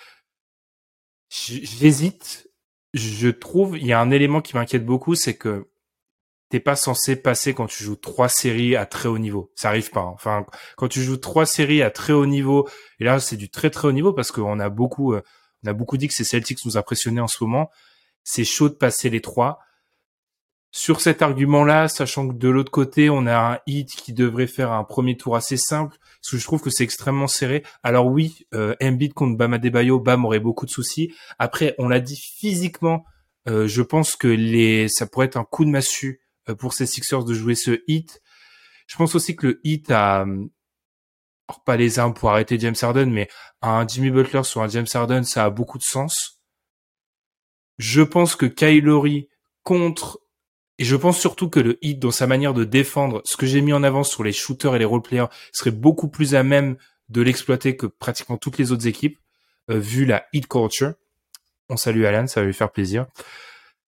S2: j'hésite. Je trouve, il y a un élément qui m'inquiète beaucoup, c'est que t'es pas censé passer quand tu joues trois séries à très haut niveau. Ça arrive pas. Hein. Enfin, quand tu joues trois séries à très haut niveau, et là c'est du très très haut niveau parce qu'on a beaucoup, euh, on a beaucoup dit que ces Celtics nous impressionnaient en ce moment. C'est chaud de passer les trois. Sur cet argument-là, sachant que de l'autre côté, on a un Heat qui devrait faire un premier tour assez simple, parce que je trouve que c'est extrêmement serré. Alors oui, euh, Embiid contre Bam Adebayo, Bam aurait beaucoup de soucis. Après, on l'a dit physiquement, euh, je pense que les, ça pourrait être un coup de massue euh, pour ces Sixers de jouer ce Heat. Je pense aussi que le Heat a, alors pas les armes pour arrêter James Harden, mais un Jimmy Butler sur un James Harden, ça a beaucoup de sens. Je pense que Kyle Lowry contre Et je pense surtout que le Heat, dans sa manière de défendre, ce que j'ai mis en avant sur les shooters et les role-players, serait beaucoup plus à même de l'exploiter que pratiquement toutes les autres équipes, euh, vu la Heat culture. On salue Alan, ça va lui faire plaisir.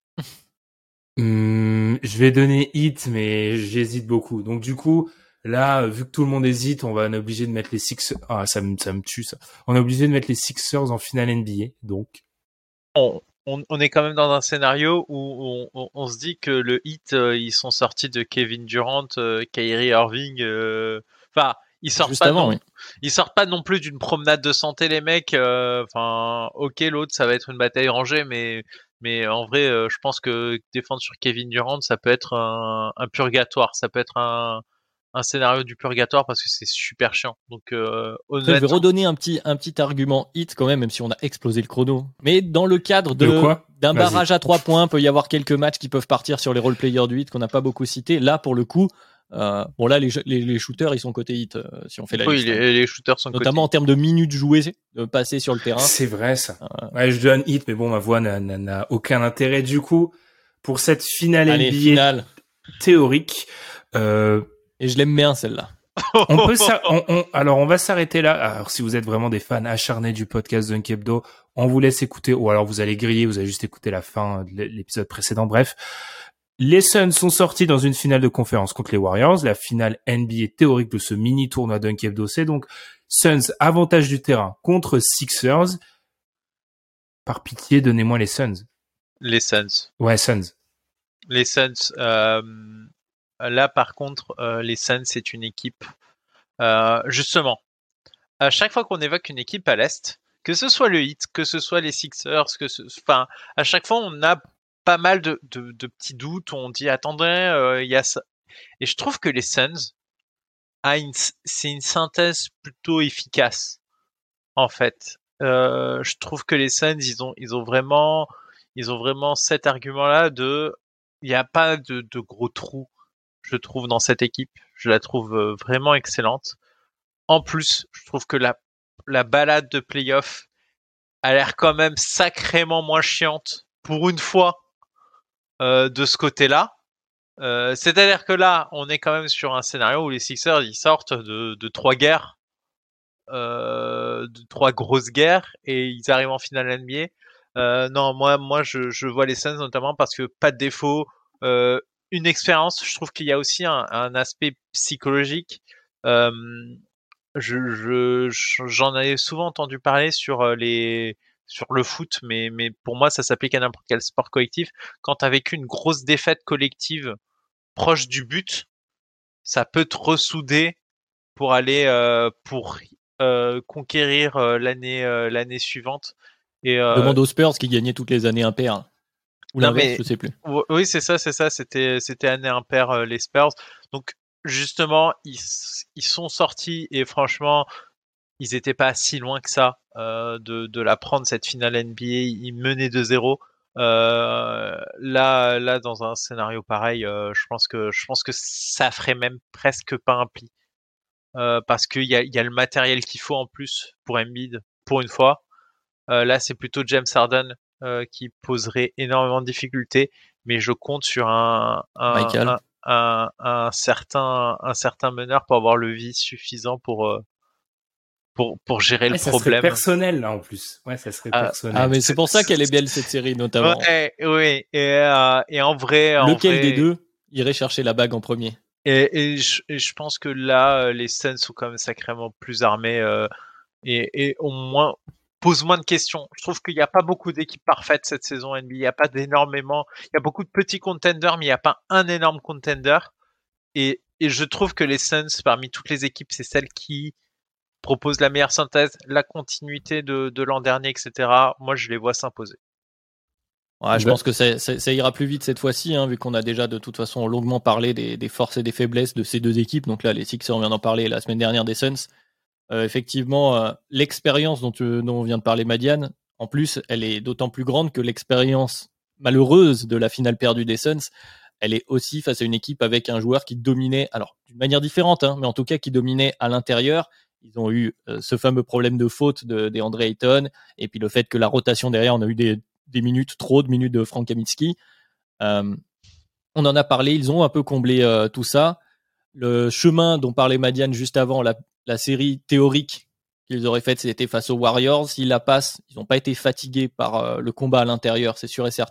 S2: Hum, je vais donner Heat, mais j'hésite beaucoup. Donc du coup, là, vu que tout le monde hésite, on va on est obligé de mettre les Sixers. Ah, ça me ça me tue ça. On est obligé de mettre les Sixers en finale N B A. Donc
S4: On, on, on est quand même dans un scénario où on, on, on se dit que le Heat, euh, ils sont sortis de Kevin Durant, euh, Kyrie Irving. euh, Enfin, ils sortent
S3: Juste
S4: pas
S3: avant,
S4: non,
S3: oui.
S4: ils sortent pas non plus d'une promenade de santé, les mecs. euh, Enfin, ok, l'autre, ça va être une bataille rangée, mais mais en vrai, euh, je pense que défendre sur Kevin Durant, ça peut être un, un purgatoire. Ça peut être un un scénario du purgatoire parce que c'est super chiant. Donc euh,
S3: Après, je vais
S4: honnêtement,
S3: redonner un petit, un petit argument hit quand même, même si on a explosé le chrono. Mais dans le cadre
S2: De
S3: de,
S2: quoi
S3: d'un
S2: Vas-y.
S3: barrage à trois points, peut y avoir quelques matchs qui peuvent partir sur les role-players du hit qu'on n'a pas beaucoup cités. Là, pour le coup, euh, bon là, les, les, les shooters, ils sont côté hit, euh, si on fait la
S4: oui,
S3: liste. hein.
S4: les, les shooters sont
S3: Notamment en
S4: côté.
S3: termes de minutes jouées, de passer sur le terrain.
S2: c'est vrai ça.
S3: Euh,
S2: Ouais, je donne Heat, mais bon, ma voix n'a, n'a, n'a aucun intérêt du coup pour cette finale
S3: allez,
S2: N B A
S3: finale.
S2: théorique. Euh,
S3: Et je l'aime bien, celle-là.
S2: On peut s'a- on, on- alors on va s'arrêter là. Alors si vous êtes vraiment des fans acharnés du podcast Dunk Hebdo, on vous laisse écouter, ou alors vous allez griller, vous allez juste écouter la fin de l'épisode précédent. Bref, les Suns sont sortis dans une finale de conférence contre les Warriors. La finale N B A théorique de ce mini tournoi Dunk Hebdo, c'est donc Suns avantage du terrain contre Sixers. Par pitié, donnez-moi les Suns.
S4: Les Suns.
S2: Ouais, Suns.
S4: Les Suns. Euh, là, par contre, euh, les Suns, c'est une équipe. Euh, justement, à chaque fois qu'on évoque une équipe à l'Est, que ce soit le Heat, que ce soit les Sixers, que ce, enfin, à chaque fois, on a pas mal de, de, de petits doutes. On dit, attendez, euh, il y a ça. Et je trouve que les Suns, a une, c'est une synthèse plutôt efficace, en fait. Euh, je trouve que les Suns, ils ont, ils ont vraiment, ils ont vraiment cet argument-là de, il n'y a pas de, de gros trous, je trouve, dans cette équipe. Je la trouve vraiment excellente. En plus, je trouve que la, la balade de playoff a l'air quand même sacrément moins chiante pour une fois euh, de ce côté-là. Euh, c'est-à-dire que là, on est quand même sur un scénario où les Sixers ils sortent de, de trois guerres, euh, de trois grosses guerres, et ils arrivent en finale N B A. Euh, non, moi, moi, je, je vois les Suns notamment parce que pas de défaut, euh, une expérience. Je trouve qu'il y a aussi un, un aspect psychologique. Euh, je, je, j'en avais souvent entendu parler sur les, sur le foot, mais, mais pour moi, ça s'applique à n'importe quel sport collectif. Quand t'as vécu une grosse défaite collective proche du but, ça peut te ressouder pour aller, euh, pour euh, conquérir euh, l'année, euh, l'année suivante. Et euh,
S3: Demande aux Spurs qui gagnaient toutes les années un pair. Ou
S4: non,
S3: l'inverse,
S4: mais-
S3: je sais plus.
S4: oui, c'est ça, c'est ça. C'était, c'était année impair euh, les Spurs. Donc justement, ils, ils sont sortis et franchement, ils étaient pas si loin que ça euh, de, de la prendre cette finale N B A. Ils menaient deux zéro. Euh, là, là, dans un scénario pareil, euh, je pense que je pense que ça ferait même presque pas un pli euh, parce qu'il y a, y a le matériel qu'il faut en plus pour Embiid pour une fois. Euh, là, c'est plutôt James Harden euh, qui poserait énormément de difficultés, mais je compte sur un un,
S3: Michael.
S4: un, un, un certain un certain meneur pour avoir le vice suffisant pour euh, pour pour gérer
S2: Ouais,
S4: le
S2: ça serait
S4: problème.
S2: personnel là en plus. Ouais, ça serait
S4: Ah,
S2: personnel.
S3: Ah, mais c'est
S4: c'est-
S3: pour ça qu'elle est
S4: c'est-
S3: belle, cette série, notamment.
S4: Ouais, oui, et, euh, et en vrai, en
S3: Lequel
S4: vrai,
S3: des deux irait chercher la bague en premier?
S4: et, et, je, et je pense que là, euh, les Suns sont quand même sacrément plus armés euh, et, et au moins posent moins de questions. Je trouve qu'il n'y a pas beaucoup d'équipes parfaites cette saison N B A. Il n'y a pas d'énormément. Il y a beaucoup de petits contenders, mais il n'y a pas un énorme contender. Et, et je trouve que les Suns, parmi toutes les équipes, c'est celle qui propose la meilleure synthèse, la continuité de, de l'an dernier, et cetera. Moi, je les vois s'imposer.
S3: Ouais, je
S2: Bah-
S3: pense que ça, ça, ça ira plus vite cette fois-ci, hein, vu qu'on a déjà de toute façon longuement parlé des, des forces et des faiblesses de ces deux équipes. Donc là, les Sixers, on vient d'en parler la semaine dernière des Suns. Euh, effectivement, euh, l'expérience dont, tu, dont on vient de parler, Madiane, en plus, elle est d'autant plus grande que l'expérience malheureuse de la finale perdue des Suns, elle est aussi face à une équipe avec un joueur qui dominait, alors d'une manière différente, hein, mais en tout cas qui dominait à l'intérieur. Ils ont eu euh, ce fameux problème de faute de, de Andre Ayton, et puis le fait que la rotation derrière, on a eu des, des minutes, trop de minutes de Frank Kaminsky. Euh, on en a parlé, ils ont un peu comblé euh, tout ça. Le chemin dont parlait Madiane juste avant, la, la série théorique qu'ils auraient faite, c'était face aux Warriors. S'ils la passent, ils n'ont pas été fatigués par euh, le combat à l'intérieur, c'est sûr et certain.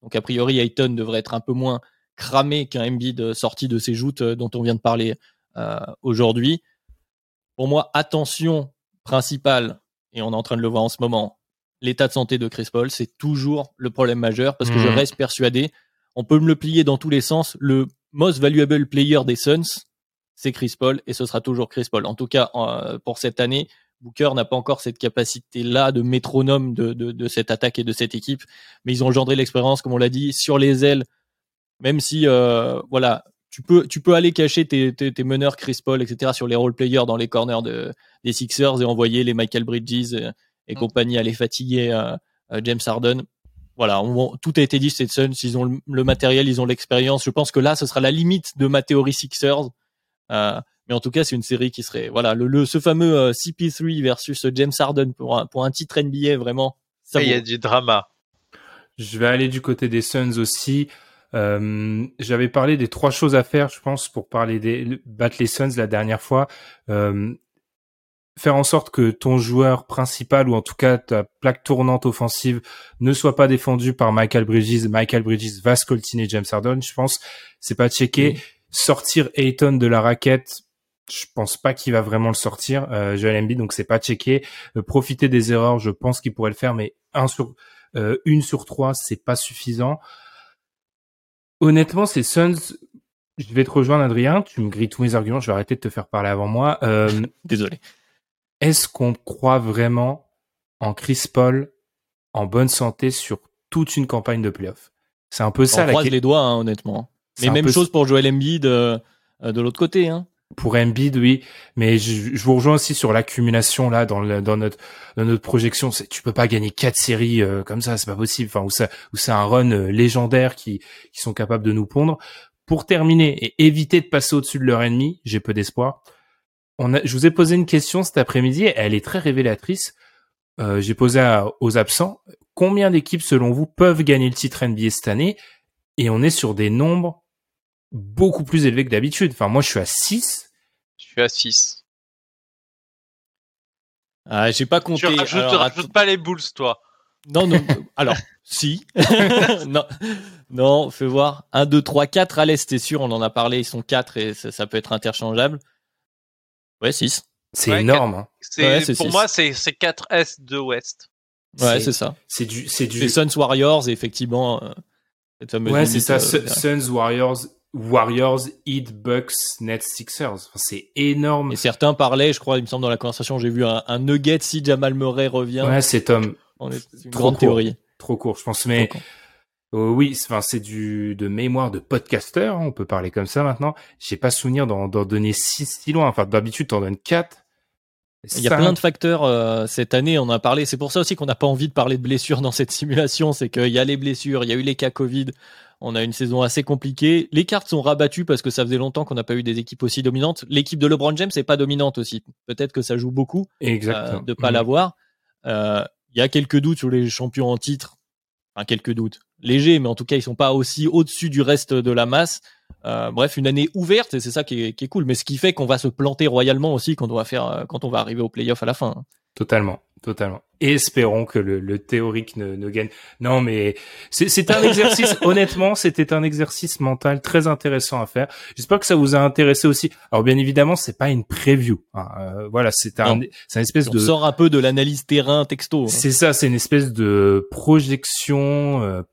S3: Donc a priori, Ayton devrait être un peu moins cramé qu'un Embiid sorti de ses joutes dont on vient de parler euh, aujourd'hui. Pour moi, attention principale, et on est en train de le voir en ce moment, l'état de santé de Chris Paul, c'est toujours le problème majeur parce que mmh. je reste persuadé, on peut me le plier dans tous les sens, le most valuable player des Suns, c'est Chris Paul et ce sera toujours Chris Paul. En tout cas, euh, pour cette année, Booker n'a pas encore cette capacité-là de métronome de, de, de cette attaque et de cette équipe, mais ils ont engendré l'expérience, comme on l'a dit, sur les ailes, même si, euh, voilà, tu peux, tu peux aller cacher tes, tes, tes meneurs Chris Paul, et cetera sur les role players dans les corners de, des Sixers et envoyer les Michael Bridges et, et mmh. compagnie aller fatiguer euh, euh, James Harden. Voilà, on, tout a été dit, c'est Suns, ils ont le, le matériel, ils ont l'expérience. Je pense que là, ce sera la limite de ma théorie Sixers. Euh, mais en tout cas, c'est une série qui serait, voilà, le, le ce fameux euh, C P trois versus James Harden pour un, pour un titre N B A, vraiment.
S4: Il y a du drama.
S2: Je vais aller du côté des Suns aussi. Euh, j'avais parlé des trois choses à faire, je pense, pour parler des battre les Suns la dernière fois. Euh, faire en sorte que ton joueur principal, ou en tout cas ta plaque tournante offensive, ne soit pas défendue par Michael Bridges. Michael Bridges va scoltiner James Harden, je pense. C'est pas checké. Mmh. Sortir Ayton de la raquette, je pense pas qu'il va vraiment le sortir. Euh, Joel Embiid, donc c'est pas checké. Euh, profiter des erreurs, je pense qu'il pourrait le faire, mais un sur euh, une sur trois, c'est pas suffisant. Honnêtement, ces Suns, je vais te rejoindre, Adrien. Tu me grilles tous mes arguments. Je vais arrêter de te faire parler avant moi. Euh,
S3: Désolé.
S2: Est-ce qu'on croit vraiment en Chris Paul en bonne santé sur toute une campagne de playoff? C'est un peu ça.
S3: On
S2: la
S3: croise
S2: qu...
S3: les doigts, hein, honnêtement. C'est mais même peu... chose pour Joel Embiid euh, de l'autre côté. Hein.
S2: Pour Embiid, oui. Mais je, je vous rejoins aussi sur l'accumulation là dans, le, dans notre dans notre projection. C'est, tu peux pas gagner quatre séries euh, comme ça, c'est pas possible. Enfin, où ça où c'est un run euh, légendaire qui qui sont capables de nous pondre. Pour terminer et éviter de passer au-dessus de leur ennemi, j'ai peu d'espoir. On a, je vous ai posé une question cet après-midi, elle est très révélatrice. Euh, j'ai posé à, aux absents, combien d'équipes selon vous peuvent gagner le titre N B A cette année? Et on est sur des nombres beaucoup plus élevés que d'habitude. Enfin, moi, je suis à six.
S4: Je suis à six.
S3: Ah, j'ai pas compté.
S4: Tu rajoutes, alors, rajoute pas les Bulls, toi.
S3: Non, non. Alors, si. non, non, fais voir. un, deux, trois, quatre à l'Est, c'est sûr, on en a parlé, ils sont quatre et ça, ça peut être interchangeable. Ouais, six.
S2: C'est
S4: ouais,
S2: énorme. Hein.
S4: C'est,
S3: ouais, c'est
S4: pour
S3: six.
S4: moi, c'est, c'est quatre Est, deux Ouest.
S3: Ouais,
S2: c'est,
S3: c'est ça.
S2: C'est du, c'est du.
S3: Les Suns Warriors, effectivement. Euh, cette fameuse
S2: ouais, c'est ça.
S3: Euh,
S2: Suns Warriors, Warriors, Heat, Bucks, Nets, Sixers. Enfin, c'est énorme.
S3: Et certains parlaient, je crois, il me semble dans la conversation, j'ai vu un, un nugget si Jamal Murray revient.
S2: Ouais, c'est Tom.
S3: On est, c'est une
S2: trop
S3: grande
S2: court.
S3: théorie.
S2: Trop court, je pense. Mais euh, oui, c'est, enfin, c'est du de mémoire de podcaster. Hein, on peut parler comme ça maintenant. J'ai pas souvenir d'en, d'en donner six si loin. Enfin, d'habitude, t'en donnes quatre.
S3: Il y a plein de facteurs euh, cette année, on en a parlé. C'est pour ça aussi qu'on n'a pas envie de parler de blessures dans cette simulation. C'est qu'il y a les blessures, il y a eu les cas Covid. On a une saison assez compliquée. Les cartes sont rabattues parce que ça faisait longtemps qu'on n'a pas eu des équipes aussi dominantes. L'équipe de LeBron James n'est pas dominante aussi. Peut-être que ça joue beaucoup euh, de pas mmh. l'avoir. Euh, il y a quelques doutes sur les champions en titre. Enfin, quelques doutes. Légers, mais en tout cas, ils sont pas aussi au-dessus du reste de la masse. Euh, bref, une année ouverte, et c'est ça qui est, qui est cool. Mais ce qui fait qu'on va se planter royalement aussi quand on va faire, quand on va arriver au play-off à la fin.
S2: Totalement, totalement. Et espérons que le, le théorique ne, ne gagne. Non, mais c'est, c'est un exercice. Honnêtement, c'était un exercice mental très intéressant à faire. J'espère que ça vous a intéressé aussi. Alors, bien évidemment, c'est pas une preview. Hein. Euh, voilà, c'est un, non. c'est une espèce
S3: on
S2: de.
S3: On sort un peu de l'analyse terrain texto. Hein.
S2: C'est ça, c'est une espèce de projection. Euh,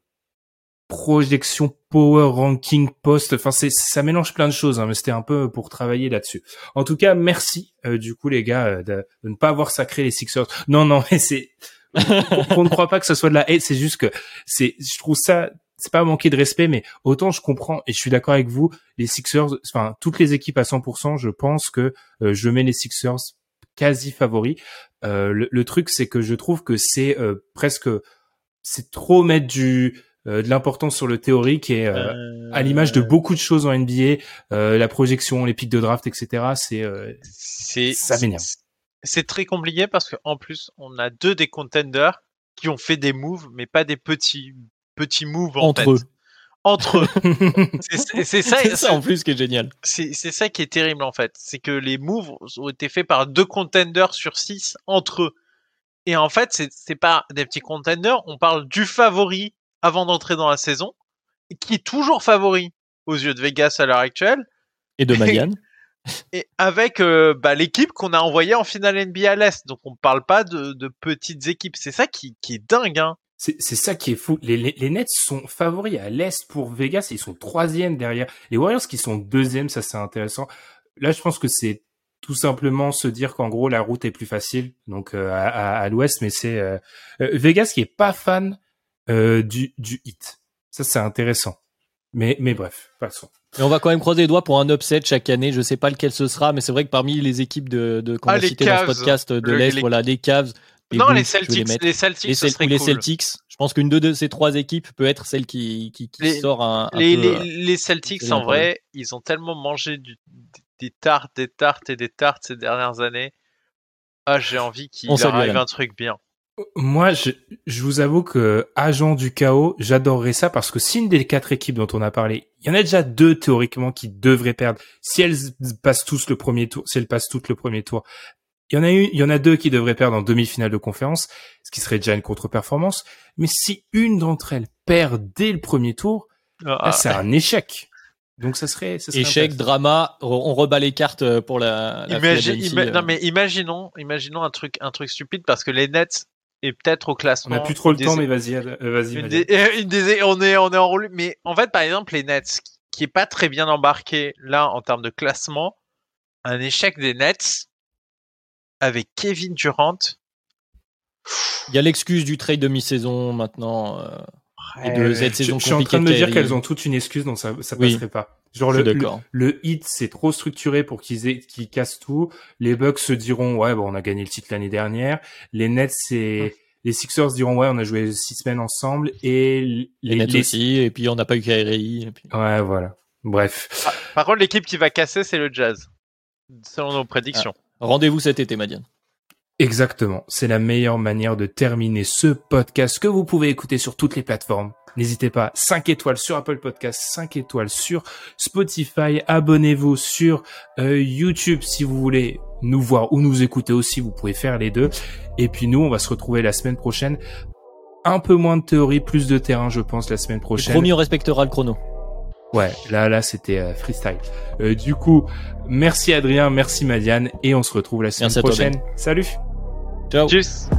S2: projection power ranking post, enfin c'est ça mélange plein de choses, hein, mais c'était un peu pour travailler là-dessus. En tout cas, merci euh, du coup les gars euh, de, de ne pas avoir sacré les Sixers. Non non, mais c'est on ne croit pas que ce soit de la hate, c'est juste que c'est je trouve ça c'est pas manquer de respect, mais autant je comprends et je suis d'accord avec vous, les Sixers, enfin toutes les équipes à cent pour cent, je pense que euh, je mets les Sixers quasi favoris. Euh, le, le truc c'est que je trouve que c'est euh, presque c'est trop mettre du Euh, de l'importance sur le théorique et euh, euh... à l'image de beaucoup de choses en N B A, euh, la projection, les pics de draft, et cetera. C'est, euh,
S4: c'est
S2: ça m'énerve.
S4: C'est, c'est très compliqué parce qu'en plus on a deux des contenders qui ont fait des moves, mais pas des petits petits moves en
S3: entre
S4: fait.
S3: eux.
S4: Entre eux. c'est, c'est, c'est ça.
S3: C'est ça en plus qui est génial.
S4: C'est, c'est ça qui est terrible en fait, c'est que les moves ont été faits par deux contenders sur six entre eux. Et en fait, c'est c'est pas des petits contenders, on parle du favori avant d'entrer dans la saison, qui est toujours favori aux yeux de Vegas à l'heure actuelle.
S3: Et de Madiane.
S4: Et avec euh, bah, l'équipe qu'on a envoyée en finale N B A à l'Est. Donc on ne parle pas de, de petites équipes. C'est ça qui, qui est dingue. Hein.
S2: C'est, c'est ça qui est fou. Les, les, les Nets sont favoris à l'Est pour Vegas. Ils sont troisième derrière. Les Warriors qui sont deuxième, ça c'est intéressant. Là, je pense que c'est tout simplement se dire qu'en gros, la route est plus facile donc euh, à, à, à l'Ouest. Mais c'est euh, euh, Vegas qui est pas fan euh, du, du Heat. Ça, c'est intéressant. Mais, mais bref, passons.
S3: Et on va quand même croiser les doigts pour un upset chaque année. Je sais pas lequel ce sera, mais c'est vrai que parmi les équipes de, de qu'on
S4: ah,
S3: a citées dans ce podcast de l'Est,
S4: les...
S3: voilà, les Cavs, les
S4: non,
S3: Bulls,
S4: les Celtics,
S3: les,
S4: les Celtics,
S3: les,
S4: ce
S3: Cel- ou les
S4: cool.
S3: Celtics. Je pense qu'une de, de ces trois équipes peut être celle qui, qui, qui
S4: les,
S3: sort un, un
S4: les,
S3: peu.
S4: Les,
S3: euh,
S4: les Celtics, en vrai, ils ont tellement mangé du, des tartes, des tartes et des tartes ces dernières années. Ah, j'ai envie qu'il leur arrive un truc bien.
S2: Moi, je, je vous avoue que agent du chaos, j'adorerais ça parce que si une des quatre équipes dont on a parlé, il y en a déjà deux théoriquement qui devraient perdre. Si elles passent tous le premier tour, si elles passent toutes le premier tour, il y en a une, il y en a deux qui devraient perdre en demi-finale de conférence, ce qui serait déjà une contre-performance. Mais si une d'entre elles perd dès le premier tour, ah. là, c'est un échec. Donc ça serait, ça serait
S3: échec, drama, on rebat les cartes pour la. la
S4: Imagine, ima- non mais imaginons, imaginons un truc, un truc stupide parce que les Nets et peut-être au classement.
S2: On n'a plus trop le temps, des... mais vas-y, euh, vas-y.
S4: Une des, une des, on est, on est en roule. Mais en fait, par exemple, les Nets, qui est pas très bien embarqué là en termes de classement, un échec des Nets avec Kevin Durant.
S3: Il y a l'excuse du trade de mi-saison maintenant. Euh,
S4: ouais,
S3: et de cette saison
S2: je, je suis en train de me dire qu'elles ont toutes une excuse, donc ça, ça passerait oui, pas. Genre le, le, le hit, c'est trop structuré pour qu'ils aient, qu'ils cassent tout. Les Bucks se diront, ouais, bon, on a gagné le titre l'année dernière. Les Nets, c'est, mmh. les Sixers diront, ouais, on a joué six semaines ensemble. Et les,
S3: les Nets les... aussi, et puis on n'a pas eu Kyrie. Et puis...
S2: Ouais, voilà. Bref.
S4: Ah, par contre, l'équipe qui va casser, c'est le Jazz. Selon nos prédictions.
S3: Ah. Rendez-vous cet été, Madiane.
S2: Exactement. C'est la meilleure manière de terminer ce podcast que vous pouvez écouter sur toutes les plateformes. N'hésitez pas, cinq étoiles sur Apple Podcasts, cinq étoiles sur Spotify. Abonnez-vous sur euh, YouTube si vous voulez nous voir ou nous écouter aussi. Vous pouvez faire les deux. Et puis nous, on va se retrouver la semaine prochaine. Un peu moins de théorie, plus de terrain, je pense, la semaine prochaine.
S3: Promis, on respectera le chrono.
S2: Ouais, là, là, c'était euh, freestyle. Euh, du coup, merci Adrien, merci Madiane, et on se retrouve la semaine
S3: merci
S2: prochaine.
S3: Toi, ben.
S2: Salut.
S3: Ciao.
S4: Tchuss.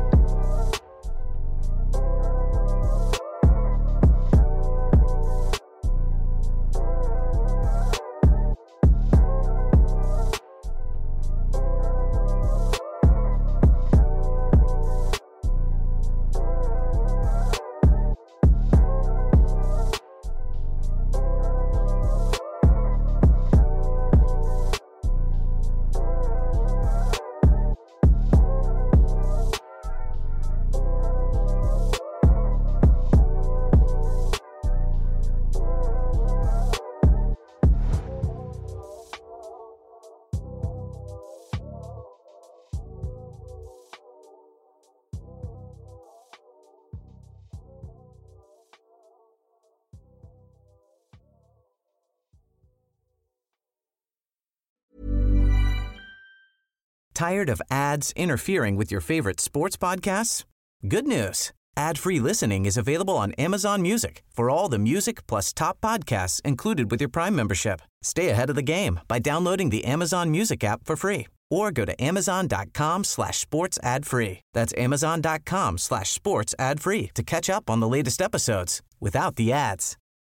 S1: Tired of ads interfering with your favorite sports podcasts? Good news. Ad-free listening is available on Amazon Music for all the music plus top podcasts included with your Prime membership. Stay ahead of the game by downloading the Amazon Music app for free or go to amazon.com slash sports ad free. That's amazon.com slash sports ad free to catch up on the latest episodes without the ads.